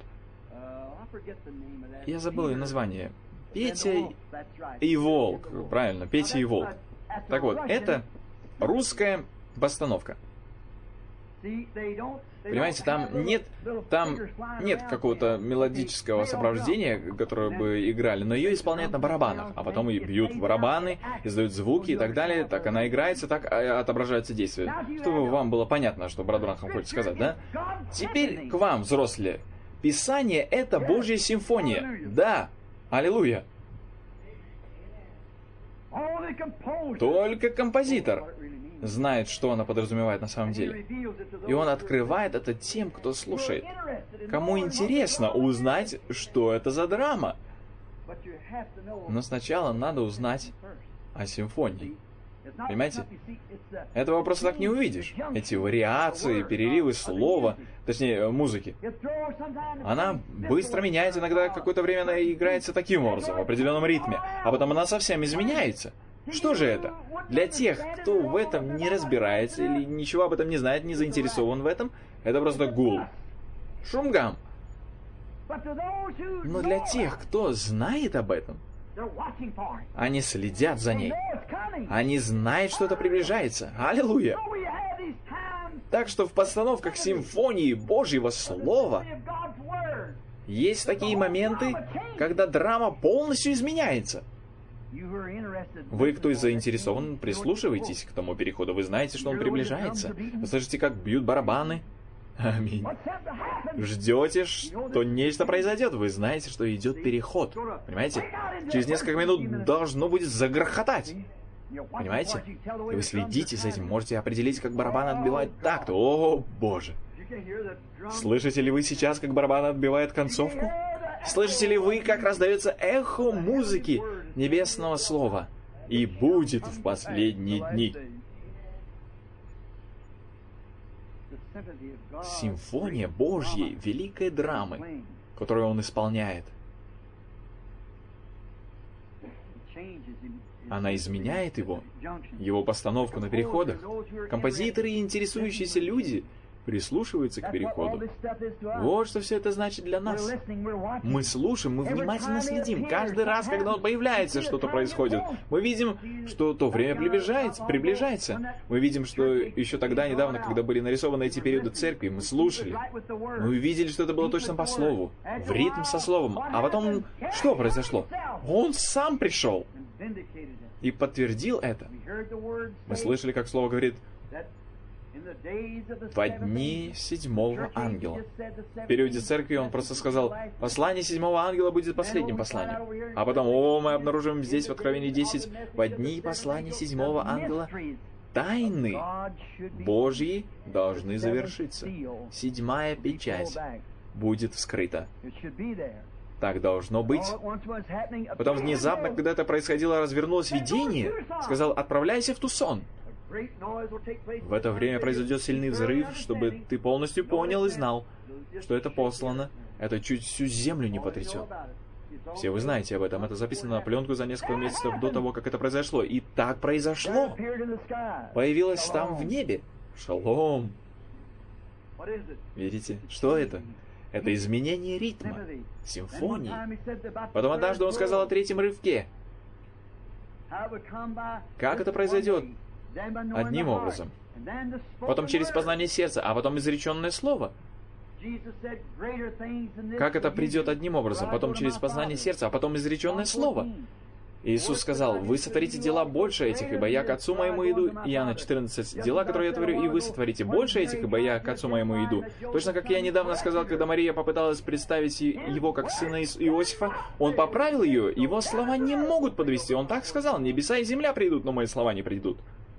Я забыл ее название. Петя и Волк. Правильно, Петя и Волк. Так вот, это русская постановка. Понимаете, там нет какого-то мелодического сопровождения, которое бы играли, но ее исполняют на барабанах, а потом и бьют в барабаны, издают звуки и так далее, так она играется, так отображаются действия. Чтобы вам было понятно, что брат Бранхам хочет сказать, да? Теперь к вам, взрослые. Писание — это Божья симфония. Да, аллилуйя. Только композитор знает, что она подразумевает на самом деле. И он открывает это тем, кто слушает. Кому интересно узнать, что это за драма. Но сначала надо узнать о симфонии. Понимаете? Этого просто так не увидишь. Эти вариации, переливы слова, точнее, музыки. Она быстро меняется, иногда какое-то время она играется таким образом, в определенном ритме, а потом она совсем изменяется. Что же это? Для тех, кто в этом не разбирается или ничего об этом не знает, не заинтересован в этом, это просто гул. Шумгам. Но для тех, кто знает об этом, они следят за ней. Они знают, что это приближается. Аллилуйя! Так что в постановках симфонии Божьего Слова есть такие моменты, когда драма полностью изменяется. Вы, кто заинтересован, прислушивайтесь к тому переходу. Вы знаете, что он приближается. Вы слышите, как бьют барабаны. Аминь. Ждете, что нечто произойдет. Вы знаете, что идет переход. Понимаете? Через несколько минут должно будет загрохотать. Понимаете? И вы следите за этим. Можете определить, как барабан отбивает такт. О, Боже! Слышите ли вы сейчас, как барабан отбивает концовку? Слышите ли вы, как раздается эхо музыки небесного слова? И будет в последние дни. Симфония Божьей великой драмы, которую он исполняет. Она изменяет его постановку на переходах. Композиторы и интересующиеся люди прислушиваются к переходу. Вот что все это значит для нас. Мы слушаем, мы внимательно следим. Каждый раз, когда он появляется, что-то происходит. Мы видим, что то время приближается. Мы видим, что еще тогда, недавно, когда были нарисованы эти периоды церкви, мы слушали. Мы увидели, что это было точно по слову. В ритм со словом. А потом, что произошло? Он сам пришел и подтвердил это. Мы слышали, как слово говорит: «Во дни седьмого ангела». В периоде церкви он просто сказал: «Послание седьмого ангела будет последним посланием». А потом, мы обнаруживаем здесь в Откровении 10: «Во дни послания седьмого ангела тайны Божьи должны завершиться. Седьмая печать будет вскрыта». Так должно быть. Потом внезапно, когда это происходило, развернулось видение, сказал: «Отправляйся в Тусон». В это время произойдет сильный взрыв, чтобы ты полностью понял и знал, что это послано. Это чуть всю землю не потрясет. Все вы знаете об этом. Это записано на пленку за несколько месяцев до того, как это произошло. И так произошло. Появилось там в небе. Шалом. Видите? Что это? Это изменение ритма, симфонии. Потом однажды он сказал о третьем рывке. Как это произойдет? Одним образом. Потом через познание сердца, а потом изреченное слово. Как это придет одним образом, потом через познание сердца, а потом изреченное слово. Иисус сказал: «Вы сотворите дела больше этих, ибо я к Отцу моему иду». Иоанна 14. «Дела, которые я творю, и вы сотворите больше этих, ибо я к Отцу моему иду». Точно как я недавно сказал, когда Мария попыталась представить его как сына Иосифа, он поправил ее, его слова не могут подвести. Он так сказал: «Небеса и земля придут, но мои слова не придут».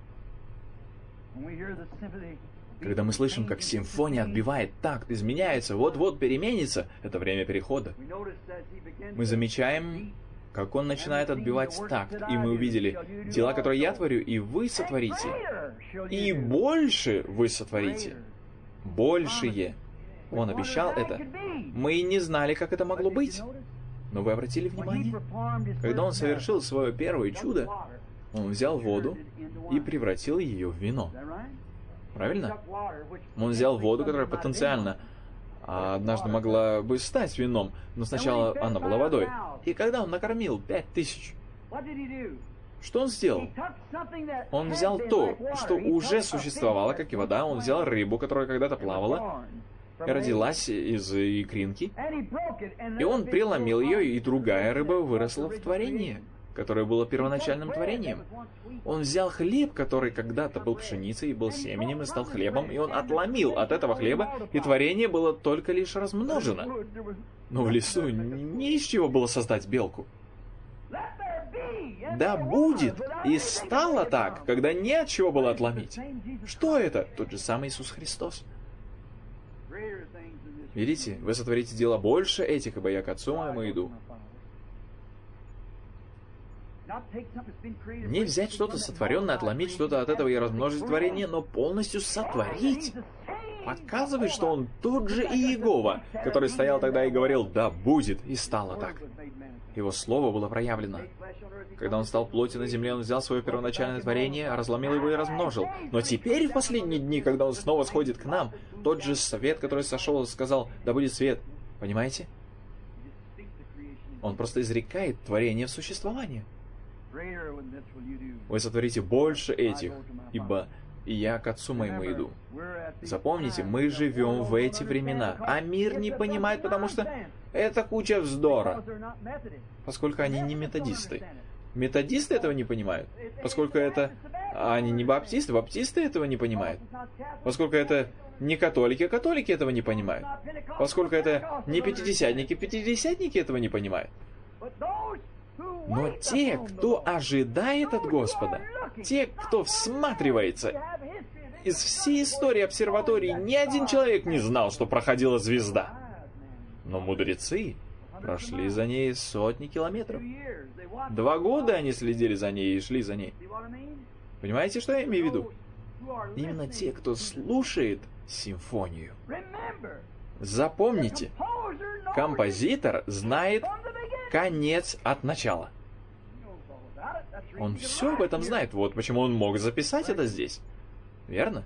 Когда мы слышим, как симфония отбивает такт, изменяется, вот-вот переменится, это время перехода. Мы замечаем как он начинает отбивать такт. И мы увидели дела, которые я творю, и вы сотворите. И больше вы сотворите. Большие. Он обещал это. Мы и не знали, как это могло быть. Но вы обратили внимание? Когда он совершил свое первое чудо, он взял воду и превратил ее в вино. Правильно? Он взял воду, которая потенциально однажды могла бы стать вином, но сначала она была водой. И когда он накормил 5000, что он сделал? Он взял то, что уже существовало, как и вода. Он взял рыбу, которая когда-то плавала и родилась из икринки, и он преломил ее, и другая рыба выросла в творение, которое было первоначальным творением. Он взял хлеб, который когда-то был пшеницей и был семенем, и стал хлебом, и он отломил от этого хлеба, и творение было только лишь размножено. Но в лесу не из чего было создать белку. Да будет! И стало так, когда не от чего было отломить. Что это? Тот же самый Иисус Христос. Видите, вы сотворите дела больше этих, ибо я к Отцу моему иду. Не взять что-то сотворенное, отломить что-то от этого и размножить творение, но полностью сотворить. Показывает, что он тот же Иегова, который стоял тогда и говорил «да будет», и стало так. Его слово было проявлено. Когда он стал плотью на земле, он взял свое первоначальное творение, разломил его и размножил. Но теперь, в последние дни, когда он снова сходит к нам, тот же свет, который сошел, сказал «да будет свет». Понимаете? Он просто изрекает творение в существование. Вы сотворите больше этих, ибо и я к Отцу моему иду. Запомните, мы живем в эти времена, а мир не понимает, потому что это куча вздора, поскольку они не методисты. Методисты этого не понимают, поскольку это... Они не баптисты, баптисты этого не понимают. Поскольку это не католики, католики этого не понимают. Поскольку это не пятидесятники, пятидесятники этого не понимают. Но те, кто ожидает от Господа, те, кто всматривается, из всей истории обсерватории ни один человек не знал, что проходила звезда. Но мудрецы прошли за ней сотни километров. 2 года они следили за ней и шли за ней. Понимаете, что я имею в виду? Именно те, кто слушает симфонию. Запомните, композитор знает конец от начала. Он все об этом знает. Вот почему он мог записать это здесь. Верно?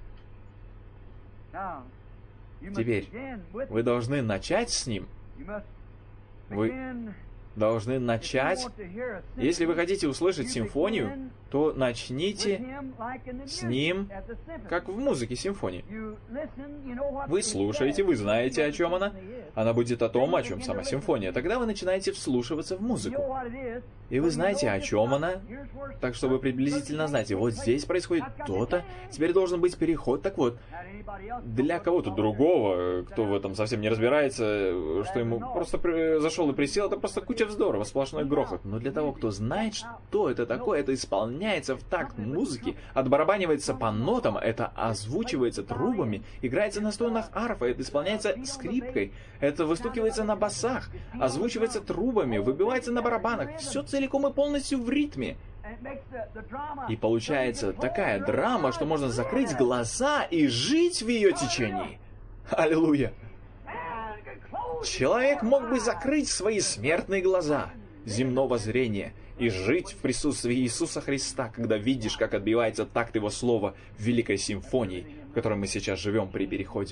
Теперь вы должны начать с ним. Вы должны начать... Если вы хотите услышать симфонию, то начните с ним, как в музыке симфонии. Вы слушаете, вы знаете, о чем она. Она будет о том, о чем сама симфония. Тогда вы начинаете вслушиваться в музыку. И вы знаете, о чем она. Так что вы приблизительно знаете, вот здесь происходит то-то. Теперь должен быть переход. Так вот, для кого-то другого, кто в этом совсем не разбирается, что ему просто зашел и присел, это просто куча вздора, сплошной грохот. Но для того, кто знает, что это такое, это исполняется в такт музыки, отбарабанивается по нотам, это озвучивается трубами, играется на струнах арфа, это исполняется скрипкой, это выстукивается на басах, озвучивается трубами, выбивается на барабанах, все целиком и полностью в ритме. И получается такая драма, что можно закрыть глаза и жить в ее течении. Аллилуйя! Человек мог бы закрыть свои смертные глаза земного зрения и жить в присутствии Иисуса Христа, когда видишь, как отбивается такт Его Слова в великой симфонии, в которой мы сейчас живем при переходе.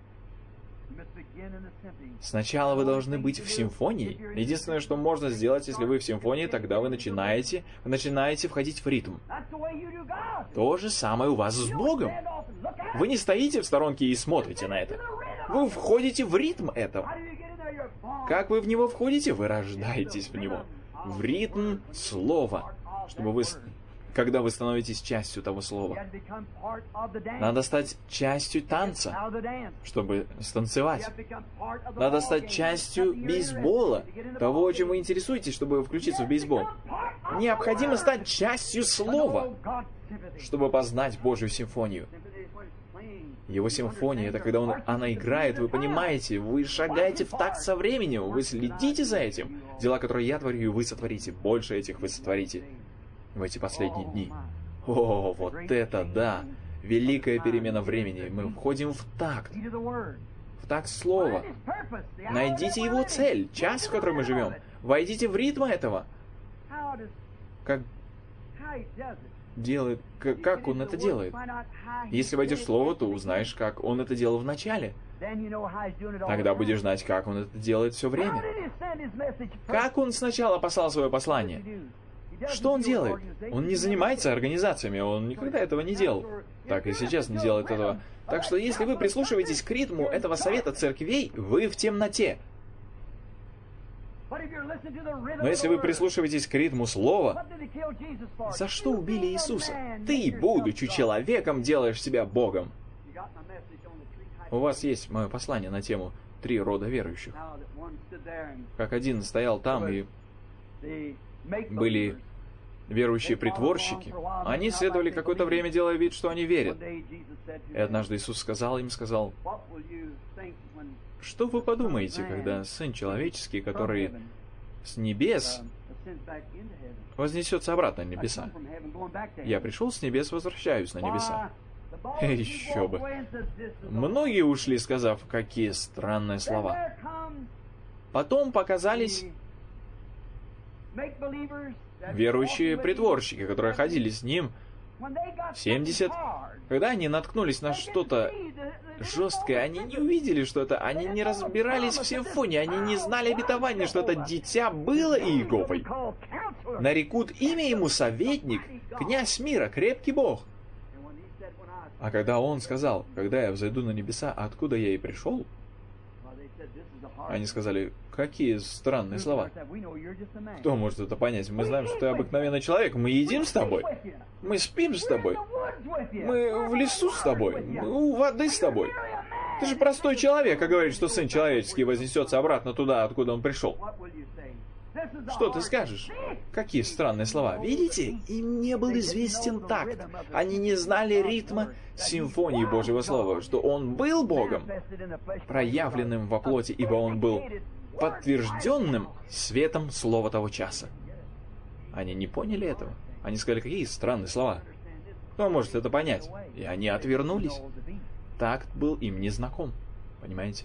Сначала вы должны быть в симфонии. Единственное, что можно сделать, если вы в симфонии, тогда вы начинаете входить в ритм. То же самое у вас с Богом. Вы не стоите в сторонке и смотрите на это. Вы входите в ритм этого. Как вы в него входите? Вы рождаетесь в него. В ритм слова. Чтобы вы... Когда вы становитесь частью того слова. Надо стать частью танца, чтобы станцевать. Надо стать частью бейсбола, того, чем вы интересуетесь, чтобы включиться в бейсбол. Необходимо стать частью слова, чтобы познать Божью симфонию. Его симфония — это когда она играет, вы понимаете, вы шагаете в такт со временем, вы следите за этим. Дела, которые я творю, вы сотворите, больше этих вы сотворите в эти последние дни. О, вот это да! Великая перемена времени. Мы входим в такт слова. Найдите его цель, часть, в которой мы живем. Войдите в ритм этого. Как он это делает? Если войдешь в слово, то узнаешь, как он это делал в начале. Тогда будешь знать, как он это делает все время. Как он сначала послал свое послание? Что он делает? Он не занимается организациями, он никогда этого не делал. Так и сейчас не делает этого. Так что если вы прислушиваетесь к ритму этого совета церквей, вы в темноте. Но если вы прислушиваетесь к ритму слова, за что убили Иисуса? Ты, будучи человеком, делаешь себя Богом. У вас есть мое послание на тему 3 рода верующих. Как один стоял там, и были верующие притворщики. Они следовали какое-то время, делая вид, что они верят. И однажды Иисус сказал им, что вы подумаете, когда Сын Человеческий, который с небес, вознесется обратно на небеса? Я пришел с небес, возвращаюсь на небеса. Еще бы. Многие ушли, сказав, какие странные слова. Потом показались верующие притворщики, которые ходили с ним 70. Когда они наткнулись на что-то жесткое, они не увидели, что это, они не разбирались в симфонии, они не знали обетования, что это дитя было Иеговой. Нарекут имя ему советник, князь мира, крепкий Бог. А когда он сказал, когда я взойду на небеса, откуда я и пришел, они сказали, какие странные слова. Кто может это понять? Мы знаем, что ты обыкновенный человек. Мы едим с тобой. Мы спим с тобой. Мы в лесу с тобой. Мы у воды с тобой. Ты же простой человек, а говорит, что Сын Человеческий вознесется обратно туда, откуда он пришел. Что ты скажешь? Какие странные слова. Видите? Им не был известен такт. Они не знали ритма симфонии Божьего Слова, что Он был Богом, проявленным во плоти, ибо Он был подтвержденным светом слова того часа. Они не поняли этого. Они сказали, какие странные слова. Кто может это понять? И они отвернулись. Такт был им незнаком. Понимаете?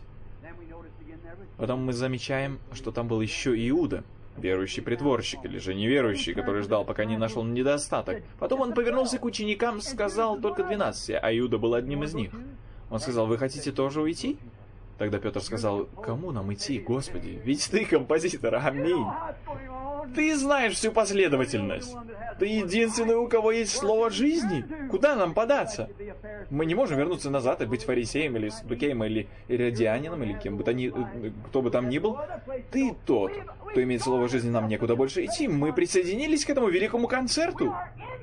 Потом мы замечаем, что там был еще Иуда, верующий притворщик, или же неверующий, который ждал, пока не нашел недостаток. Потом он повернулся к ученикам, сказал только 12, а Иуда был одним из них. Он сказал, вы хотите тоже уйти? Тогда Петр сказал, кому нам идти, Господи? Ведь ты композитор, аминь. Ты знаешь всю последовательность. Ты единственный, у кого есть слово жизни. Куда нам податься? Мы не можем вернуться назад и быть фарисеем, или саддукеем, или иродианином, или кто бы там ни был. Ты тот, кто имеет слово жизни, нам некуда больше идти. Мы присоединились к этому великому концерту.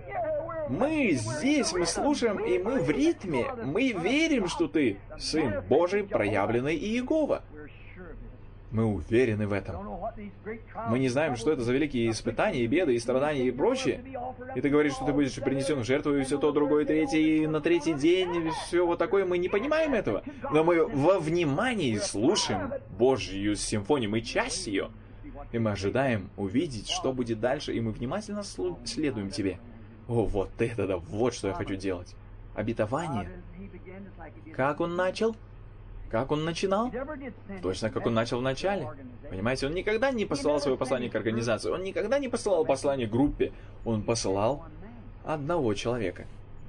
Мы здесь, мы слушаем, и мы в ритме. Мы верим, что ты Сын Божий, проявленный Иегова. Мы уверены в этом. Мы не знаем, что это за великие испытания, и беды, и страдания, и прочее. И ты говоришь, что ты будешь принесен в жертву, и все то, другое, третье, и на третий день, и все вот такое. Мы не понимаем этого. Но мы во внимании слушаем Божью симфонию, мы часть ее. И мы ожидаем увидеть, что будет дальше, и мы внимательно следуем тебе. О, вот это да, вот что я хочу делать. Обетование. Как он начал? Как он начинал? Точно, как он начал в начале. Понимаете, он никогда не посылал свое послание к организации, он никогда не посылал послание группе, он посылал одного человека.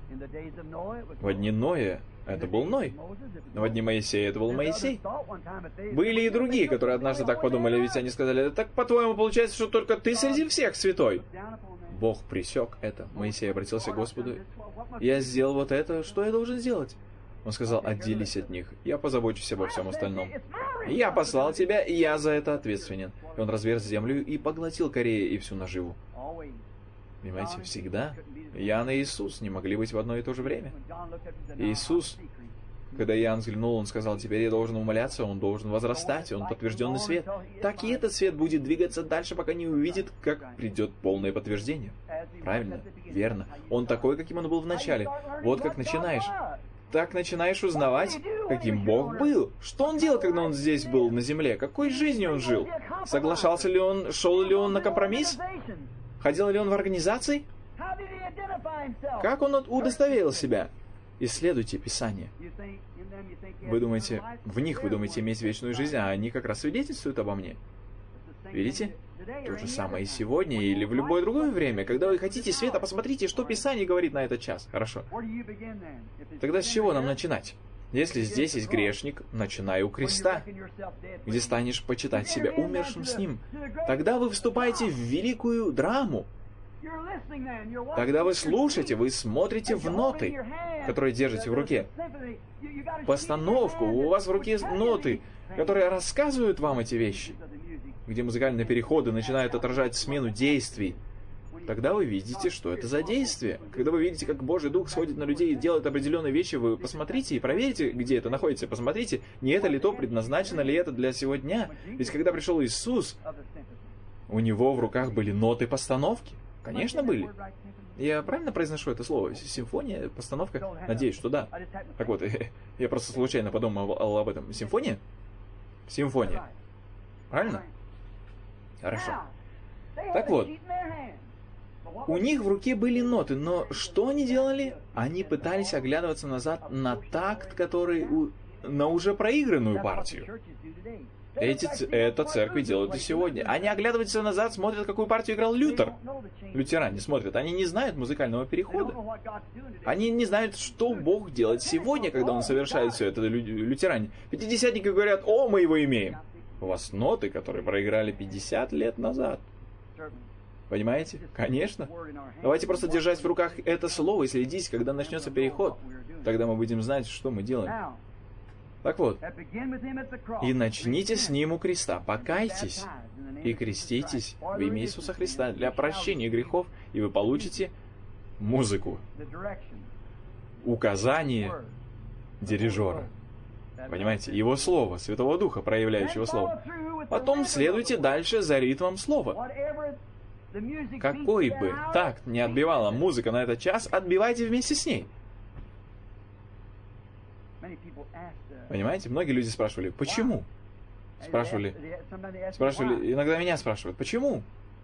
В дни Ноя это был Ной, в дни Моисея это был Моисей. Были и другие, которые однажды так подумали, ведь они сказали, так по-твоему получается, что только ты среди всех святой. Бог пресек это. Моисей обратился к Господу. Я сделал вот это, что я должен сделать? Он сказал, отделись от них, я позабочусь обо всем остальном. Я послал тебя, и я за это ответственен. И он разверз землю и поглотил Корея и всю наживу. Понимаете, всегда Иоанн и Иисус не могли быть в одно и то же время. Иисус, когда Иоанн взглянул, он сказал, теперь я должен умоляться, он должен возрастать, он подтвержденный свет. Так и этот свет будет двигаться дальше, пока не увидит, как придет полное подтверждение. Правильно, верно. Он такой, каким он был в начале. Вот как начинаешь. так начинаешь узнавать, каким Бог был. Что Он делал, когда Он здесь был на земле? Какой жизнью Он жил? Соглашался ли Он, шел ли Он на компромисс? Ходил ли Он в организации? Как Он удостоверил себя? Исследуйте Писание. Вы думаете, в них вы думаете иметь вечную жизнь, а они как раз свидетельствуют обо мне. Видите? То же самое и сегодня, или в любое другое время. Когда вы хотите света, посмотрите, что Писание говорит на этот час. Хорошо. Тогда с чего нам начинать? Если здесь есть грешник, начинай у креста, где станешь почитать себя умершим с ним. Тогда вы вступаете в великую драму. Тогда вы слушаете, вы смотрите в ноты, которые держите в руке. Постановку, у вас в руке ноты, которые рассказывают вам эти вещи, где музыкальные переходы начинают отражать смену действий. Тогда вы видите, что это за действие. Когда вы видите, как Божий Дух сходит на людей и делает определенные вещи, вы посмотрите и проверите, где это находится. Посмотрите, не это ли то, предназначено ли это для сего дня. Ведь когда пришел Иисус, у Него в руках были ноты постановки. Конечно, были. Я правильно произношу это слово? Симфония, постановка? Надеюсь, что да. Так вот, я просто случайно подумал об этом. Симфония? Симфония. Правильно? Хорошо. Так вот, у них в руке были ноты, но что они делали? Они пытались оглядываться назад на такт, который на уже проигранную партию. Это церкви делают и сегодня. Они оглядываются назад, смотрят, какую партию играл Лютер. Лютеране смотрят. Они не знают музыкального перехода. Они не знают, что Бог делает сегодня, когда Он совершает все это, лютеране. Пятидесятники говорят: «О, мы его имеем». У вас ноты, которые проиграли 50 лет назад. Понимаете? Конечно. Давайте просто держать в руках это слово и следить, когда начнется переход. Тогда мы будем знать, что мы делаем. Так вот, и начните с Ним у креста, покайтесь и креститесь во имя Иисуса Христа для прощения грехов, и вы получите музыку, указание дирижера. Понимаете? Его Слово, Святого Духа, проявляющего Слово. Потом следуйте дальше за ритмом Слова. Какой бы такт не отбивала музыка на этот час, отбивайте вместе с ней. Понимаете? Многие люди спрашивали, почему? Спрашивали, иногда меня спрашивают, почему?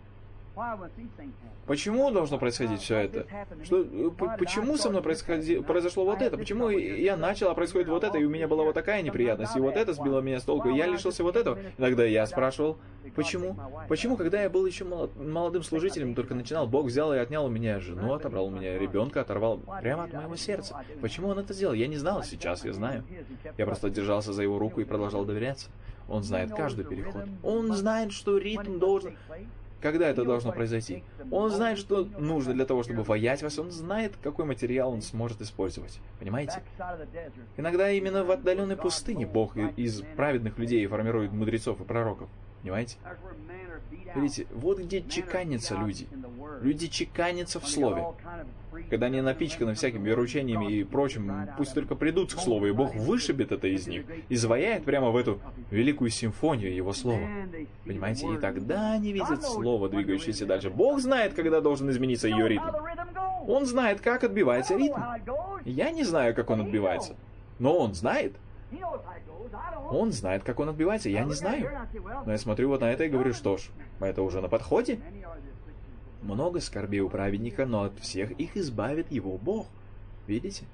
Почему должно происходить все это? Почему со мной произошло вот это? Почему я начал, а происходит вот это, и у меня была вот такая неприятность, и вот это сбило меня с толку, и я лишился вот этого? Иногда я спрашивал, почему? Почему, когда я был еще молодым служителем, только начинал, Бог взял и отнял у меня жену, отобрал у меня ребенка, оторвал прямо от моего сердца? Почему Он это сделал? Я не знал, сейчас я знаю. Я просто держался за Его руку и продолжал доверяться. Он знает каждый переход. Он знает, что ритм должен... Когда это должно произойти? Он знает, что нужно для того, чтобы воять вас. Он знает, какой материал он сможет использовать. Понимаете? Иногда именно в отдаленной пустыне Бог из праведных людей формирует мудрецов и пророков. Понимаете? Видите, вот где чеканятся люди. Люди чеканятся в Слове. Когда они напичканы всякими вероучениями и прочим, пусть только придут к Слову, и Бог вышибет это из них и заваяет прямо в эту великую симфонию Его Слова. Понимаете? И тогда они видят Слово, двигающееся дальше. Бог знает, когда должен измениться ее ритм. Он знает, как отбивается ритм. Я не знаю, как он отбивается. Но Он знает. Он знает, как он отбивается, я не знаю. Но я смотрю вот на это и говорю, что ж, это уже на подходе. Много скорбей у праведника, но от всех их избавит его Бог. Видите?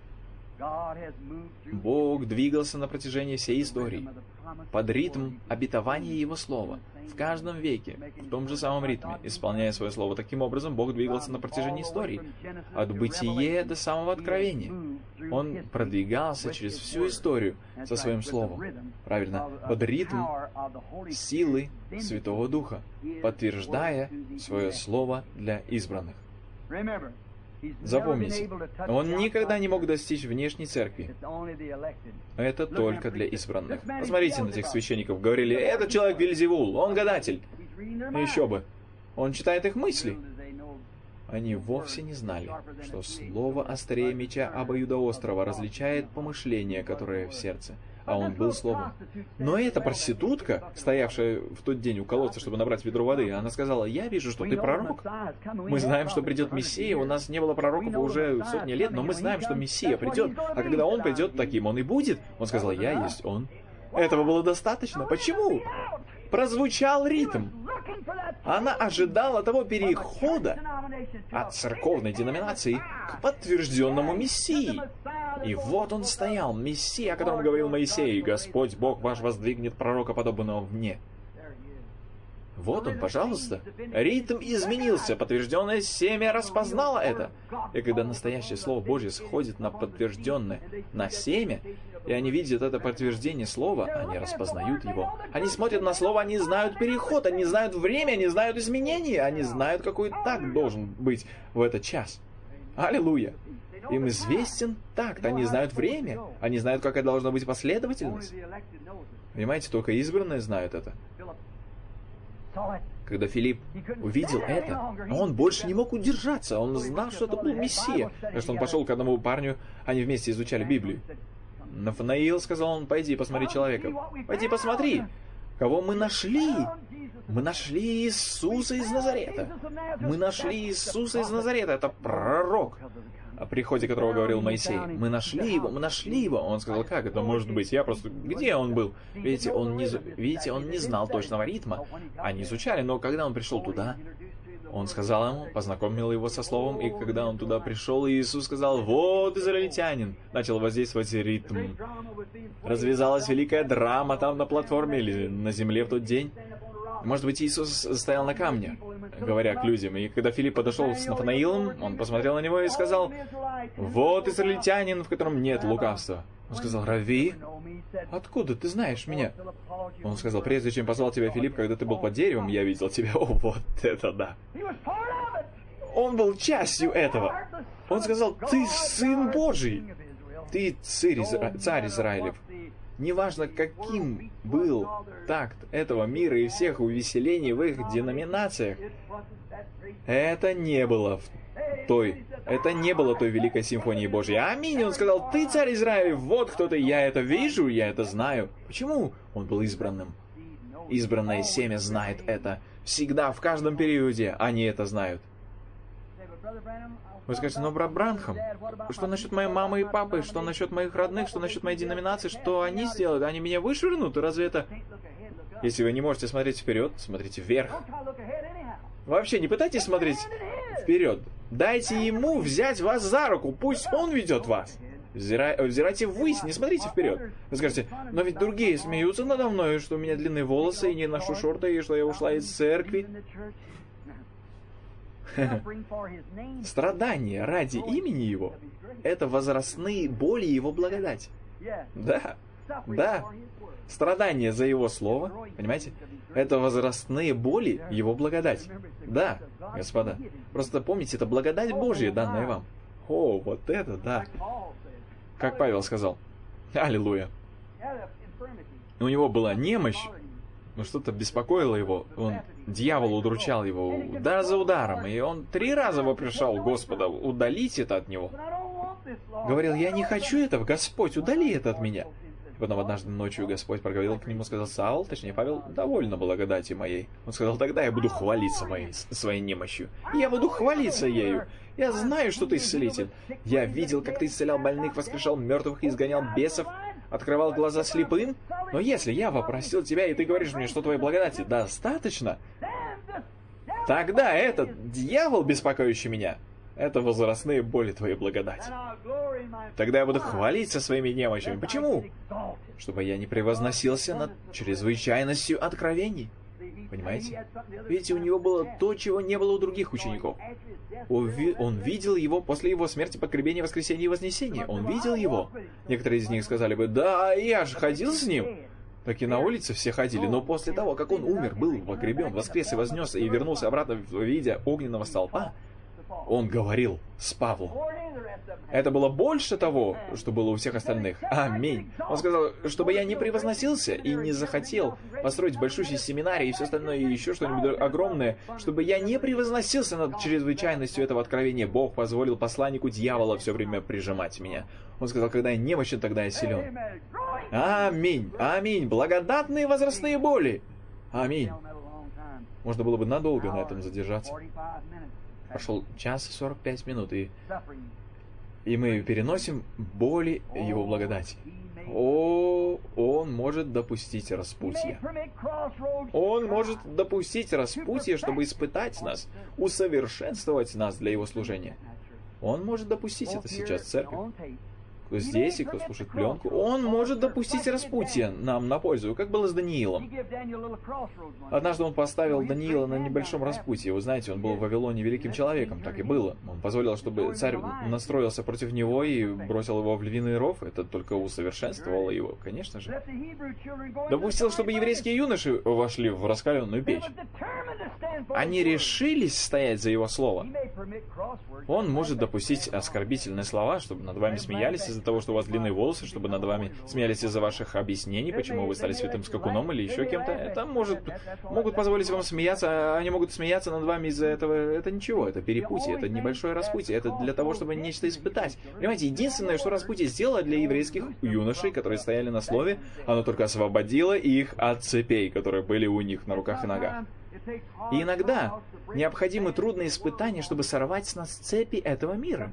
Бог двигался на протяжении всей истории, под ритм обетования Его Слова, в каждом веке, в том же самом ритме, исполняя свое Слово. Таким образом, Бог двигался на протяжении истории, от Бытия до самого Откровения. Он продвигался через всю историю со Своим Словом, правильно, под ритм силы Святого Духа, подтверждая свое Слово для избранных. Запомните, он никогда не мог достичь внешней церкви. Это только для избранных. Посмотрите на тех священников. Говорили, этот человек Вельзевул, он гадатель. Еще бы. Он читает их мысли. Они вовсе не знали, что слово острее меча обоюдоострого различает помышления, которые в сердце. а он был Словом. Но эта проститутка, стоявшая в тот день у колодца, чтобы набрать ведро воды, она сказала: «Я вижу, что ты пророк. Мы знаем, что придет Мессия, у нас не было пророков уже сотни лет, но мы знаем, что Мессия придет, а когда Он придет, таким Он и будет». Он сказал: «Я есть Он». Этого было достаточно. Почему? Прозвучал ритм. Она ожидала того перехода от церковной деноминации к подтвержденному Мессии. И вот он стоял, Мессия, о котором говорил Моисей: «Господь Бог ваш воздвигнет пророка, подобного мне». Вот он, пожалуйста. Ритм изменился, подтвержденное семя распознало это. И когда настоящее Слово Божье сходит на подтвержденное, на семя, и они видят это подтверждение Слова, они распознают его. Они смотрят на Слово, они знают переход, они знают время, они знают изменения, они знают, какой такт должен быть в этот час. Аллилуйя! Им известен такт, они знают время, они знают, какая должна быть последовательность. Понимаете, только избранные знают это. Когда Филипп увидел это, он больше не мог удержаться. Он знал, что это был Мессия. Так что он пошел к одному парню, они вместе изучали Библию. «Нафанаил», — сказал он, — «пойди посмотри человека». «Пойди посмотри, кого мы нашли». Мы нашли Иисуса из Назарета. Мы нашли Иисуса из Назарета. Это пророк, о приходе которого говорил Моисей. Мы нашли его, мы нашли его. Он сказал: «Как это может быть? Я просто... Где он был?» Видите, он не знал точного ритма. Они изучали, но когда он пришел туда, он сказал ему, познакомил его со Словом, и когда он туда пришел, Иисус сказал: «Вот израильтянин». Начал воздействовать ритм. Развязалась великая драма там на платформе или на земле в тот день. Может быть, Иисус стоял на камне, говоря к людям. И когда Филипп подошел с Нафанаилом, он посмотрел на него и сказал: «Вот израильтянин, в котором нет лукавства». Он сказал: «Рави, откуда ты знаешь меня?» Он сказал: «Прежде чем позвал тебя Филипп, когда ты был под деревом, я видел тебя». О, вот это да! Он был частью этого. Он сказал: «Ты Сын Божий, ты царь Израилев». Неважно, каким был такт этого мира и всех увеселений в их деноминациях, это не было той великой симфонии Божьей. Аминь! Он сказал: «Ты царь Израилев, вот кто ты, я это вижу, я это знаю». Почему? Он был избранным. Избранное семя знает это. Всегда, в каждом периоде они это знают. Вы скажете: «Но брат Бранхам, что насчет моей мамы и папы, что насчет моих родных, что насчет моей деноминации, что они сделают? Они меня вышвырнут? Разве это...» Если вы не можете смотреть вперед, смотрите вверх. Вообще не пытайтесь смотреть вперед. Дайте ему взять вас за руку, пусть он ведет вас. Взирайте ввысь, не смотрите вперед. Вы скажете: «Но ведь другие смеются надо мной, что у меня длинные волосы, и не ношу шорты, и что я ушла из церкви». Страдания ради имени Его — это возрастные боли Его благодати. Да, да. Страдания за Его Слово, понимаете, это возрастные боли Его благодати. Да, господа. Просто помните, это благодать Божья, данная вам. О, вот это да. Как Павел сказал. Аллилуйя. У него была немощь, но что-то беспокоило его. Дьявол удручал его удар за ударом, и он 3 раза вопрошал Господа: удалить это от него. Говорил: «Я не хочу этого, Господь, удали это от меня». И потом однажды ночью Господь проговорил к нему, сказал: «Саул, точнее Павел, довольно благодати моей». Он сказал: «Тогда я буду хвалиться своей немощью. Я буду хвалиться ею. Я знаю, что ты исцелитель. Я видел, как ты исцелял больных, воскрешал мертвых и изгонял бесов, открывал глаза слепым. Но если я вопросил тебя, и ты говоришь мне, что твоей благодати достаточно, тогда этот дьявол, беспокоящий меня, это возрастные боли твоей благодати. Тогда я буду хвалиться своими немощами». Почему? Чтобы я не превозносился над чрезвычайностью откровений. Понимаете? Видите, у него было то, чего не было у других учеников. Он видел его после его смерти, погребения, воскресения и вознесения. Он видел его. Некоторые из них сказали бы: «Да, я же ходил с ним». Так и на улице все ходили, но после того, как он умер, был погребен, воскрес и вознесся, и вернулся обратно в виде огненного столпа, он говорил с Павлом. Это было больше того, что было у всех остальных. Аминь. Он сказал: чтобы я не превозносился и не захотел построить большущий семинарий и все остальное, и еще что-нибудь огромное, чтобы я не превозносился над чрезвычайностью этого откровения, Бог позволил посланнику дьявола все время прижимать меня. Он сказал: когда я немощен, тогда я силен. Аминь, аминь, благодатные возрастные боли. Аминь. Можно было бы надолго на этом задержаться. Прошел 1:45, и мы переносим боли Его благодати. О, Он может допустить распутье. Он может допустить распутье, чтобы испытать нас, усовершенствовать нас для Его служения. Он может допустить это сейчас в церкви. Кто здесь и кто слушает пленку, Он может допустить распутье нам на пользу, как было с Даниилом. Однажды Он поставил Даниила на небольшом распутье. Вы знаете, он был в Вавилоне великим человеком, так и было. Он позволил, чтобы царь настроился против него и бросил его в львиный ров. Это только усовершенствовало его, конечно же. Допустил, чтобы еврейские юноши вошли в раскаленную печь. Они решились стоять за Его слово. Он может допустить оскорбительные слова, чтобы над вами смеялись из-за того, что у вас длинные волосы, чтобы над вами смеялись из-за ваших объяснений, почему вы стали святым скакуном или еще кем-то. Это могут позволить вам смеяться, а они могут смеяться над вами из-за этого. Это ничего, это перепутье, это небольшое распутье, это для того, чтобы нечто испытать. Понимаете, единственное, что распутье сделало для еврейских юношей, которые стояли на слове, оно только освободило их от цепей, которые были у них на руках и ногах. И иногда необходимы трудные испытания, чтобы сорвать с нас цепи этого мира.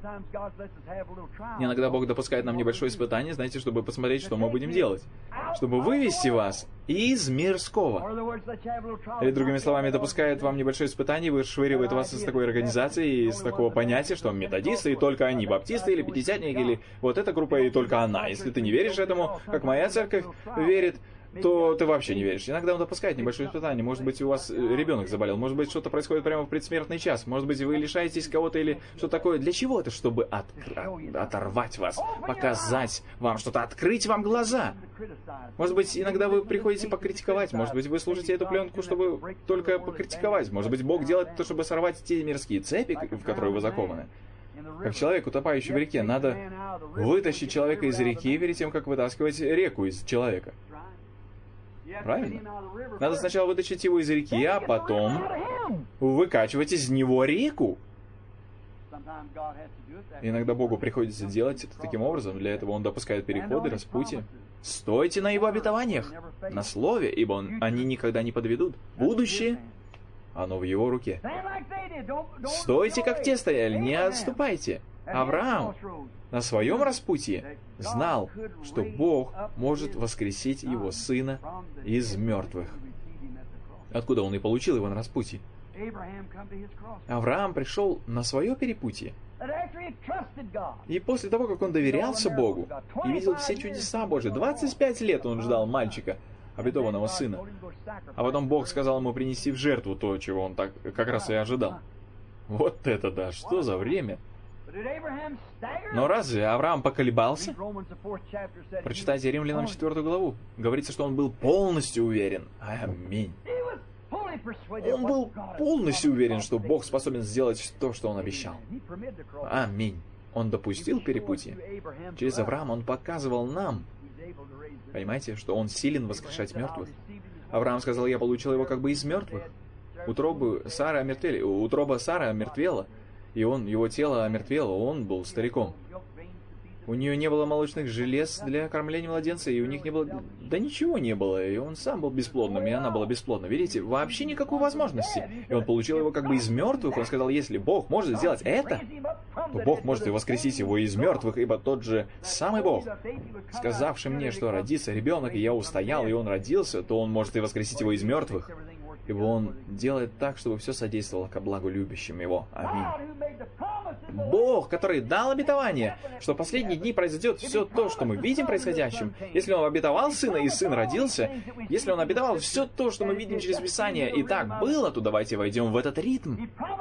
Иногда Бог допускает нам небольшое испытание, знаете, чтобы посмотреть, что мы будем делать. Чтобы вывести вас из мирского. Или, другими словами, допускает вам небольшое испытание, вышвыривает вас из такой организации, из такого понятия, что методисты, и только они, баптисты или пятидесятники, или вот эта группа, и только она. Если ты не веришь этому, как моя церковь верит, то ты вообще не веришь. Иногда он допускает небольшое испытание. Может быть, у вас ребенок заболел. Может быть, что-то происходит прямо в предсмертный час. Может быть, вы лишаетесь кого-то или что такое. Для чего это? Чтобы оторвать вас, показать вам что-то, открыть вам глаза. Может быть, иногда вы приходите покритиковать. Может быть, вы слушаете эту пленку, чтобы только покритиковать. Может быть, Бог делает это, чтобы сорвать те мирские цепи, в которые вы закованы. Как человек, утопающий в реке, надо вытащить человека из реки перед тем, как вытаскивать реку из человека. Правильно? Надо сначала вытащить его из реки, а потом выкачивать из него реку. Иногда Богу приходится делать это таким образом. Для этого Он допускает переходы, распутья. Стойте на Его обетованиях, на Слове, ибо они никогда не подведут. Будущее, оно в Его руке. Стойте, как те стояли, не отступайте. Авраам на своем распутье знал, что Бог может воскресить его сына из мертвых. Откуда он и получил его на распутье? Авраам пришел на свое перепутье. И после того, как он доверялся Богу и видел все чудеса Божьи, 25 лет он ждал мальчика, обетованного сына. А потом Бог сказал ему принести в жертву то, чего он так как раз и ожидал. Вот это да, что за время! Но разве Авраам поколебался? Прочитайте Римлянам 4 главу. Говорится, что он был полностью уверен. Аминь. Он был полностью уверен, что Бог способен сделать то, что он обещал. Аминь. Он допустил перепутье. Через Авраама он показывал нам, понимаете, что он силен воскрешать мертвых. Авраам сказал, я получил его как бы из мертвых. Утроба Сары омертвела, и его тело омертвело, он был стариком. У нее не было молочных желез для кормления младенца, и у них не было... Да ничего не было, и он сам был бесплодным, и она была бесплодна. Видите, вообще никакой возможности. И он получил его как бы из мертвых. Он сказал, если Бог может сделать это, то Бог может и воскресить его из мертвых, ибо тот же самый Бог, сказавший мне, что родится ребенок, и я устоял, и он родился, то он может и воскресить его из мертвых. Ибо Он делает так, чтобы все содействовало ко благу любящим Его. Аминь. Бог, который дал обетование, что в последние дни произойдет все то, что мы видим происходящим. Если Он обетовал Сына, и Сын родился, если Он обетовал все то, что мы видим через Писание, и так было, то давайте войдем в этот ритм.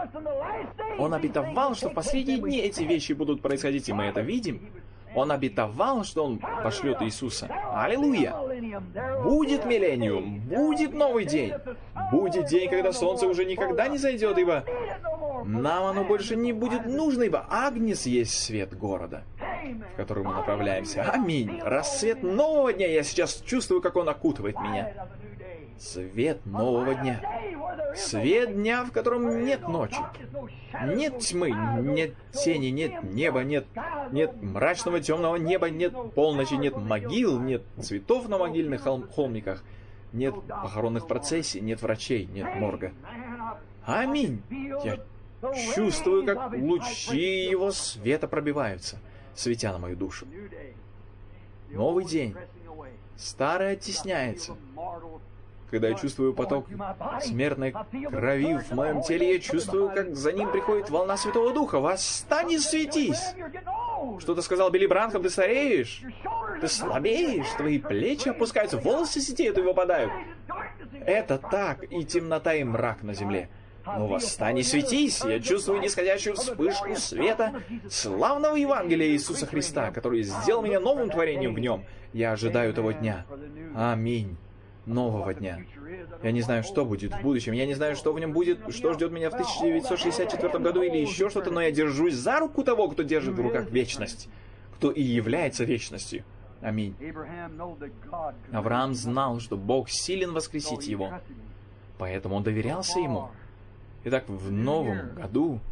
Он обетовал, что в последние дни эти вещи будут происходить, и мы это видим. Он обетовал, что Он пошлет Иисуса. Аллилуйя! Будет миллениум, будет новый день. Будет день, когда солнце уже никогда не зайдет, ибо нам оно больше не будет нужно, ибо Агнец есть свет города, в который мы направляемся. Аминь! Рассвет нового дня. Я сейчас чувствую, как он окутывает меня. Свет нового дня. Свет дня, в котором нет ночи. Нет тьмы, нет тени, нет неба, нет мрачного темного неба, нет полночи, нет могил, нет цветов на могильных холмиках, нет похоронных процессий, нет врачей, нет морга. Аминь. Я чувствую, как лучи его света пробиваются, светя на мою душу. Новый день. Старый оттесняется. Когда я чувствую поток смертной крови в моем теле, я чувствую, как за ним приходит волна Святого Духа. Восстань и светись! Что-то сказал Билли Бранхам, ты стареешь? Ты слабеешь, твои плечи опускаются, волосы сетеют и выпадают. Это так, и темнота, и мрак на земле. Но восстань и светись! Я чувствую нисходящую вспышку света славного Евангелия Иисуса Христа, который сделал меня новым творением в нем. Я ожидаю того дня. Аминь. Нового дня. Я не знаю, что будет в будущем. Я не знаю, что в нем будет, что ждет меня в 1964 году или еще что-то, но я держусь за руку того, кто держит в руках вечность, кто и является вечностью. Аминь. Авраам знал, что Бог силен воскресить его, поэтому он доверялся ему. Итак, в новом году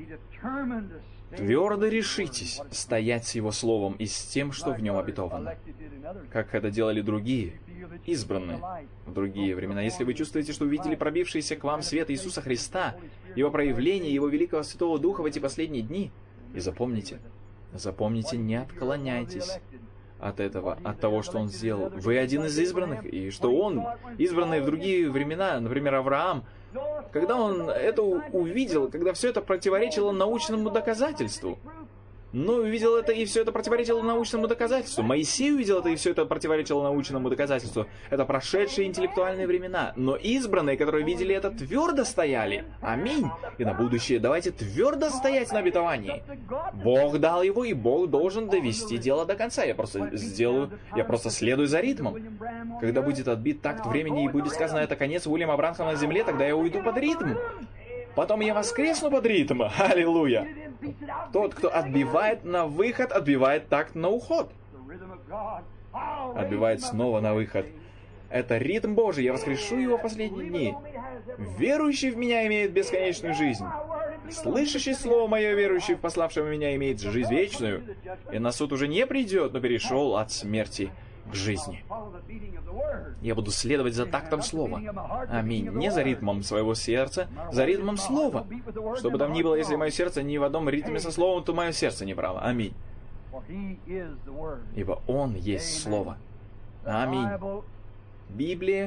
твердо решитесь стоять с его словом и с тем, что в нем обетовано, как это делали другие, избранные в другие времена. Если вы чувствуете, что увидели пробившийся к вам свет Иисуса Христа, Его проявление, Его великого Святого Духа в эти последние дни, и запомните, не отклоняйтесь от этого, от того, что Он сделал. Вы один из избранных, и что Он, избранный в другие времена, например, Авраам, когда он это увидел, когда все это противоречило научному доказательству, увидел это, и все это противоречило научному доказательству. Моисей увидел это, и все это противоречило научному доказательству. Это прошедшие интеллектуальные времена. Но избранные, которые видели это, твердо стояли. Аминь. И на будущее давайте твердо стоять на обетовании. Бог дал его, и Бог должен довести дело до конца. Я просто следую за ритмом. Когда будет отбит такт времени и будет сказано, это конец Уильяма Бранхама на земле, тогда я уйду под ритм. Потом я воскресну под ритм. Аллилуйя. Тот, кто отбивает на выход, отбивает такт на уход. Отбивает снова на выход. Это ритм Божий. Я воскрешу его в последние дни. Верующий в меня имеет бесконечную жизнь. Слышащий слово мое, верующий в пославшего меня, имеет жизнь вечную. И на суд уже не придет, но перешел от смерти к жизни. Я буду следовать за тактом слова. Аминь. Не за ритмом своего сердца, за ритмом слова. Что бы там ни было, если мое сердце не в одном ритме со словом, то мое сердце не право. Аминь. Ибо Он есть Слово. Аминь. Библия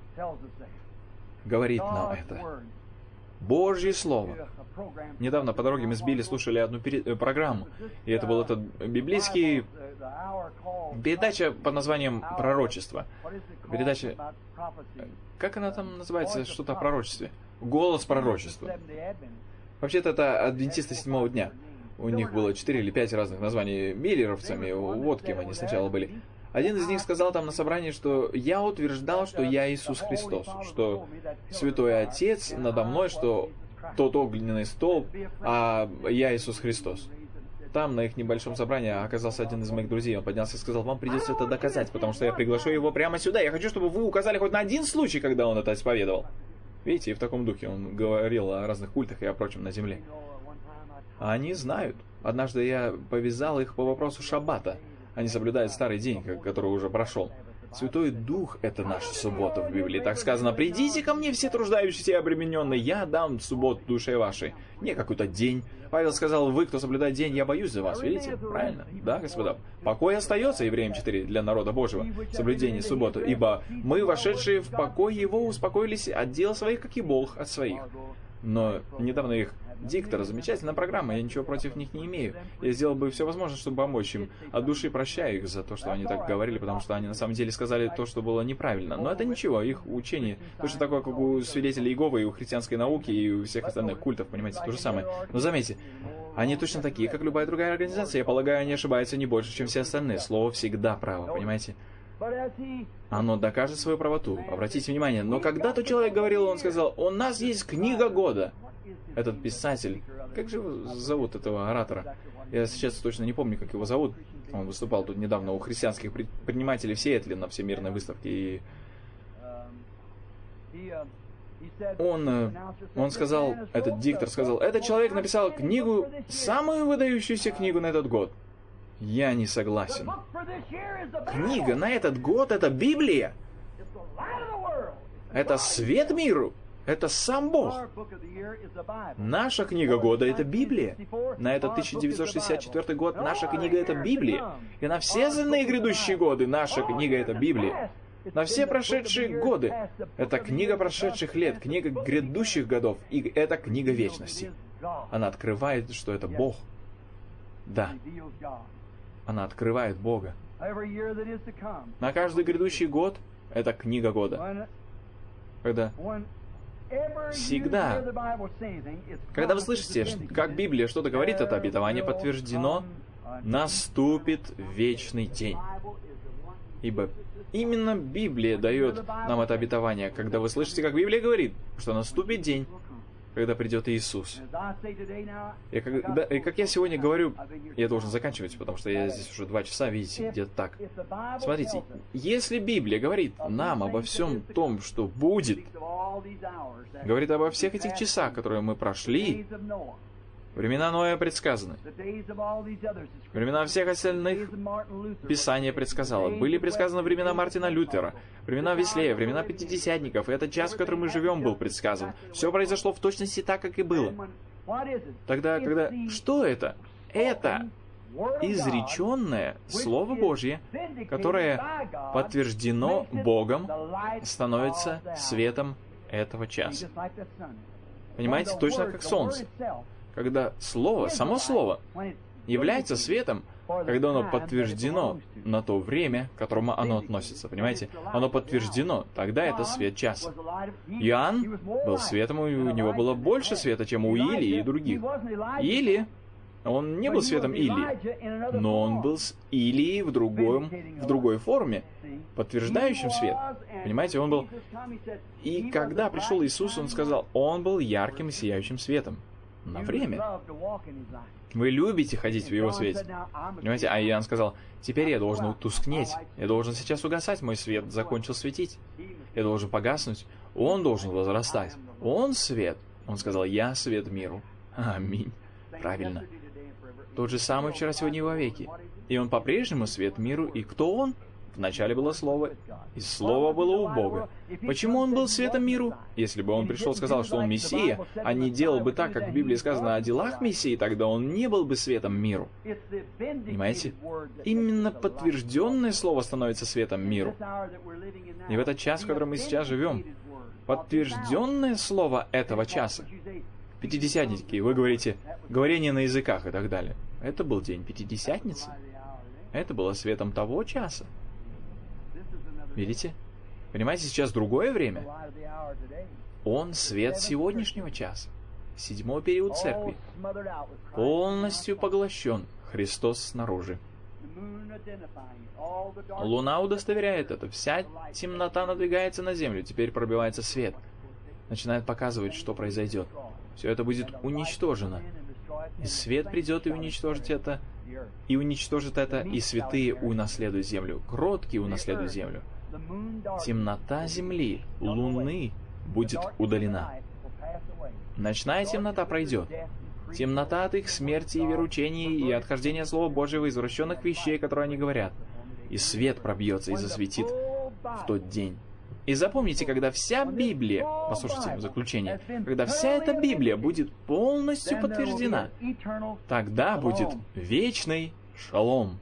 говорит нам это. Божье Слово. Недавно по дороге мы с Билли слушали одну программу, и это был этот библейский передача под названием «Пророчество». Передача... Как она там называется? Что-то о пророчестве. «Голос пророчества». Вообще-то это адвентисты седьмого дня. У них было 4 или 5 разных названий миллеровцами, вот кем они сначала были. Один из них сказал там на собрании, что я утверждал, что я Иисус Христос, что Святой Отец надо мной, что тот огненный столб, а я Иисус Христос. Там, на их небольшом собрании, оказался один из моих друзей. Он поднялся и сказал, вам придется это доказать, потому что я приглашу его прямо сюда. Я хочу, чтобы вы указали хоть на один случай, когда он это исповедовал. Видите, и в таком духе он говорил о разных культах и о прочем на земле. А они знают. Однажды я повязал их по вопросу шаббата. Они соблюдают старый день, который уже прошел. Святой Дух — это наша суббота в Библии. Так сказано, «Придите ко мне, все труждающиеся и обремененные, я дам субботу душе вашей». Не какой-то день. Павел сказал, вы, кто соблюдает день, я боюсь за вас. Видите? Правильно? Да, господа? Покой остается, Евреям 4, для народа Божьего, соблюдение субботы. Ибо мы, вошедшие в покой его, успокоились от дел своих, как и Бог от своих. Но недавно их диктор, замечательная программа, я ничего против них не имею. Я сделал бы все возможное, чтобы помочь им. От души прощаю их за то, что они так говорили, потому что они на самом деле сказали то, что было неправильно. Но это ничего, их учение точно такое, как у свидетелей Иеговы, и у христианской науки, и у всех остальных культов, понимаете, то же самое. Но заметьте, они точно такие, как любая другая организация. Я полагаю, они ошибаются не больше, чем все остальные. Слово всегда право, понимаете? Оно докажет свою правоту. Обратите внимание, но когда-то человек говорил, он сказал, у нас есть книга года. Этот писатель, как же его зовут, этого оратора? Я сейчас точно не помню, как его зовут. Он выступал тут недавно у христианских предпринимателей в Сиэтле на всемирной выставке. И Он сказал, этот диктор сказал, этот человек написал книгу, самую выдающуюся книгу на этот год. Я не согласен. Книга на этот год — это Библия. Это свет миру. Это сам Бог. Наша книга года — это Библия. На этот 1964 год наша книга — это Библия. И на все остальные грядущие годы наша книга — это Библия. На все прошедшие годы — это книга прошедших лет, книга грядущих годов, и это книга вечности. Она открывает, что это Бог. Да. Она открывает Бога. На каждый грядущий год — это книга года. Всегда, когда вы слышите, как Библия что-то говорит, это обетование подтверждено, наступит вечный день. Ибо именно Библия дает нам это обетование, когда вы слышите, как Библия говорит, что наступит день, когда придет Иисус. И как я сегодня говорю, я должен заканчивать, потому что я здесь уже 2 часа, видите, где-то так. Смотрите, если Библия говорит нам обо всем том, что будет, говорит обо всех этих часах, которые мы прошли, времена Ноя предсказаны. Времена всех остальных Писание предсказало. Были предсказаны времена Мартина Лютера, времена Веслея, времена Пятидесятников, и этот час, в котором мы живем, был предсказан. Все произошло в точности так, как и было. Тогда, что это? Это изреченное Слово Божье, которое подтверждено Богом, становится светом этого часа. Понимаете, точно как солнце. Когда Слово, само Слово, является светом, когда оно подтверждено на то время, к которому оно относится. Понимаете? Оно подтверждено, тогда это свет часа. Иоанн был светом, и у него было больше света, чем у Илии и других. Илия, он не был светом Илии, но он был с Илией в другой форме, подтверждающим свет. Понимаете, он был... И когда пришел Иисус, он сказал, он был ярким и сияющим светом. На время. Вы любите ходить в Его свете. Понимаете, а Иоанн сказал, теперь я должен тускнеть, я должен сейчас угасать, мой свет закончил светить. Я должен погаснуть, он должен возрастать. Он свет. Он сказал, я свет миру. Аминь. Правильно. Тот же самый вчера, сегодня и вовеки. И он по-прежнему свет миру. И кто он? Вначале было Слово, и Слово было у Бога. Почему он был светом миру? Если бы он пришел и сказал, что он Мессия, а не делал бы так, как в Библии сказано о делах Мессии, тогда он не был бы светом миру. Понимаете? Именно подтвержденное Слово становится светом миру. И в этот час, в котором мы сейчас живем, подтвержденное Слово этого часа. Пятидесятники, вы говорите, говорение на языках и так далее. Это был день Пятидесятницы. Это было светом того часа. Видите? Понимаете, сейчас другое время. Он свет сегодняшнего часа. 7-й период церкви. Полностью поглощен. Христос снаружи. Луна удостоверяет это. Вся темнота надвигается на землю. Теперь пробивается свет. Начинает показывать, что произойдет. Все это будет уничтожено. И свет придет и уничтожит это. И святые унаследуют землю. Кроткие унаследуют землю. Темнота земли, луны будет удалена. Ночная темнота пройдет. Темнота от их смерти и вероучений и отхождения Слова Божьего, извращенных вещей, которые они говорят. И свет пробьется и засветит в тот день. И запомните, когда вся Библия, послушайте в заключение, когда вся эта Библия будет полностью подтверждена, тогда будет вечный шалом.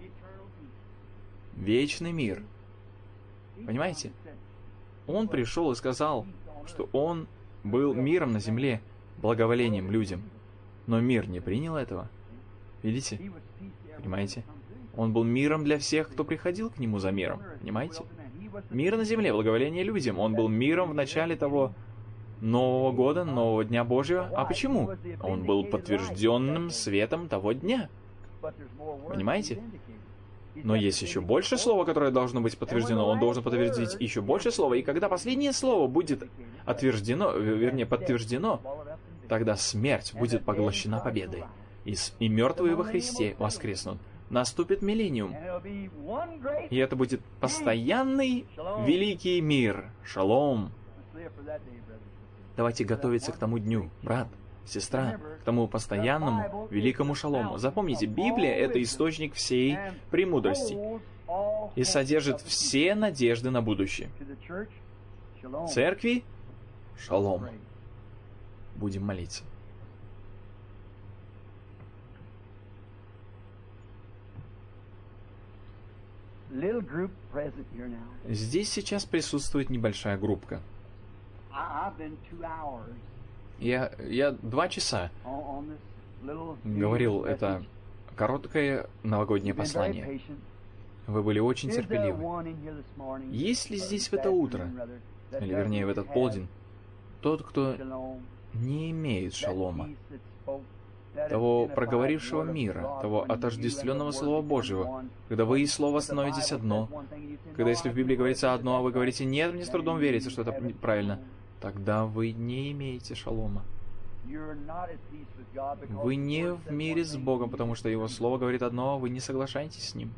Вечный мир. Понимаете? Он пришел и сказал, что он был миром на земле, благоволением людям. Но мир не принял этого. Видите? Понимаете? Он был миром для всех, кто приходил к нему за миром. Понимаете? Мир на земле, благоволение людям. Он был миром в начале того Нового года, Нового Дня Божьего. А почему? Он был подтвержденным светом того дня. Понимаете? Но есть еще больше слова, которое должно быть подтверждено. Он должен подтвердить еще больше слова. И когда последнее слово будет подтверждено, тогда смерть будет поглощена победой. И мертвые во Христе воскреснут. Наступит миллениум. И это будет постоянный великий мир. Шалом. Давайте готовиться к тому дню, брат, сестра, к тому постоянному великому шалому. Запомните, Библия — это источник всей премудрости и содержит все надежды на будущее. Церкви — шалом. Будем молиться. Здесь сейчас присутствует небольшая группка. Я 2 часа говорил это короткое новогоднее послание. Вы были очень терпеливы. Есть ли здесь в это утро, или вернее в этот полдень, тот, кто не имеет шалома, того проговорившего мира, того отождествленного Слова Божьего, когда вы и Слово становитесь одно, когда если в Библии говорится одно, а вы говорите «нет, мне с трудом верится, что это правильно», тогда вы не имеете шалома. Вы не в мире с Богом, потому что Его Слово говорит одно, а вы не соглашаетесь с Ним.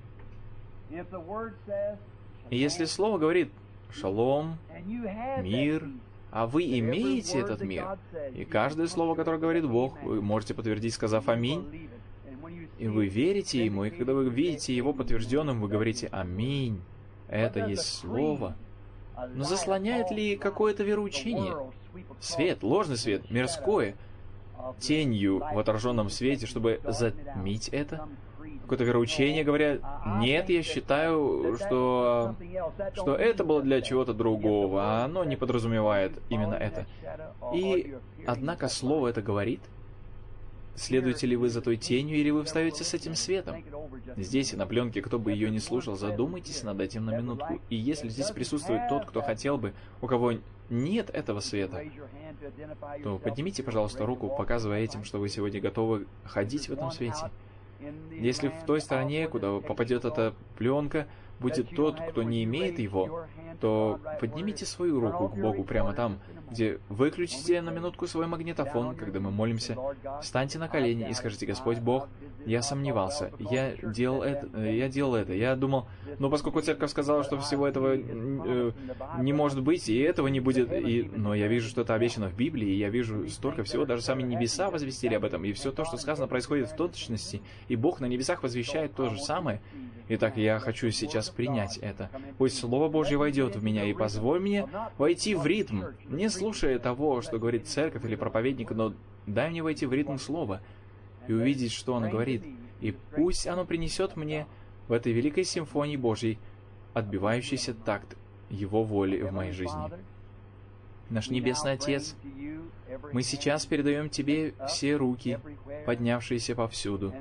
И если Слово говорит «шалом», «мир», а вы имеете этот мир, и каждое слово, которое говорит Бог, вы можете подтвердить, сказав «Аминь», и вы верите Ему, и когда вы видите Его подтвержденным, вы говорите «Аминь». Это есть Слово. Но заслоняет ли какое-то вероучение? Свет, ложный свет, мирское, тенью в отраженном свете, чтобы затмить это? Какое-то вероучение, говоря, нет, я считаю, что это было для чего-то другого, а оно не подразумевает именно это. И, однако, Слово это говорит. Следуете ли вы за той тенью, или вы встаете с этим светом? Здесь, на пленке, кто бы ее не слушал, задумайтесь над этим на минутку. И если здесь присутствует тот, кто хотел бы, у кого нет этого света, то поднимите, пожалуйста, руку, показывая этим, что вы сегодня готовы ходить в этом свете. Если в той стороне, куда попадет эта пленка, будет тот, кто не имеет его, то поднимите свою руку к Богу прямо там, где выключите на минутку свой магнитофон, когда мы молимся, встаньте на колени и скажите: «Господь Бог, я сомневался, я делал это, я думал, но поскольку церковь сказала, что всего этого не может быть, и этого не будет, но я вижу, что это обещано в Библии, и я вижу столько всего, даже сами небеса возвестили об этом, и все то, что сказано, происходит в точности, и Бог на небесах возвещает то же самое». Итак, я хочу сейчас принять это. Пусть Слово Божье войдет в меня и позволь мне войти в ритм, не слушая того, что говорит церковь или проповедник, но дай мне войти в ритм Слова и увидеть, что оно говорит. И пусть оно принесет мне в этой великой симфонии Божьей отбивающийся такт Его воли в моей жизни. Наш Небесный Отец, мы сейчас передаем Тебе все руки, поднявшиеся повсюду.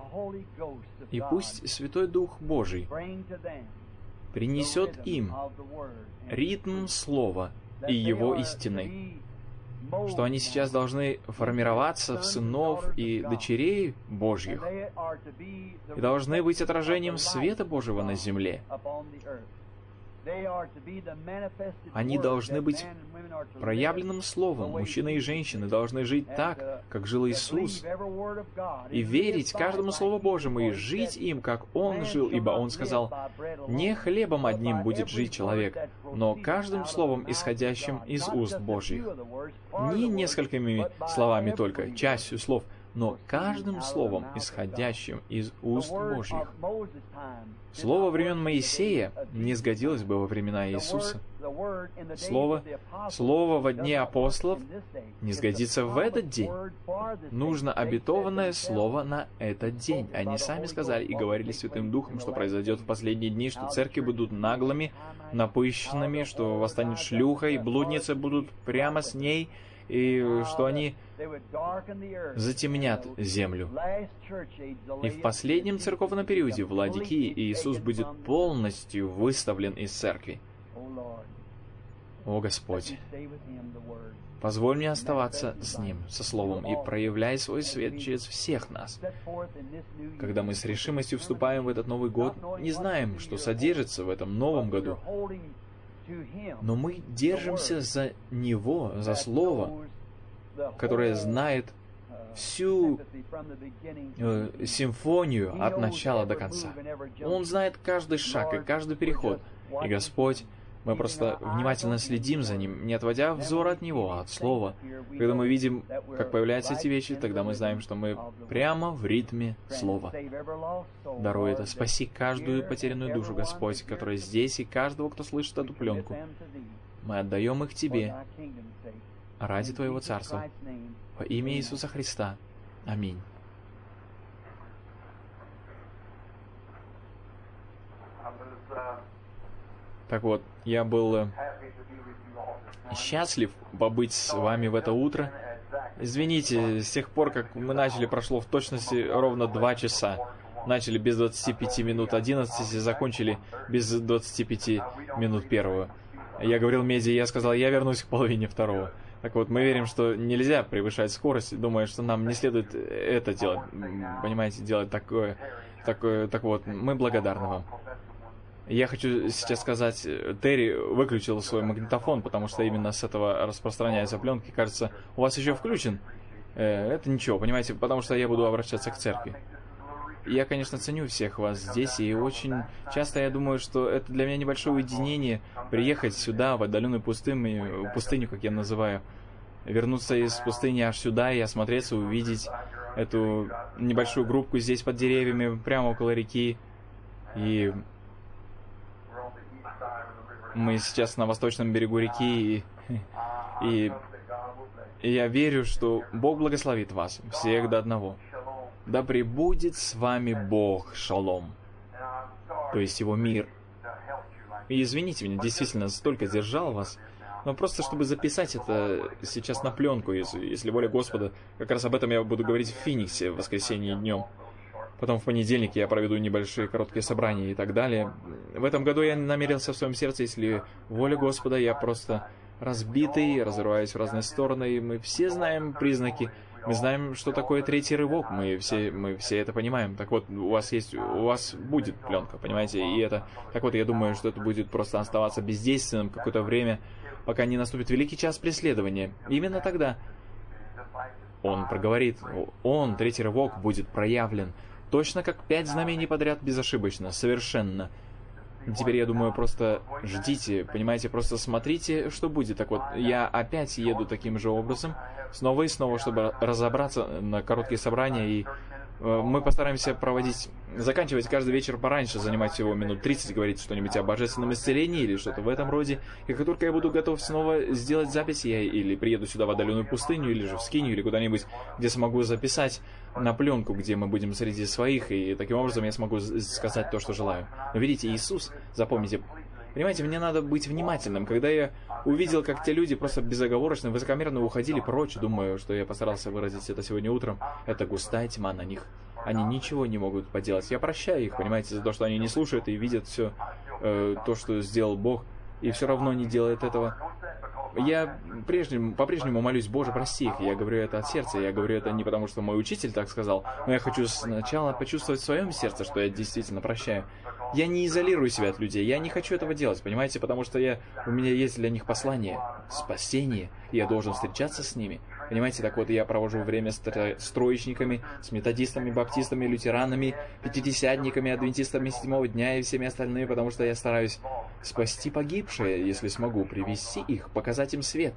И пусть Святой Дух Божий принесет им ритм Слова и Его истины, что они сейчас должны формироваться в сынов и дочерей Божьих и должны быть отражением света Божьего на земле. Они должны быть проявленным словом. Мужчины и женщины должны жить так, как жил Иисус, и верить каждому Слову Божьему, и жить им, как Он жил, ибо Он сказал: «Не хлебом одним будет жить человек, но каждым словом, исходящим из уст Божьих». Не несколькими словами только, частью слов, но каждым словом, исходящим из уст Божьих. Слово времен Моисея не сгодилось бы во времена Иисуса. Слово во дне апостолов не сгодится в этот день. Нужно обетованное слово на этот день. Они сами сказали и говорили Святым Духом, что произойдет в последние дни, что церкви будут наглыми, напыщенными, что восстанет шлюха, и блудницы будут прямо с ней, и что они затемнят землю. И в последнем церковном периоде в Ладикии Иисус будет полностью выставлен из церкви. О Господь, позволь мне оставаться с Ним, со Словом, и проявляй свой свет через всех нас. Когда мы с решимостью вступаем в этот Новый год, не знаем, что содержится в этом Новом году, но мы держимся за Него, за Слово, которое знает всю симфонию от начала до конца. Он знает каждый шаг и каждый переход. И Господь, Мы просто внимательно следим за ним, не отводя взор от него, а от слова. Когда мы видим, как появляются эти вещи, тогда мы знаем, что мы прямо в ритме слова. Даруй это. Спаси каждую потерянную душу, Господь, которая здесь, и каждого, кто слышит эту пленку. Мы отдаем их Тебе ради Твоего Царства. Во имя Иисуса Христа. Аминь. Так вот, я был счастлив побыть с вами в это утро. Извините, с тех пор, как мы начали, прошло в точности ровно 2 часа. Начали без 25 минут 11 и закончили без 25 минут 1. Я говорил Меди, я сказал, я вернусь к половине 2. Так вот, мы верим, что нельзя превышать скорость, думая, что нам не следует это делать, понимаете, делать такое. Так вот, мы благодарны вам. Я хочу сейчас сказать, Терри выключил свой магнитофон, потому что именно с этого распространяются пленки. Кажется, у вас еще включен. Это ничего, понимаете, потому что я буду обращаться к церкви. Я, конечно, ценю всех вас здесь, и очень часто я думаю, что это для меня небольшое уединение приехать сюда, в отдаленную пустыню, как я называю, вернуться из пустыни аж сюда и осмотреться, увидеть эту небольшую группку здесь под деревьями, прямо около реки. И мы сейчас на восточном берегу реки, и я верю, что Бог благословит вас, всех до одного. Да пребудет с вами Бог, шалом, то есть Его мир. И извините меня, действительно, столько держал вас, но просто чтобы записать это сейчас на пленку, если воля Господа, как раз об этом я буду говорить в Финиксе в воскресенье днем. Потом в понедельник я проведу небольшие короткие собрания и так далее. В этом году я намерился в своем сердце, если воля Господа, я просто разбитый, разрываюсь в разные стороны, и мы все знаем признаки. Мы знаем, что такое третий рывок, мы все это понимаем. Так вот, у вас будет пленка, понимаете, и это... Так вот, я думаю, что это будет просто оставаться бездейственным какое-то время, пока не наступит великий час преследования. Именно тогда Он проговорит, третий рывок, будет проявлен. Точно как 5 знамений подряд безошибочно, совершенно. Теперь, я думаю, просто ждите, понимаете, просто смотрите, что будет. Так вот, я опять еду таким же образом, снова и снова, чтобы разобраться на короткие собрания, и мы постараемся заканчивать каждый вечер пораньше, занимать всего минут 30, говорить что-нибудь о божественном исцелении или что-то в этом роде. И как только я буду готов снова сделать запись, я или приеду сюда в отдаленную пустыню, или же в Скинию, или куда-нибудь, где смогу записать на пленку, где мы будем среди своих, и таким образом я смогу сказать то, что желаю. Но видите, Иисус, запомните, понимаете, мне надо быть внимательным. Когда я увидел, как те люди просто безоговорочно, высокомерно уходили прочь, думаю, что я постарался выразить это сегодня утром, это густая тьма на них. Они ничего не могут поделать. Я прощаю их, понимаете, за то, что они не слушают и видят все то, что сделал Бог, и все равно не делают этого. Я по-прежнему молюсь, Боже, прости их. Я говорю это от сердца. Я говорю это не потому, что мой учитель так сказал, но я хочу сначала почувствовать в своем сердце, что я действительно прощаю. Я не изолирую себя от людей. Я не хочу этого делать, понимаете, потому что у меня есть для них послание, спасение, и я должен встречаться с ними. Понимаете, так вот, я провожу время с троечниками, с методистами, баптистами, лютеранами, пятидесятниками, адвентистами 7-го дня и всеми остальными, потому что я стараюсь спасти погибшие, если смогу, привести их, показать им свет.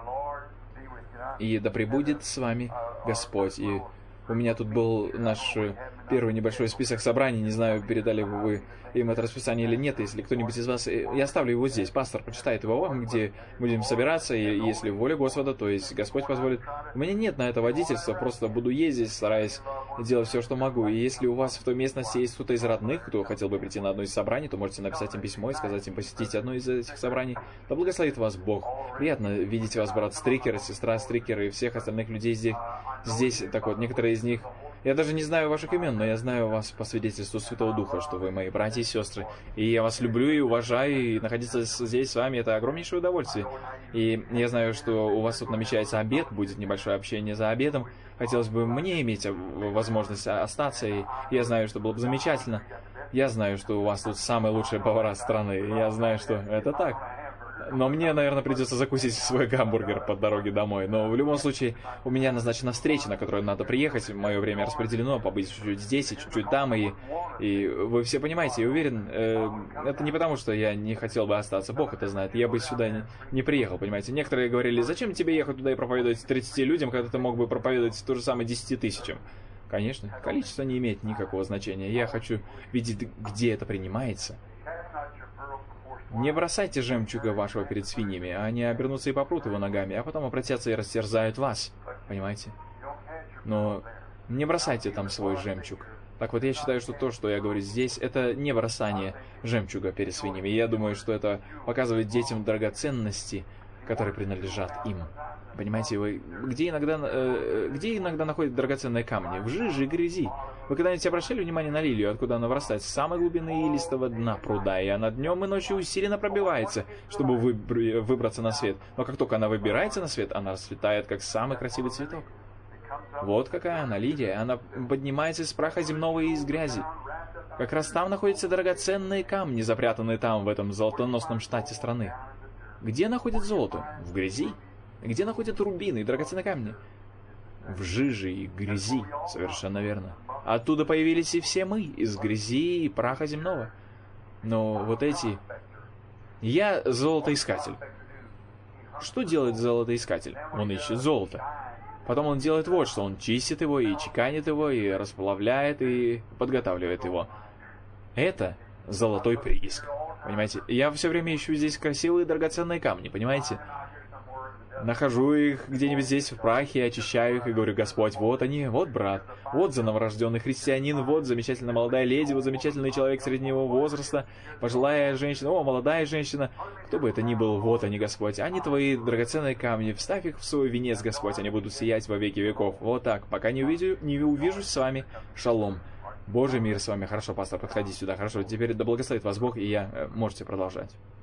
И да пребудет с вами Господь. И у меня тут был наш первый небольшой список собраний, не знаю, передали вы им это расписание или нет, если кто-нибудь из вас... Я оставлю его здесь, пастор почитает его вам, где будем собираться, и если воля Господа, то есть Господь позволит. У меня нет на это водительства, просто буду ездить, стараясь делать все, что могу. И если у вас в той местности есть кто-то из родных, кто хотел бы прийти на одно из собраний, то можете написать им письмо и сказать им посетить одно из этих собраний. Да благословит вас Бог. Приятно видеть вас, брат Стрикер, сестра Стрикер и всех остальных людей здесь. Так вот, некоторые из них... Я даже не знаю ваших имен, но я знаю вас по свидетельству Святого Духа, что вы мои братья и сестры. И я вас люблю и уважаю, и находиться здесь с вами — это огромнейшее удовольствие. И я знаю, что у вас тут намечается обед, будет небольшое общение за обедом. Хотелось бы мне иметь возможность остаться, и я знаю, что было бы замечательно. Я знаю, что у вас тут самые лучшие повара страны, я знаю, что это так. Но мне, наверное, придется закусить свой гамбургер по дороге домой. Но в любом случае, у меня назначена встреча, на которую надо приехать. Мое время распределено, побыть чуть-чуть здесь и чуть-чуть там. И вы все понимаете, я уверен, это не потому, что я не хотел бы остаться. Бог это знает. Я бы сюда не приехал, понимаете. Некоторые говорили, зачем тебе ехать туда и проповедовать 30 людям, когда ты мог бы проповедовать то же самое 10 тысячам? Конечно, количество не имеет никакого значения. Я хочу видеть, где это принимается. Не бросайте жемчуга вашего перед свиньями, а они обернутся и попрут его ногами, а потом обратятся и растерзают вас. Понимаете? Но не бросайте там свой жемчуг. Так вот, я считаю, что то, что я говорю здесь, это не бросание жемчуга перед свиньями. И я думаю, что это показывает детям драгоценности, которые принадлежат им. Понимаете, вы где иногда находят драгоценные камни? В жиже и грязи. Вы когда-нибудь обращали внимание на лилию, откуда она вырастает? С самой глубины илистого дна пруда, и она днем и ночью усиленно пробивается, чтобы выбраться на свет. Но как только она выбирается на свет, она расцветает, как самый красивый цветок. Вот какая она, лилия. Она поднимается из праха земного и из грязи. Как раз там находятся драгоценные камни, запрятанные там, в этом золотоносном штате страны. Где находят золото? В грязи. Где находят рубины и драгоценные камни? В жиже и грязи, совершенно верно. Оттуда появились и все мы, из грязи и праха земного. Но вот эти... Я золотоискатель. Что делает золотоискатель? Он ищет золото. Потом он делает вот что. Он чистит его, и чеканит его, и расплавляет, и подготавливает его. Это золотой прииск. Понимаете? Я все время ищу здесь красивые драгоценные камни, понимаете? Нахожу их где-нибудь здесь в прахе, очищаю их и говорю: Господь, вот они, вот брат, вот за новорожденный христианин, вот замечательная молодая леди, вот замечательный человек среднего возраста, пожилая женщина, о, молодая женщина, кто бы это ни был, вот они, Господь, они твои драгоценные камни, вставь их в свой венец, Господь, они будут сиять во веки веков, вот так, пока не увижусь с вами, шалом. Божий мир с вами. Хорошо, пастор, подходи сюда, хорошо, теперь да благословит вас Бог, и можете продолжать.